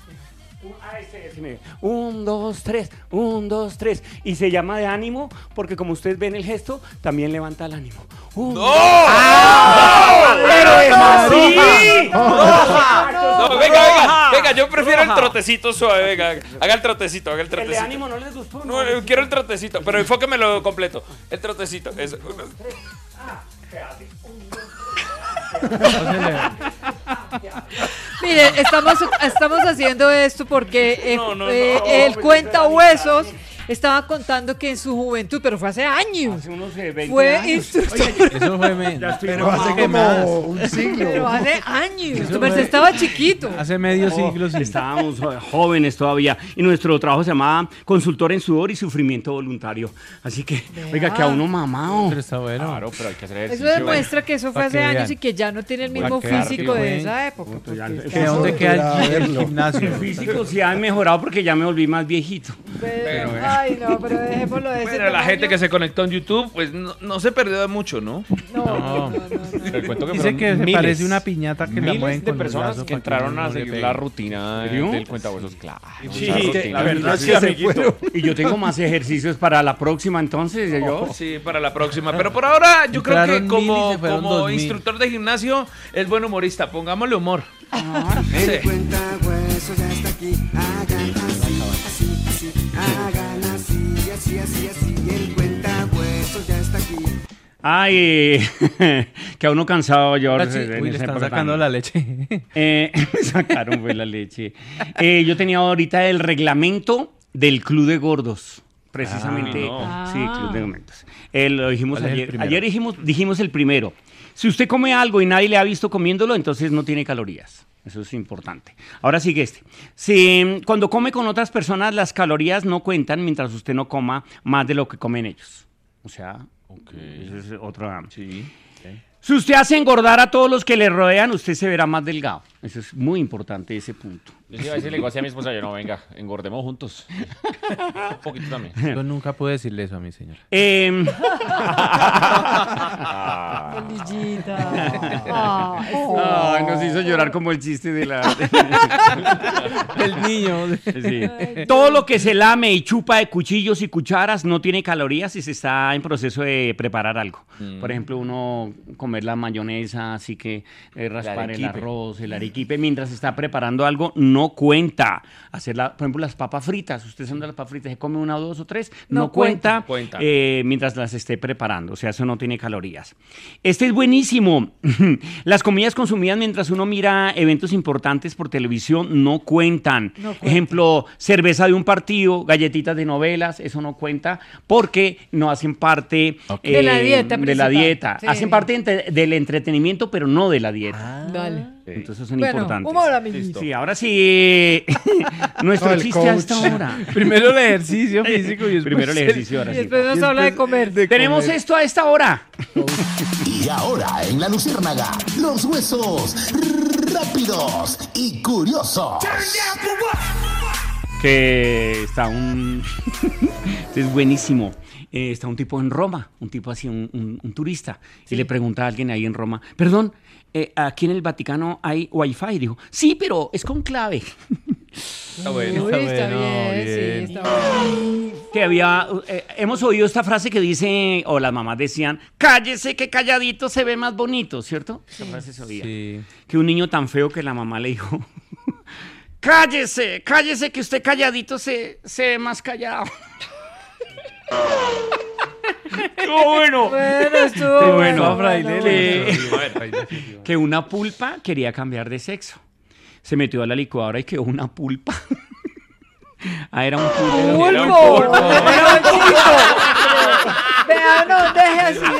[SPEAKER 5] 1, 2, 3, 1, 2, 3 y se llama de ánimo porque como ustedes ven el gesto también levanta el ánimo. Pero es así.
[SPEAKER 11] No, venga, yo prefiero el trotecito suave, venga, haga el trotecito.
[SPEAKER 5] El de ánimo no les gustó.
[SPEAKER 11] No, quiero el trotecito, pero enfóquemelo completo. El trotecito, eso.
[SPEAKER 5] 1, 2, 3. Quédate. 1, 2, 3.
[SPEAKER 2] Mire, estamos haciendo esto porque el
[SPEAKER 5] pues,
[SPEAKER 2] cuenta huesos estaba contando que en su juventud, pero fue hace años,
[SPEAKER 5] Hace unos 20
[SPEAKER 2] fue
[SPEAKER 5] años.
[SPEAKER 2] instructor.
[SPEAKER 13] Eso fue menos.
[SPEAKER 8] Pero hace como un siglo.
[SPEAKER 2] Pero hace años. Tu merced estaba chiquito.
[SPEAKER 13] Hace medio siglo, sí.
[SPEAKER 5] Estábamos jóvenes todavía y nuestro trabajo se llamaba consultor en sudor y sufrimiento voluntario. Así que, oiga, que a uno mamado.
[SPEAKER 13] Pero está bueno.
[SPEAKER 11] Claro, pero hay que hacer
[SPEAKER 2] Eso
[SPEAKER 11] ejercicio.
[SPEAKER 2] demuestra que eso fue
[SPEAKER 13] Para
[SPEAKER 2] hace
[SPEAKER 13] que
[SPEAKER 2] años
[SPEAKER 13] vean.
[SPEAKER 2] y que ya no tiene el mismo
[SPEAKER 13] Para que
[SPEAKER 2] físico de
[SPEAKER 13] vean.
[SPEAKER 2] esa época. porque
[SPEAKER 5] ya-
[SPEAKER 2] es
[SPEAKER 5] ¿De
[SPEAKER 2] que
[SPEAKER 13] ¿De dónde queda el
[SPEAKER 8] verlo.
[SPEAKER 13] gimnasio?
[SPEAKER 5] El físico sí ha mejorado porque ya me volví más viejito.
[SPEAKER 2] Ay, no, pero dejémoslo de ese
[SPEAKER 13] Bueno, la
[SPEAKER 2] tamaño.
[SPEAKER 13] gente que se conectó en YouTube, pues no se perdió de mucho, ¿no?
[SPEAKER 2] No.
[SPEAKER 11] Te cuento que
[SPEAKER 13] Dice
[SPEAKER 11] fueron
[SPEAKER 13] que se
[SPEAKER 11] miles,
[SPEAKER 13] parece una piñata que la
[SPEAKER 11] miles
[SPEAKER 13] mueven
[SPEAKER 11] de
[SPEAKER 13] con los
[SPEAKER 11] personas
[SPEAKER 13] brazos
[SPEAKER 11] que
[SPEAKER 13] para
[SPEAKER 11] entraron
[SPEAKER 13] no
[SPEAKER 11] a
[SPEAKER 13] le
[SPEAKER 11] seguir
[SPEAKER 13] pegue.
[SPEAKER 11] la rutina
[SPEAKER 5] ¿Serio?
[SPEAKER 11] del cuentahuesos, claro.
[SPEAKER 5] Sí,
[SPEAKER 11] Esa
[SPEAKER 5] la
[SPEAKER 11] rutina.
[SPEAKER 8] verdad
[SPEAKER 11] Sí,
[SPEAKER 8] sí,
[SPEAKER 11] amiguito.
[SPEAKER 5] Y yo tengo más ejercicios para la próxima entonces. Yo.
[SPEAKER 13] Sí, para la próxima. Pero por ahora, yo creo que
[SPEAKER 10] Entraron 1000 y se fueron
[SPEAKER 13] como
[SPEAKER 10] 2000.
[SPEAKER 13] instructor de gimnasio es buen humorista. Pongámosle humor.
[SPEAKER 3] El cuenta hueso ya está aquí. Hagan así, hagan así. El cuenta hueso ya está aquí.
[SPEAKER 5] Ay, que a uno cansado yo.
[SPEAKER 10] Ahora sí.
[SPEAKER 5] en
[SPEAKER 10] Uy, le
[SPEAKER 5] esa
[SPEAKER 10] están
[SPEAKER 5] época
[SPEAKER 10] sacando
[SPEAKER 5] tan-
[SPEAKER 10] la leche.
[SPEAKER 5] Me sacaron pues la leche. Yo tenía ahorita el reglamento del Club de Gordos. Precisamente.
[SPEAKER 11] no.
[SPEAKER 5] Sí, Club de Gordos. Lo dijimos
[SPEAKER 10] ¿Cuál es el
[SPEAKER 5] ayer.
[SPEAKER 10] primero?
[SPEAKER 5] Ayer dijimos el primero. Si usted come algo y nadie le ha visto comiéndolo, entonces no tiene calorías. Eso es importante. Ahora sigue este. Si cuando come con otras personas, las calorías no cuentan mientras usted no coma más de lo que comen ellos. O sea, eso es otro. Sí. Si usted hace engordar a todos los que le rodean, usted se verá más delgado. Eso es muy importante, ese punto.
[SPEAKER 11] Yo sí, a veces le digo así a mi esposa, yo no, venga, engordemos juntos. Un poquito también.
[SPEAKER 6] Yo nunca pude decirle eso a mi señora.
[SPEAKER 5] Nos hizo llorar como el chiste de
[SPEAKER 6] el niño.
[SPEAKER 5] Sí. Todo lo que se lame y chupa de cuchillos y cucharas no tiene calorías y se está en proceso de preparar algo. Por ejemplo, uno comer la mayonesa, así que raspar el arroz, el arequipe, mientras está preparando algo, no cuenta. Hacerla, por ejemplo, las papas fritas. Usted son de las papas fritas, se come una, dos o tres, no cuenta. Mientras las esté preparando. O sea, eso no tiene calorías. Este es buenísimo. Las comidas consumidas mientras uno mira eventos importantes por televisión no cuentan. Ejemplo, cerveza de un partido, galletitas de novelas, eso no cuenta porque no hacen parte
[SPEAKER 2] de la dieta.
[SPEAKER 5] De la dieta.
[SPEAKER 2] Sí.
[SPEAKER 5] Hacen parte del entretenimiento, pero no de la dieta.
[SPEAKER 2] Dale.
[SPEAKER 5] Entonces son importantes.
[SPEAKER 2] Humor, amiguito.
[SPEAKER 5] Sí, ahora sí. Nuestro chiste
[SPEAKER 13] coach.
[SPEAKER 5] a esta hora.
[SPEAKER 6] Primero el ejercicio físico y después
[SPEAKER 5] Primero el ejercicio, ahora
[SPEAKER 2] Y
[SPEAKER 5] sí.
[SPEAKER 2] después nos habla de comer.
[SPEAKER 5] Tenemos esto a esta hora.
[SPEAKER 7] Y ahora en La Luciérnaga, los huesos rápidos y curiosos.
[SPEAKER 5] Que está es buenísimo. Está un tipo en Roma, un tipo así, un turista, y le pregunta a alguien ahí en Roma, perdón, ¿aquí en el Vaticano hay Wi-Fi? Y dijo, sí, pero es con clave.
[SPEAKER 6] Está bueno.
[SPEAKER 2] Uy, está bien, sí, está bueno.
[SPEAKER 5] Que hemos oído esta frase que dice, o las mamás decían, cállese que calladito se ve más bonito, ¿cierto? Esa frase se oía.
[SPEAKER 6] Sí.
[SPEAKER 5] Que un niño tan feo que la mamá le dijo, cállese que usted calladito se ve más callado. ¡Qué bueno!
[SPEAKER 2] Estuvo bueno.
[SPEAKER 5] Que una pulpa quería cambiar de sexo. Se metió a la licuadora y quedó una pulpa. Era un pulpo.
[SPEAKER 2] Era un pulpo. Vea, no, deje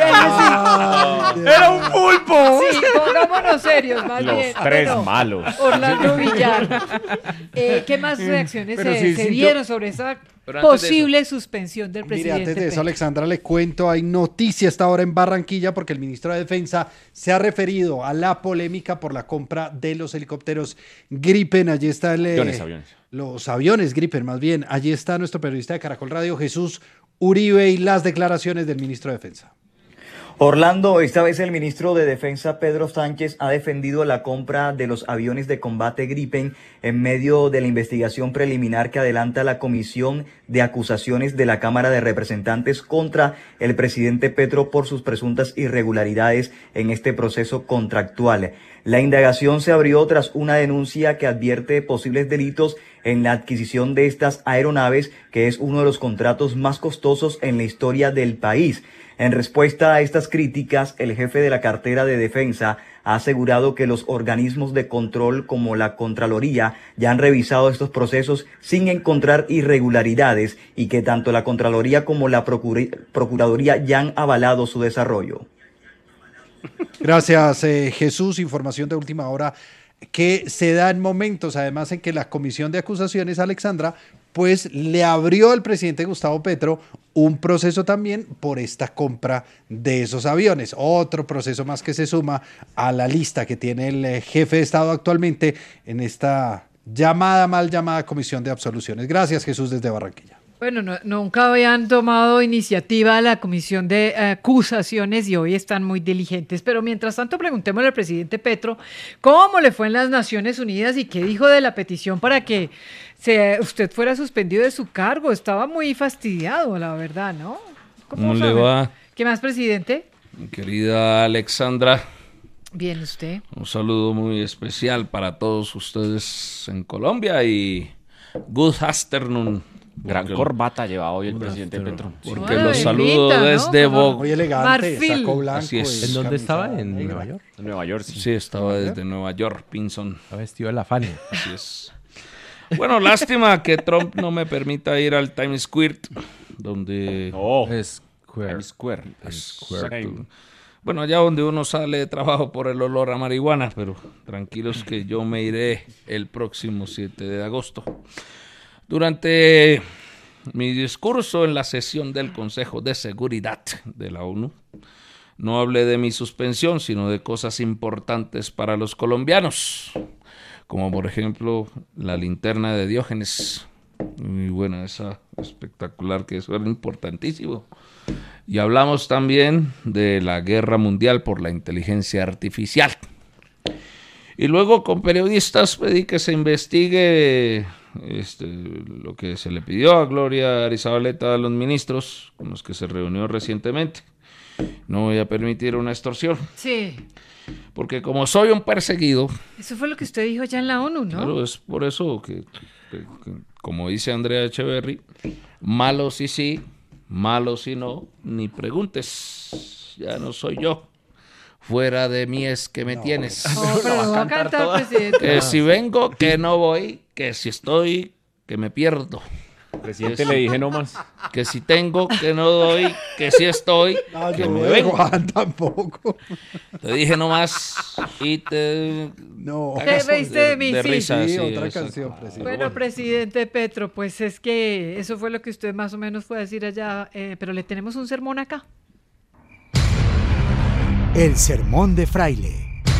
[SPEAKER 2] así.
[SPEAKER 5] ¡Era un pulpo!
[SPEAKER 2] Sí, pongámonos serios, más
[SPEAKER 11] Los
[SPEAKER 2] bien.
[SPEAKER 11] tres
[SPEAKER 2] Bueno,
[SPEAKER 11] malos.
[SPEAKER 2] Orlando Villar. ¿Qué más reacciones
[SPEAKER 8] Pero
[SPEAKER 2] se dieron sobre esa
[SPEAKER 6] Pero antes de
[SPEAKER 2] posible suspensión del
[SPEAKER 8] Mire,
[SPEAKER 2] presidente?
[SPEAKER 8] antes de eso,
[SPEAKER 2] Petro?
[SPEAKER 8] Alexandra, le cuento, hay noticia esta hora en Barranquilla porque el ministro de Defensa se ha referido a la polémica por la compra de los helicópteros Gripen. Allí está
[SPEAKER 11] Aviones.
[SPEAKER 8] los aviones Gripen, más bien. Allí está nuestro periodista de Caracol Radio, Jesús Uribe, y las declaraciones del ministro de Defensa.
[SPEAKER 23] Orlando, esta vez el ministro de Defensa Pedro Sánchez ha defendido la compra de los aviones de combate Gripen en medio de la investigación preliminar que adelanta la Comisión de Acusaciones de la Cámara de Representantes contra el presidente Petro por sus presuntas irregularidades en este proceso contractual. La indagación se abrió tras una denuncia que advierte posibles delitos en la adquisición de estas aeronaves, que es uno de los contratos más costosos en la historia del país. En respuesta a estas críticas, el jefe de la cartera de defensa ha asegurado que los organismos de control como la Contraloría ya han revisado estos procesos sin encontrar irregularidades y que tanto la Contraloría como la Procuraduría ya han avalado su desarrollo.
[SPEAKER 8] Gracias, Jesús. Información de última hora que se da en momentos, además, en que la Comisión de Acusaciones, Alexandra, pues le abrió al presidente Gustavo Petro un proceso también por esta compra de esos aviones. Otro proceso más que se suma a la lista que tiene el jefe de Estado actualmente en esta mal llamada Comisión de Absoluciones. Gracias, Jesús, desde Barranquilla.
[SPEAKER 2] Bueno, nunca habían tomado iniciativa la Comisión de Acusaciones y hoy están muy diligentes. Pero mientras tanto, preguntémosle al presidente Petro cómo le fue en las Naciones Unidas y qué dijo de la petición para que usted fuera suspendido de su cargo. Estaba muy fastidiado, la verdad, ¿no?
[SPEAKER 6] ¿Cómo le va?
[SPEAKER 2] ¿Qué más, presidente?
[SPEAKER 6] Mi querida Alexandra.
[SPEAKER 2] Bien, ¿usted?
[SPEAKER 6] Un saludo muy especial para todos ustedes en Colombia y good afternoon.
[SPEAKER 11] Gran corbata lleva hoy el presidente Petro.
[SPEAKER 6] Porque los saludo desde Bogotá.
[SPEAKER 8] Muy elegante, saco blanco.
[SPEAKER 6] Así es.
[SPEAKER 8] ¿En
[SPEAKER 6] dónde
[SPEAKER 8] estaba?
[SPEAKER 6] ¿En
[SPEAKER 8] Nueva York?
[SPEAKER 11] En Nueva York, sí.
[SPEAKER 6] Sí, estaba desde Nueva York, Pinson.
[SPEAKER 13] Está vestido de la Fania.
[SPEAKER 6] Así es. Bueno, lástima que Trump no me permita ir al Times Square, donde...
[SPEAKER 11] Oh,
[SPEAKER 13] es
[SPEAKER 11] Times Square.
[SPEAKER 6] Bueno, allá donde uno sale de trabajo por el olor a marihuana, pero tranquilos que yo me iré el próximo 7 de agosto. Durante mi discurso en la sesión del Consejo de Seguridad de la ONU, no hablé de mi suspensión, sino de cosas importantes para los colombianos, como por ejemplo la linterna de Diógenes. Muy buena esa, espectacular, que eso era importantísimo. Y hablamos también de la guerra mundial por la inteligencia artificial. Y luego con periodistas pedí que se investigue lo que se le pidió a Gloria Arizabaleta a los ministros con los que se reunió recientemente. No voy a permitir una extorsión.
[SPEAKER 2] Sí.
[SPEAKER 6] Porque como soy un perseguido...
[SPEAKER 2] Eso fue lo que usted dijo ya en la ONU, ¿no?
[SPEAKER 6] Claro, es por eso que como dice Andrea Echeverry, malo si sí, malo si no, ni preguntes, ya no soy yo. Fuera de mí es que me tienes.
[SPEAKER 2] Oh, pero va a cantar, presidente.
[SPEAKER 6] Que si vengo, que no voy, que si estoy, que me pierdo.
[SPEAKER 11] Presidente, le dije nomás.
[SPEAKER 6] Que si tengo, que no doy, que si estoy, que me vengo.
[SPEAKER 8] Juan, tampoco.
[SPEAKER 6] Te dije nomás y te...
[SPEAKER 8] No.
[SPEAKER 2] Te reíste de mí,
[SPEAKER 6] de
[SPEAKER 2] sí.
[SPEAKER 6] risa,
[SPEAKER 8] Sí,
[SPEAKER 6] sí,
[SPEAKER 8] otra
[SPEAKER 6] exacto.
[SPEAKER 8] canción, presidente.
[SPEAKER 2] Bueno, presidente Petro, pues es que eso fue lo que usted más o menos fue a decir allá, pero le tenemos un sermón acá.
[SPEAKER 18] El sermón de Fraile.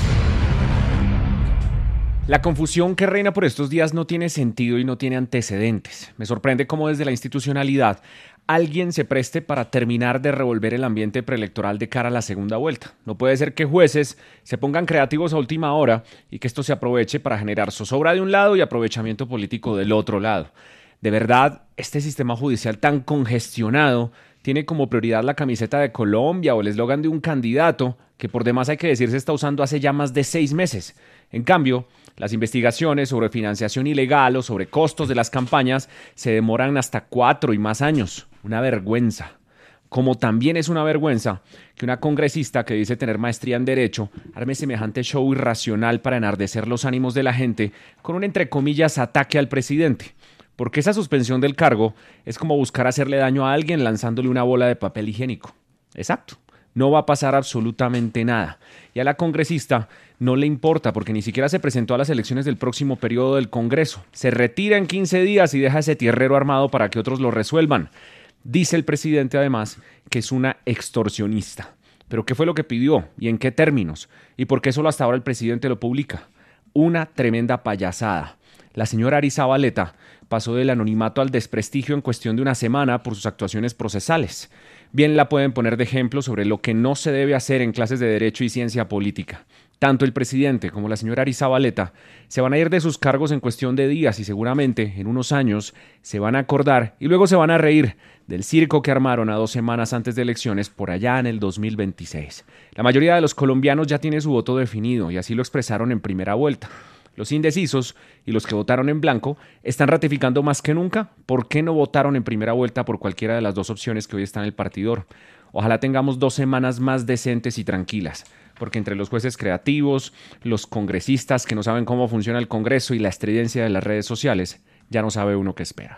[SPEAKER 11] La confusión que reina por estos días no tiene sentido y no tiene antecedentes. Me sorprende cómo desde la institucionalidad alguien se preste para terminar de revolver el ambiente preelectoral de cara a la segunda vuelta. No puede ser que jueces se pongan creativos a última hora y que esto se aproveche para generar zozobra de un lado y aprovechamiento político del otro lado. De verdad, este sistema judicial tan congestionado tiene como prioridad la camiseta de Colombia o el eslogan de un candidato que por demás hay que decir se está usando hace ya más de 6 meses. En cambio, las investigaciones sobre financiación ilegal o sobre costos de las campañas se demoran hasta 4 y más años. Una vergüenza. Como también es una vergüenza que una congresista que dice tener maestría en Derecho arme semejante show irracional para enardecer los ánimos de la gente con un, entre comillas, ataque al presidente. Porque esa suspensión del cargo es como buscar hacerle daño a alguien lanzándole una bola de papel higiénico. Exacto. No va a pasar absolutamente nada. Y a la congresista no le importa porque ni siquiera se presentó a las elecciones del próximo periodo del Congreso. Se retira en 15 días y deja ese tierrero armado para que otros lo resuelvan. Dice el presidente además que es una extorsionista. ¿Pero qué fue lo que pidió? ¿Y en qué términos? ¿Y por qué solo hasta ahora el presidente lo publica? Una tremenda payasada. La señora Arizabaleta pasó del anonimato al desprestigio en cuestión de una semana por sus actuaciones procesales. Bien la pueden poner de ejemplo sobre lo que no se debe hacer en clases de Derecho y Ciencia Política. Tanto el presidente como la señora Arizabaleta se van a ir de sus cargos en cuestión de días y seguramente en unos años se van a acordar y luego se van a reír del circo que armaron a 2 semanas antes de elecciones por allá en el 2026. La mayoría de los colombianos ya tiene su voto definido y así lo expresaron en primera vuelta. Los indecisos y los que votaron en blanco están ratificando más que nunca por qué no votaron en primera vuelta por cualquiera de las 2 opciones que hoy están en el partidor. Ojalá tengamos 2 semanas más decentes y tranquilas, porque entre los jueces creativos, los congresistas que no saben cómo funciona el Congreso y la estridencia de las redes sociales, ya no sabe uno qué esperar.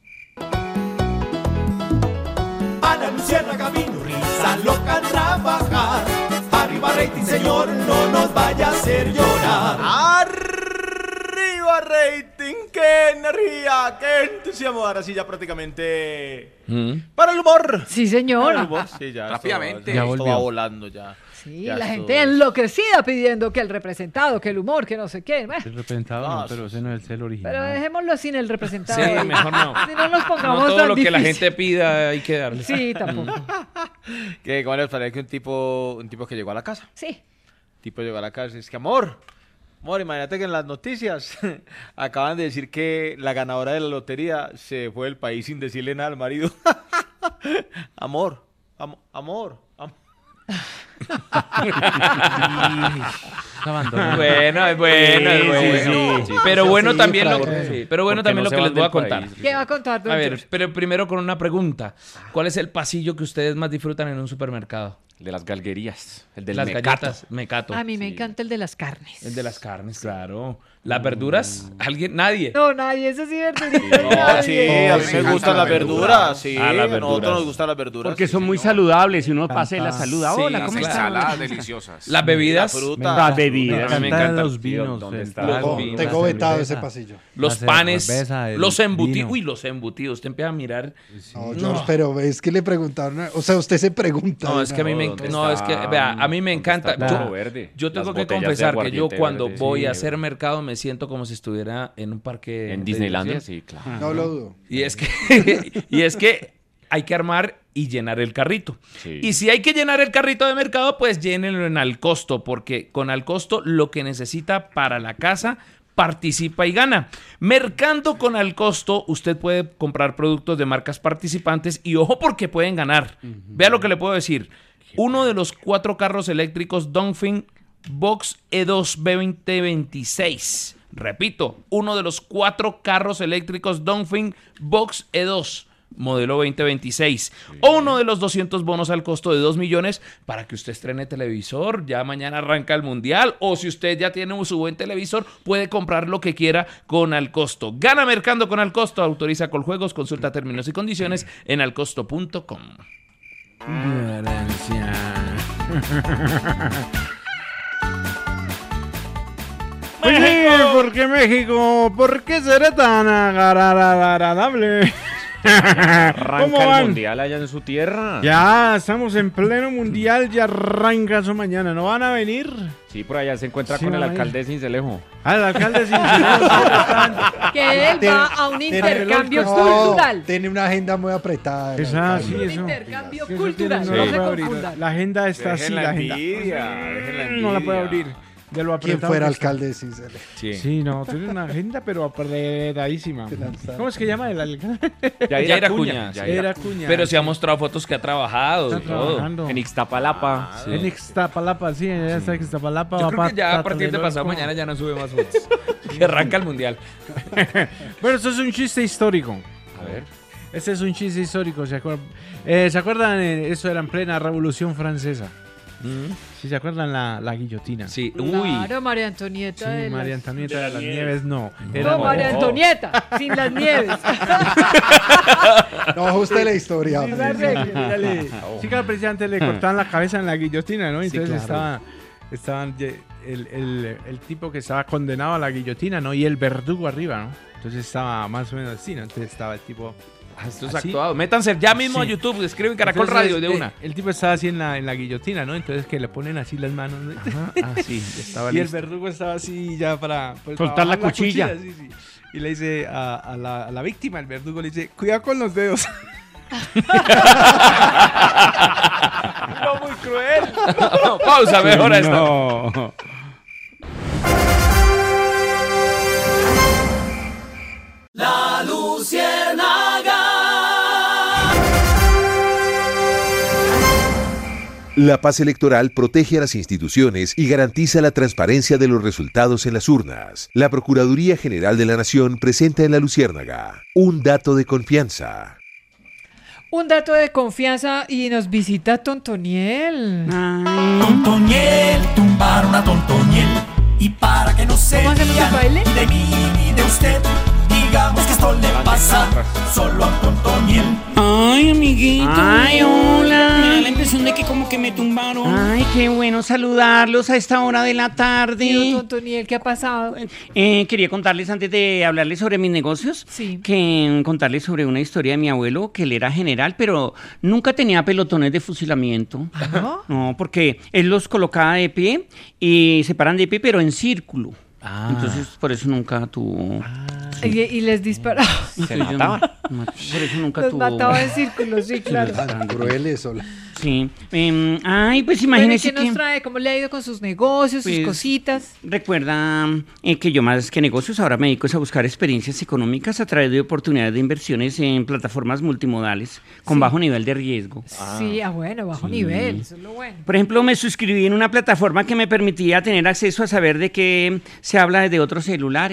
[SPEAKER 19] Ana Luciérnaga vino, risa loca a trabajar. Arriba rating, señor, no nos vaya a hacer llorar. Arriba rating, qué energía, qué entusiasmo. Ahora sí ya prácticamente para el humor.
[SPEAKER 2] Sí, señor.
[SPEAKER 9] Para el humor, sí, ya
[SPEAKER 22] Rápidamente.
[SPEAKER 9] Esto va volando ya.
[SPEAKER 2] Sí,
[SPEAKER 9] Ya
[SPEAKER 2] la
[SPEAKER 9] esto-
[SPEAKER 2] gente enloquecida pidiendo que el representado, que el humor, que no sé qué. Bueno,
[SPEAKER 4] El representado, no, pero ese no es el original.
[SPEAKER 2] pero dejémoslo sin el representado.
[SPEAKER 11] Sí, mejor no.
[SPEAKER 2] Si no nos pongamos
[SPEAKER 11] No todo
[SPEAKER 2] tan
[SPEAKER 11] lo que la
[SPEAKER 2] difícil.
[SPEAKER 11] gente pida hay que darle.
[SPEAKER 2] Sí, tampoco.
[SPEAKER 9] Que ¿cómo les parece que un tipo que llegó a la casa?
[SPEAKER 2] Sí.
[SPEAKER 9] Tipo llegó a la casa y es que amor, imagínate que en las noticias acaban de decir que la ganadora de la lotería se fue del país sin decirle nada al marido. Amor.
[SPEAKER 11] Bueno, es bueno, es bueno.
[SPEAKER 4] sí.
[SPEAKER 11] Pero bueno
[SPEAKER 4] Sí,
[SPEAKER 11] también lo,
[SPEAKER 4] porque-
[SPEAKER 11] sí, pero bueno
[SPEAKER 4] porque
[SPEAKER 11] también
[SPEAKER 4] no
[SPEAKER 11] lo
[SPEAKER 4] se
[SPEAKER 11] que
[SPEAKER 4] van
[SPEAKER 11] les voy a
[SPEAKER 4] del
[SPEAKER 11] contar.
[SPEAKER 4] país.
[SPEAKER 2] ¿Qué va a contar, don
[SPEAKER 11] A ver,
[SPEAKER 2] George?
[SPEAKER 11] pero primero con una pregunta. ¿Cuál es el pasillo que ustedes más disfrutan en un supermercado? El de las galguerías. El del
[SPEAKER 6] Las
[SPEAKER 11] mecato.
[SPEAKER 6] galletas mecato.
[SPEAKER 2] A mí me encanta el de las carnes.
[SPEAKER 6] El de las carnes, claro. Las verduras, ¿alguien? Nadie.
[SPEAKER 2] No, nadie, eso sí verdurita.
[SPEAKER 9] No, sí, a mí me gustan las verduras, sí.
[SPEAKER 5] Ah, las
[SPEAKER 9] A nosotros
[SPEAKER 5] verduras.
[SPEAKER 9] nos gustan las verduras.
[SPEAKER 5] Porque
[SPEAKER 9] sí,
[SPEAKER 5] son muy
[SPEAKER 9] señor.
[SPEAKER 5] saludables y uno pasa y la saluda.
[SPEAKER 6] Sí,
[SPEAKER 5] Hola, ¿cómo
[SPEAKER 6] claro.
[SPEAKER 5] estás?
[SPEAKER 22] Ensaladas deliciosas.
[SPEAKER 6] Las bebidas.
[SPEAKER 9] La fruta.
[SPEAKER 5] Las bebidas.
[SPEAKER 6] A mí me encantan
[SPEAKER 10] los vinos.
[SPEAKER 11] ¿Dónde
[SPEAKER 10] el
[SPEAKER 11] está?
[SPEAKER 10] trago,
[SPEAKER 6] Los vinos.
[SPEAKER 8] Tengo
[SPEAKER 10] la
[SPEAKER 8] vetado
[SPEAKER 10] cerveza,
[SPEAKER 8] ese pasillo.
[SPEAKER 6] Los
[SPEAKER 10] la
[SPEAKER 6] panes,
[SPEAKER 10] cerveza, el
[SPEAKER 6] los embutidos.
[SPEAKER 10] vino.
[SPEAKER 6] Uy, los embutidos. Usted empieza a mirar.
[SPEAKER 8] No, George, pero es que le preguntaron, o sea, usted se pregunta.
[SPEAKER 6] No, es que a mí me
[SPEAKER 11] ¿dónde
[SPEAKER 6] no, es que
[SPEAKER 11] está-
[SPEAKER 6] vea, a mí me
[SPEAKER 11] dónde
[SPEAKER 6] encanta.
[SPEAKER 11] está
[SPEAKER 6] Yo,
[SPEAKER 11] Puro Verde?
[SPEAKER 6] yo tengo
[SPEAKER 11] Las
[SPEAKER 6] que
[SPEAKER 11] botellas de
[SPEAKER 6] confesar que yo
[SPEAKER 11] aguardiente
[SPEAKER 6] cuando
[SPEAKER 11] verde,
[SPEAKER 6] voy
[SPEAKER 11] sí,
[SPEAKER 6] a hacer mercado me siento como si estuviera en un parque
[SPEAKER 11] En
[SPEAKER 6] de
[SPEAKER 11] Disneylandia,
[SPEAKER 6] diversión.
[SPEAKER 11] sí, claro.
[SPEAKER 8] No lo dudo.
[SPEAKER 6] Y es que y es que hay que armar y llenar el carrito.
[SPEAKER 11] Sí.
[SPEAKER 6] Y si hay que llenar el carrito de mercado, pues llénenlo en Alcosto, porque con Alcosto lo que necesita para la casa participa y gana. Mercando con Alcosto, usted puede comprar productos de marcas participantes y ojo porque pueden ganar. Vea lo que le puedo decir. Uno de los 4 carros eléctricos Dongfeng Box E2 2026. Repito, uno de los 4 carros eléctricos Dongfeng Box E2 modelo 2026. O uno de los 200 bonos al costo de 2 millones para que usted estrene televisor. Ya mañana arranca el mundial. O si usted ya tiene su buen televisor, puede comprar lo que quiera con Alcosto. Gana mercando con Alcosto. Autoriza Coljuegos. Consulta términos y condiciones en alcosto.com.
[SPEAKER 13] México, ¿por qué México? ¿Por qué será tan agradable?
[SPEAKER 11] Arranca el mundial allá en su tierra.
[SPEAKER 13] Ya, estamos en pleno mundial, ya arranca eso mañana. ¿No van a venir?
[SPEAKER 11] Sí, por allá se encuentra
[SPEAKER 13] Sí,
[SPEAKER 11] con el
[SPEAKER 13] van a ir.
[SPEAKER 11] alcalde de Cincelejo.
[SPEAKER 13] Ah, el alcalde Cincelejo.
[SPEAKER 2] Que él va a un intercambio cultural.
[SPEAKER 8] Tiene una agenda muy apretada.
[SPEAKER 13] Esa, sí,
[SPEAKER 2] Un
[SPEAKER 13] eso.
[SPEAKER 2] intercambio
[SPEAKER 13] Eso
[SPEAKER 2] cultural,
[SPEAKER 13] tiene-
[SPEAKER 2] no
[SPEAKER 13] la
[SPEAKER 2] se
[SPEAKER 13] puede abrir.
[SPEAKER 2] confundan.
[SPEAKER 13] La agenda está así, la agenda. No la puede abrir. De lo
[SPEAKER 8] ¿Quién
[SPEAKER 13] apretado
[SPEAKER 8] fuera
[SPEAKER 13] que está.
[SPEAKER 8] alcalde de Cincelejo?
[SPEAKER 13] Sí, no, tiene una agenda, pero apretadísima. ¿Cómo es que llama el alcalde?
[SPEAKER 6] Yair Acuña.
[SPEAKER 13] Yair Acuña.
[SPEAKER 6] Pero se ha mostrado fotos que ha trabajado.
[SPEAKER 13] Está
[SPEAKER 6] y todo.
[SPEAKER 13] trabajando.
[SPEAKER 11] En Ixtapalapa.
[SPEAKER 13] En Ixtapalapa, sí, ya está en Ixtapalapa.
[SPEAKER 6] Yo
[SPEAKER 13] va
[SPEAKER 6] creo que ya a partir de
[SPEAKER 13] Tlatelolco.
[SPEAKER 6] pasado mañana ya no sube más fotos. Que arranca el mundial.
[SPEAKER 13] Bueno, esto es un chiste histórico.
[SPEAKER 11] A ver.
[SPEAKER 13] Este es un chiste histórico, ¿se acuerdan? ¿Se acuerdan? Eso era en plena Revolución Francesa. ¿Sí se acuerdan la guillotina?
[SPEAKER 6] Sí.
[SPEAKER 2] Claro, María Antonieta.
[SPEAKER 13] Sí,
[SPEAKER 2] de las-
[SPEAKER 13] María Antonieta de las Nieves, no.
[SPEAKER 2] No, María Antonieta, sin las nieves.
[SPEAKER 8] No ajuste la historia.
[SPEAKER 13] Sí,
[SPEAKER 8] hombre.
[SPEAKER 13] sí que al presidente le cortaban la cabeza en la guillotina, ¿no?
[SPEAKER 8] Sí,
[SPEAKER 13] Entonces
[SPEAKER 8] claro.
[SPEAKER 13] estaban el tipo que estaba condenado a la guillotina, ¿no? Y el verdugo arriba, ¿no? Entonces estaba más o menos así, ¿no? Entonces estaba el tipo...
[SPEAKER 6] Esto es
[SPEAKER 13] así.
[SPEAKER 6] actuado. Métanse ya mismo a
[SPEAKER 13] Sí.
[SPEAKER 6] YouTube, escriben Caracol
[SPEAKER 13] Entonces,
[SPEAKER 6] Radio de una.
[SPEAKER 13] El tipo estaba así en la guillotina, ¿no? Entonces que le ponen así las manos, ¿no?
[SPEAKER 6] Sí, estaba
[SPEAKER 13] Y el
[SPEAKER 6] listo.
[SPEAKER 13] verdugo estaba así ya para pues,
[SPEAKER 5] Soltar
[SPEAKER 13] para
[SPEAKER 5] la
[SPEAKER 13] bajar
[SPEAKER 5] cuchilla.
[SPEAKER 13] sí, sí. Y le dice a la víctima, el verdugo le dice, cuidado con los dedos.
[SPEAKER 6] No, muy cruel. Pausa, mejor esta.
[SPEAKER 5] No.
[SPEAKER 19] La Luciérnaga.
[SPEAKER 20] La paz electoral protege a las instituciones y garantiza la transparencia de los resultados en las urnas. La Procuraduría General de la Nación presenta en La Luciérnaga un dato de confianza.
[SPEAKER 2] Un dato de confianza y nos visita Tontoniel.
[SPEAKER 19] Tontoniel, tumbaron a Tontoniel. Y para que no se
[SPEAKER 2] ¿Cómo hacemos el
[SPEAKER 19] rían
[SPEAKER 2] baile?
[SPEAKER 19] ni de mí ni de usted, digamos que esto le pasa solo a Tontoniel.
[SPEAKER 5] Ay, amiguito.
[SPEAKER 12] Ay, hola.
[SPEAKER 5] Me da
[SPEAKER 12] la impresión de que como que me tumbaron.
[SPEAKER 5] Ay, qué bueno saludarlos a esta hora de la tarde.
[SPEAKER 2] Tío Tontoniel, ¿qué ha pasado?
[SPEAKER 5] Quería contarles antes de hablarles sobre mis negocios, que contarles sobre una historia de mi abuelo, que él era general, pero nunca tenía pelotones de fusilamiento.
[SPEAKER 2] ¿No?
[SPEAKER 5] No, porque él los colocaba de pie y se paran de pie, pero en círculo. Entonces, por eso nunca tuvo...
[SPEAKER 2] Y les disparaba.
[SPEAKER 5] Se mataba. Por eso nunca
[SPEAKER 2] Los
[SPEAKER 5] tuvo...
[SPEAKER 2] mataba en círculos, sí, claro.
[SPEAKER 8] Tan crueles. Hola.
[SPEAKER 5] Sí. Ay, pues
[SPEAKER 2] Bueno, ¿y
[SPEAKER 5] imagínense
[SPEAKER 2] qué nos trae? ¿Cómo le ha ido con sus negocios, sus
[SPEAKER 5] Pues,
[SPEAKER 2] cositas?
[SPEAKER 5] Recuerda que yo más que negocios ahora me dedico a buscar experiencias económicas a través de oportunidades de inversiones en plataformas multimodales con bajo nivel de riesgo.
[SPEAKER 2] Sí, bueno, bajo nivel, eso es lo bueno.
[SPEAKER 5] Por ejemplo, me suscribí en una plataforma que me permitía tener acceso a saber de qué se habla desde otros celulares.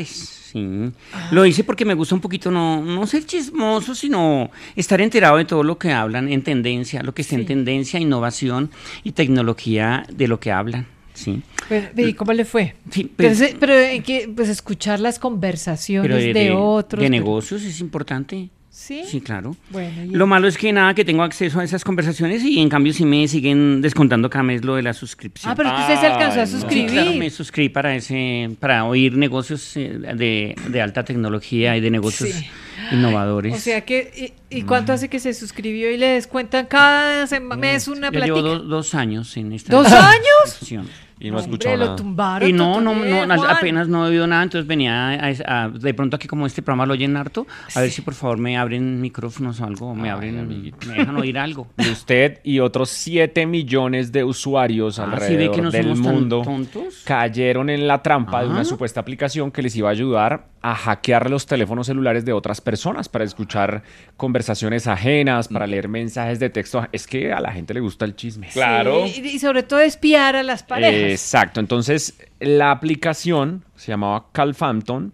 [SPEAKER 14] Sí, lo hice porque me gusta un poquito no ser chismoso, sino estar enterado de todo lo que hablan en tendencia, lo que está en tendencia, innovación y tecnología de lo que hablan. Sí.
[SPEAKER 2] ¿Y cómo le fue?
[SPEAKER 14] Sí,
[SPEAKER 2] pero en que, pues escuchar las conversaciones de otros.
[SPEAKER 14] De negocios es importante.
[SPEAKER 2] ¿Sí?
[SPEAKER 14] Sí, claro.
[SPEAKER 2] Bueno,
[SPEAKER 14] lo malo es que nada, que tengo acceso a esas conversaciones y en cambio sí me siguen descontando cada mes lo de la suscripción.
[SPEAKER 2] Ah, pero usted se alcanzó a suscribir.
[SPEAKER 14] Sí, claro, me suscribí para oír negocios de alta tecnología y de negocios innovadores.
[SPEAKER 2] O sea que, ¿y cuánto hace que se suscribió y le descuentan cada mes una platica?
[SPEAKER 14] Llevo 2 años en esta.
[SPEAKER 2] ¿2 años?
[SPEAKER 11] Y no he escuchado
[SPEAKER 2] lo
[SPEAKER 11] nada.
[SPEAKER 2] tumbaron.
[SPEAKER 14] Y no, apenas no he oído nada, entonces venía de pronto aquí como este programa lo oyen harto, a ver si por favor me abren micrófonos o algo, me dejan oír algo.
[SPEAKER 11] Y usted y otros 7 millones de usuarios alrededor
[SPEAKER 14] que no
[SPEAKER 11] del
[SPEAKER 14] somos tan
[SPEAKER 11] mundo
[SPEAKER 14] tontos.
[SPEAKER 11] cayeron en la trampa de una supuesta aplicación que les iba a ayudar a hackear los teléfonos celulares de otras personas para escuchar conversaciones ajenas, para leer mensajes de texto. Es que a la gente le gusta el chisme.
[SPEAKER 2] Claro. Y sobre todo espiar a las parejas.
[SPEAKER 11] Exacto. Entonces, la aplicación se llamaba CalPhantom.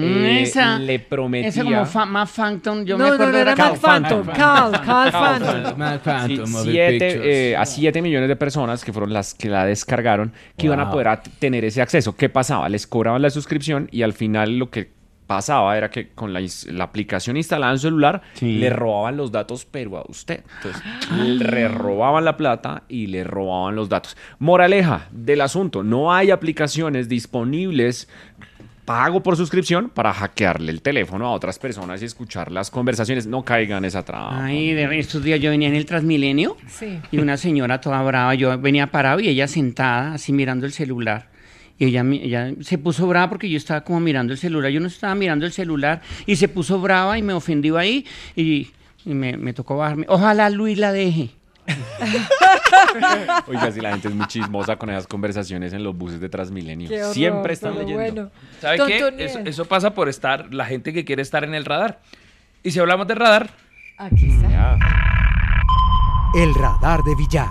[SPEAKER 11] Le prometía...
[SPEAKER 14] Esa como Matt Phantom, yo
[SPEAKER 2] no,
[SPEAKER 14] me acuerdo
[SPEAKER 2] no era
[SPEAKER 14] Cal
[SPEAKER 2] Phantom. Cal
[SPEAKER 11] Phantom. A 7 millones de personas que fueron las que la descargaron, que iban a poder tener ese acceso. ¿Qué pasaba? Les cobraban la suscripción y al final lo que pasaba era que con la aplicación instalada en su celular le robaban los datos, pero a usted. Entonces, le robaban la plata y le robaban los datos. Moraleja del asunto, no hay aplicaciones disponibles pago por suscripción para hackearle el teléfono a otras personas y escuchar las conversaciones. No caigan en esa trampa.
[SPEAKER 14] Ay, de estos días yo venía en el Transmilenio y una señora toda brava, yo venía parado y ella sentada así mirando el celular. Y ella se puso brava porque yo estaba como mirando el celular. Yo no estaba mirando el celular y se puso brava y me ofendió ahí y me tocó bajarme. Ojalá Luis la deje.
[SPEAKER 11] Oiga, si la gente es muy chismosa con esas conversaciones en los buses de Transmilenio.
[SPEAKER 2] Horror,
[SPEAKER 11] siempre están leyendo.
[SPEAKER 2] Bueno.
[SPEAKER 6] ¿Sabe qué? Eso pasa por estar la gente que quiere estar en el radar. Y si hablamos de radar...
[SPEAKER 2] Aquí está.
[SPEAKER 18] El radar de Villar.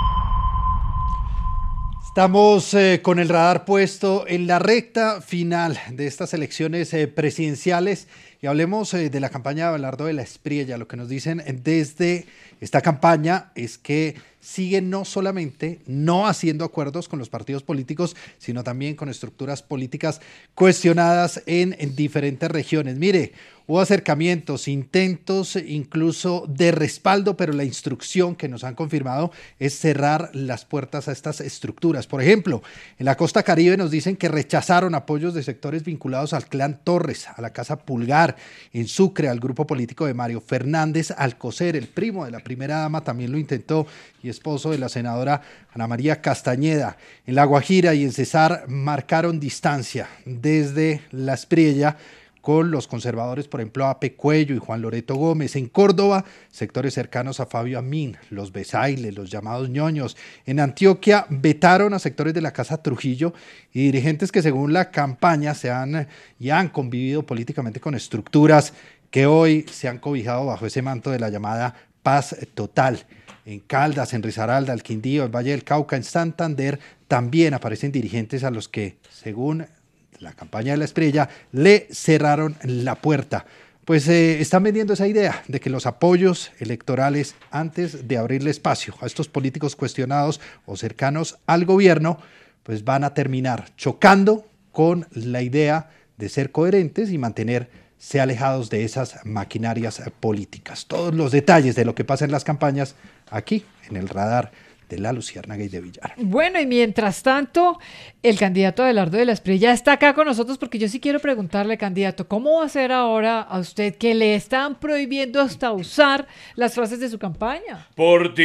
[SPEAKER 8] Estamos con el radar puesto en la recta final de estas elecciones presidenciales y hablemos de la campaña de Abelardo de la Espriella. Lo que nos dicen desde esta campaña es que siguen no solamente no haciendo acuerdos con los partidos políticos, sino también con estructuras políticas cuestionadas en diferentes regiones. Mire, hubo acercamientos, intentos incluso de respaldo, pero la instrucción que nos han confirmado es cerrar las puertas a estas estructuras. Por ejemplo, en la costa Caribe nos dicen que rechazaron apoyos de sectores vinculados al clan Torres, a la Casa Pulgar, en Sucre, al grupo político de Mario Fernández Alcocer, el primo de la primera dama también lo intentó, y esposo de la senadora Ana María Castañeda. En La Guajira y en Cesar marcaron distancia desde la Espriella con los conservadores, por ejemplo, Ape Cuello y Juan Loreto Gómez. En Córdoba, sectores cercanos a Fabio Amín, los Besailes, los llamados ñoños. En Antioquia, vetaron a sectores de la Casa Trujillo y dirigentes que según la campaña han convivido políticamente con estructuras que hoy se han cobijado bajo ese manto de la llamada paz total. En Caldas, en Risaralda, el Quindío, el Valle del Cauca, en Santander, también aparecen dirigentes a los que, según la campaña de la Espriella, le cerraron la puerta. Pues están vendiendo esa idea de que los apoyos electorales, antes de abrirle espacio a estos políticos cuestionados o cercanos al gobierno, pues van a terminar chocando con la idea de ser coherentes y mantenerse alejados de esas maquinarias políticas. Todos los detalles de lo que pasa en las campañas aquí en el radar de la Luciérnaga y de Villar.
[SPEAKER 2] Bueno, y mientras tanto, el candidato Abelardo de la Espriella está acá con nosotros porque yo sí quiero preguntarle, candidato, ¿cómo va a ser ahora a usted que le están prohibiendo hasta usar las frases de su campaña?
[SPEAKER 6] Por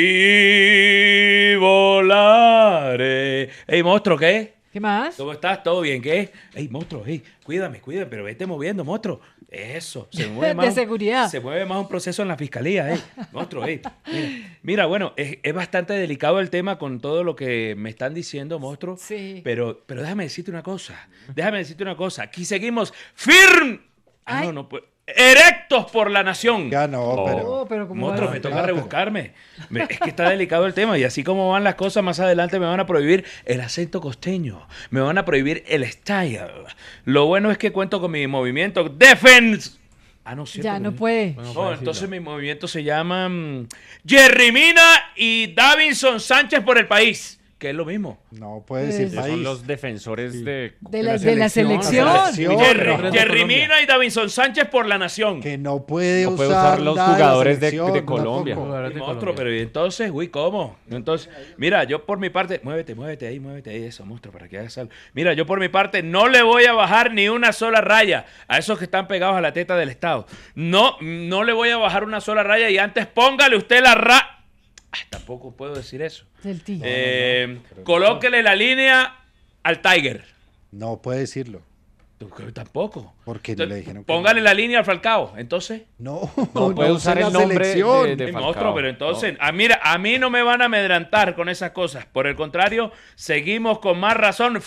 [SPEAKER 6] ti volaré. Ey, monstruo, ¿qué?
[SPEAKER 2] ¿Qué más?
[SPEAKER 6] ¿Cómo estás? ¿Todo bien? ¿Qué? Ey, monstruo, ey, cuídame, pero vete moviendo, monstruo. Eso, se mueve más.
[SPEAKER 2] De seguridad.
[SPEAKER 6] Se mueve más un proceso en la fiscalía, monstruo, Mira, bueno, es bastante delicado el tema con todo lo que me están diciendo, monstruo.
[SPEAKER 2] Sí.
[SPEAKER 6] Pero déjame decirte una cosa. Aquí seguimos firme. No, pues. erectos por la nación.
[SPEAKER 8] Ya no,
[SPEAKER 2] pero ¿cómo
[SPEAKER 6] Monstruo,
[SPEAKER 2] va a
[SPEAKER 6] me
[SPEAKER 2] ser?
[SPEAKER 6] toca rebuscarme. Es que está delicado el tema y así como van las cosas, más adelante me van a prohibir el acento costeño, me van a prohibir el style. Lo bueno es que cuento con mi movimiento Defense. Ah, no, cierto.
[SPEAKER 2] Ya
[SPEAKER 6] que
[SPEAKER 2] no puede.
[SPEAKER 6] No, entonces mi movimiento se llama Jerry Mina y Davinson Sánchez por el país. Que es lo mismo.
[SPEAKER 8] No puede decir
[SPEAKER 11] Son
[SPEAKER 8] país.
[SPEAKER 11] los defensores de
[SPEAKER 2] la selección.
[SPEAKER 6] Jerry Mina y Davinson Sánchez por la nación.
[SPEAKER 8] Que no puede
[SPEAKER 11] No puede
[SPEAKER 8] usar
[SPEAKER 11] usar los
[SPEAKER 8] nada
[SPEAKER 11] jugadores
[SPEAKER 8] la
[SPEAKER 11] de
[SPEAKER 8] selección,
[SPEAKER 11] Colombia.
[SPEAKER 8] tampoco.
[SPEAKER 6] Monstruo, pero ¿y entonces? Uy, ¿cómo? Entonces, mira, yo por mi parte... Muévete ahí, eso, monstruo, para que hagas algo. Mira, yo por mi parte no le voy a bajar ni una sola raya a esos que están pegados a la teta del Estado. No le voy a bajar una sola raya y antes póngale usted la tampoco puedo decir eso.
[SPEAKER 2] Del tigre.
[SPEAKER 6] Colóquele la línea al Tiger.
[SPEAKER 8] No puede decirlo.
[SPEAKER 6] Tampoco.
[SPEAKER 8] Porque no le dijeron que
[SPEAKER 6] Póngale la línea al Falcao. Entonces.
[SPEAKER 8] No
[SPEAKER 11] puede usar el nombre de Falcao.
[SPEAKER 6] Monstruo, pero entonces, mira, a mí no me van a amedrantar con esas cosas. Por el contrario, seguimos con más razón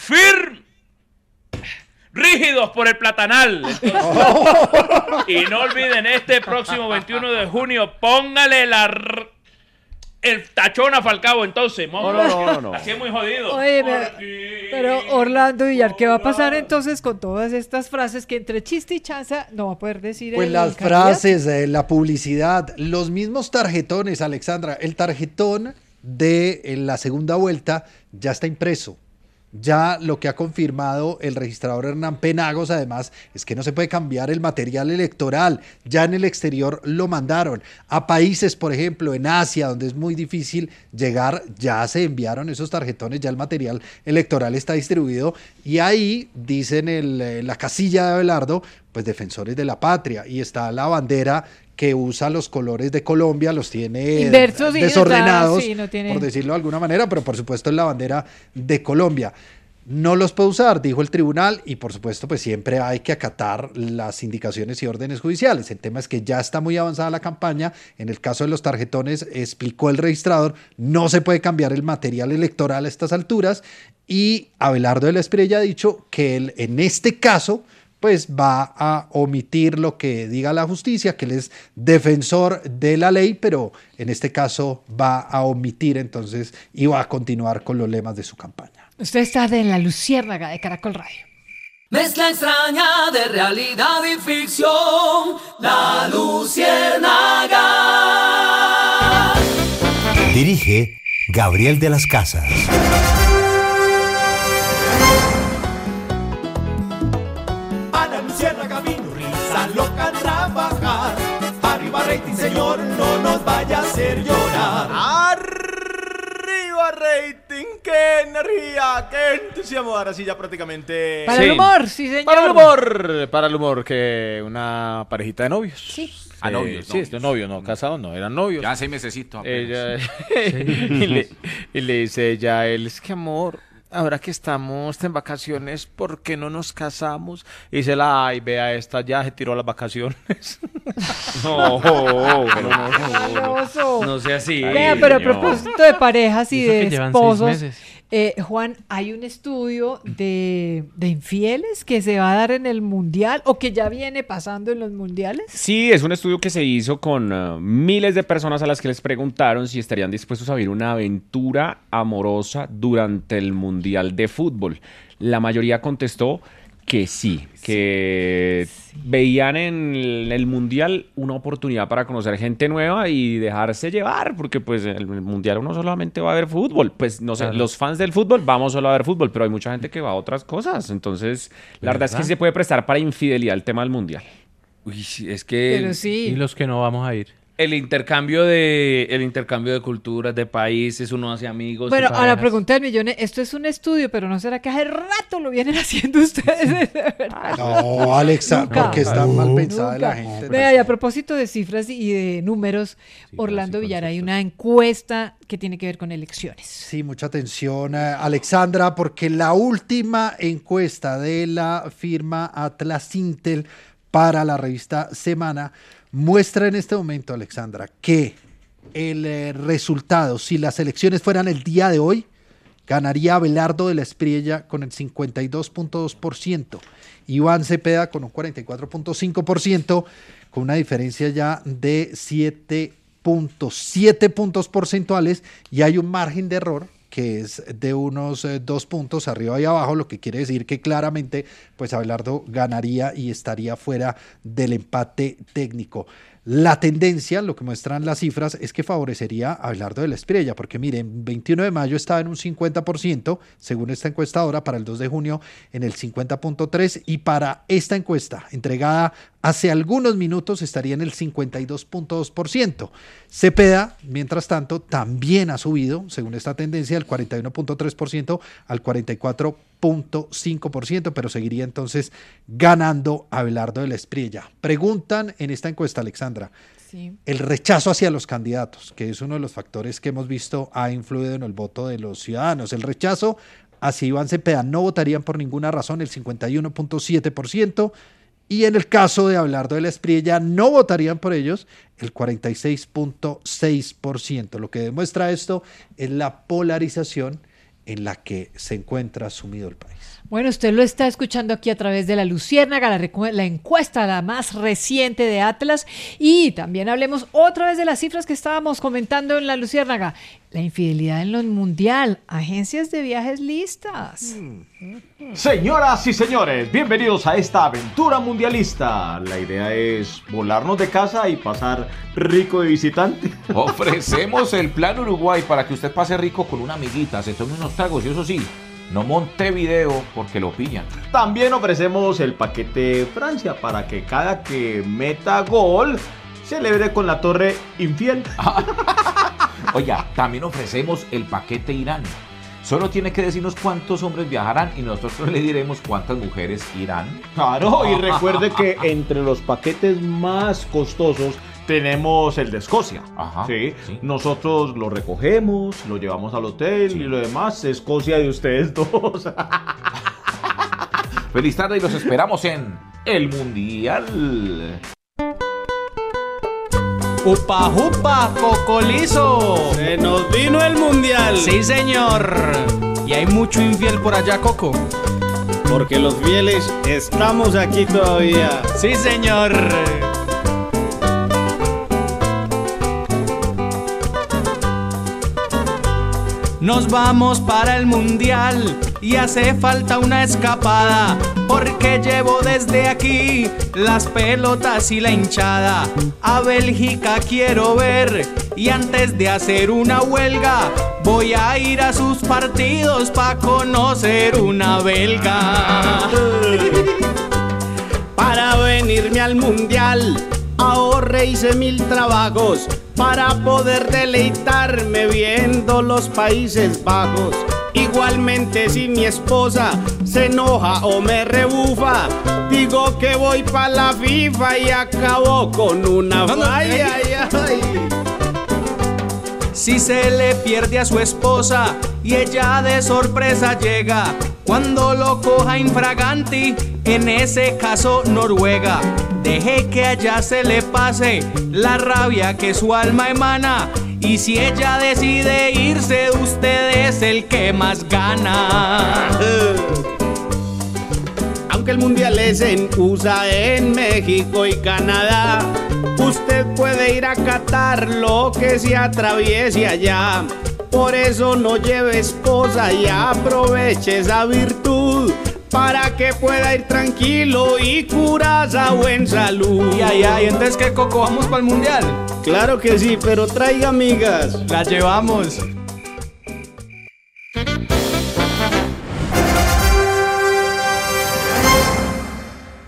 [SPEAKER 6] rígidos por el platanal. Y no olviden, este próximo 21 de junio, póngale el tachón a Falcao, entonces.
[SPEAKER 11] No.
[SPEAKER 6] Así es muy jodido.
[SPEAKER 2] Oye, pero Orlando Villar, ¿qué va a pasar entonces con todas estas frases que entre chiste y chanza no va a poder decir?
[SPEAKER 8] Pues
[SPEAKER 2] el
[SPEAKER 8] las
[SPEAKER 2] candidato?
[SPEAKER 8] frases, la publicidad, los mismos tarjetones, Alexandra. El tarjetón de la segunda vuelta ya está impreso. Ya lo que ha confirmado el registrador Hernán Penagos, además, es que no se puede cambiar el material electoral. Ya en el exterior lo mandaron. A países, por ejemplo, en Asia, donde es muy difícil llegar, ya se enviaron esos tarjetones, ya el material electoral está distribuido. Y ahí, dicen en la casilla de Abelardo, pues defensores de la patria. Y está la bandera que usa los colores de Colombia, los tiene
[SPEAKER 2] Inversos,
[SPEAKER 8] desordenados,
[SPEAKER 2] sí, no tiene...
[SPEAKER 8] por decirlo de alguna manera, pero por supuesto es la bandera de Colombia. No los puede usar, dijo el tribunal, y por supuesto pues siempre hay que acatar las indicaciones y órdenes judiciales. El tema es que ya está muy avanzada la campaña. En el caso de los tarjetones, explicó el registrador, no se puede cambiar el material electoral a estas alturas, y Abelardo de la Espriella ha dicho que él en este caso pues va a omitir lo que diga la justicia, que él es defensor de la ley, pero en este caso va a omitir entonces y va a continuar con los lemas de su campaña.
[SPEAKER 2] Usted está en La Luciérnaga de Caracol Radio.
[SPEAKER 1] Mezcla extraña de realidad y ficción, La Luciérnaga.
[SPEAKER 17] Dirige Gabriel de las Casas.
[SPEAKER 19] A la Luciérnaga vino risa loca a trabajar. Arriba rating, señor, no nos vaya a hacer llorar.
[SPEAKER 9] ¡Arriba rating! ¡Qué energía! ¡Qué entusiasmo! Ahora sí ya prácticamente...
[SPEAKER 2] Para el humor, sí señor.
[SPEAKER 9] Para el humor, que una parejita de novios.
[SPEAKER 2] Sí.
[SPEAKER 9] A novios, sí, de novios, no, casados no, eran novios.
[SPEAKER 22] Ya 6 mesecitos apenas.
[SPEAKER 9] y le dice ella a él, es que amor, ahora que estamos en vacaciones, ¿por qué no nos casamos? Y dice ay, vea esta, ya se tiró las vacaciones.
[SPEAKER 6] No sea así.
[SPEAKER 2] Vea, pero a propósito de parejas y
[SPEAKER 4] Eso
[SPEAKER 2] de
[SPEAKER 4] que llevan
[SPEAKER 2] esposos,
[SPEAKER 4] 6 meses.
[SPEAKER 2] Juan, hay un estudio de infieles que se va a dar en el Mundial o que ya viene pasando en los Mundiales.
[SPEAKER 11] Sí, es un estudio que se hizo con miles de personas a las que les preguntaron si estarían dispuestos a vivir una aventura amorosa durante el Mundial de Fútbol. La mayoría contestó que sí, que veían en el Mundial una oportunidad para conocer gente nueva y dejarse llevar, porque pues en el Mundial uno solamente va a ver fútbol. Pues no sé, los fans del fútbol vamos solo a ver fútbol, pero hay mucha gente que va a otras cosas. Entonces, la verdad es que se puede prestar para infidelidad el tema del Mundial.
[SPEAKER 6] Uy, sí, es que...
[SPEAKER 2] Pero sí.
[SPEAKER 4] Y los que no vamos a ir.
[SPEAKER 6] El intercambio de culturas, de países, uno hace amigos.
[SPEAKER 2] Bueno,
[SPEAKER 6] y
[SPEAKER 2] a la
[SPEAKER 6] parejas.
[SPEAKER 2] pregunta del millón, esto es un estudio, pero ¿no será que hace rato lo vienen haciendo ustedes? De verdad.
[SPEAKER 8] No, Alexa,
[SPEAKER 2] Nunca.
[SPEAKER 8] porque está mal pensada
[SPEAKER 2] Nunca.
[SPEAKER 8] la gente.
[SPEAKER 2] Vea, y a propósito de cifras y de números, Orlando Villar, hay una encuesta que tiene que ver con elecciones.
[SPEAKER 8] Sí, mucha atención, Alexandra, porque la última encuesta de la firma Atlas Intel para la revista Semana muestra en este momento, Alexandra, que el resultado, si las elecciones fueran el día de hoy, Ganaría Abelardo de la Espriella con el 52.2%. Iván Cepeda con un 44.5%, con una diferencia ya de 7.7 puntos porcentuales, y hay un margen de error que es de unos 2 puntos arriba y abajo, lo que quiere decir que claramente pues Abelardo ganaría y estaría fuera del empate técnico. La tendencia, lo que muestran las cifras, es que favorecería a Abelardo de la Espriella, porque miren, 21 de mayo estaba en un 50%, según esta encuestadora, para el 2 de junio en el 50.3%, y para esta encuesta, entregada hace algunos minutos, estaría en el 52.2%. Cepeda, mientras tanto, también ha subido, según esta tendencia, del 41.3% al 44.5%, pero seguiría entonces ganando Abelardo de la Espriella. Preguntan en esta encuesta, Alexandra, sí, el rechazo hacia los candidatos, que es uno de los factores que hemos visto ha influido en el voto de los ciudadanos. El rechazo hacia Iván Cepeda: no votarían por ninguna razón, el 51.7%, y en el caso de Abelardo de la Espriella no votarían por ellos, el 46.6%. Lo que demuestra esto es la polarización en la que se encuentra sumido el país.
[SPEAKER 2] Bueno, usted lo está escuchando aquí a través de La Luciérnaga, la encuesta, la más reciente de Atlas, y también hablemos otra vez de las cifras que estábamos comentando en La Luciérnaga. La infidelidad en lo mundial, agencias de viajes listas.
[SPEAKER 15] Señoras y señores, bienvenidos a esta aventura mundialista. La idea es volarnos de casa y pasar rico de visitante.
[SPEAKER 22] Ofrecemos el plan Uruguay para que usted pase rico con una amiguita, se tome unos tragos y eso sí, no Montevideo porque lo pillan.
[SPEAKER 15] También ofrecemos el paquete Francia para que cada que meta gol celebre con la torre infiel.
[SPEAKER 22] Oiga, también ofrecemos el paquete Irán. Solo tiene que decirnos cuántos hombres viajarán y nosotros le diremos cuántas mujeres irán.
[SPEAKER 15] Claro, y recuerde que entre los paquetes más costosos tenemos el de Escocia. Ajá, ¿sí? Sí. Nosotros lo recogemos, lo llevamos al hotel, sí, y lo demás es Escocia de ustedes dos.
[SPEAKER 22] Feliz tarde y los esperamos en el Mundial.
[SPEAKER 16] ¡Upa, upa, cocolizo! ¡Se nos vino el mundial! ¡Sí, señor! ¿Y hay mucho infiel por allá, Coco? Porque los fieles estamos aquí todavía. ¡Sí, señor! Nos vamos para el mundial y hace falta una escapada, porque llevo desde aquí las pelotas y la hinchada. A Bélgica quiero ver y antes de hacer una huelga voy a ir a sus partidos pa' conocer una belga. Para venirme al mundial ahorré, hice 1000 trabajos para poder deleitarme viendo los Países Bajos. Igualmente si mi esposa se enoja o me rebufa, digo que voy pa' la FIFA y acabo con una falla. Si se le pierde a su esposa y ella de sorpresa llega, cuando lo coja infraganti, en ese caso Noruega. Deje que allá se le pase la rabia que su alma emana, y si ella decide irse, usted es el que más gana. Aunque el mundial es en USA, en México y Canadá, usted puede ir a Qatar lo que se atraviese allá. Por eso no lleve esposa y aproveche esa virtud, para que pueda ir tranquilo y Curazao en salud. Y entonces, ¿qué, Coco? ¿Vamos para el mundial? Claro que sí, pero traiga amigas. Las llevamos.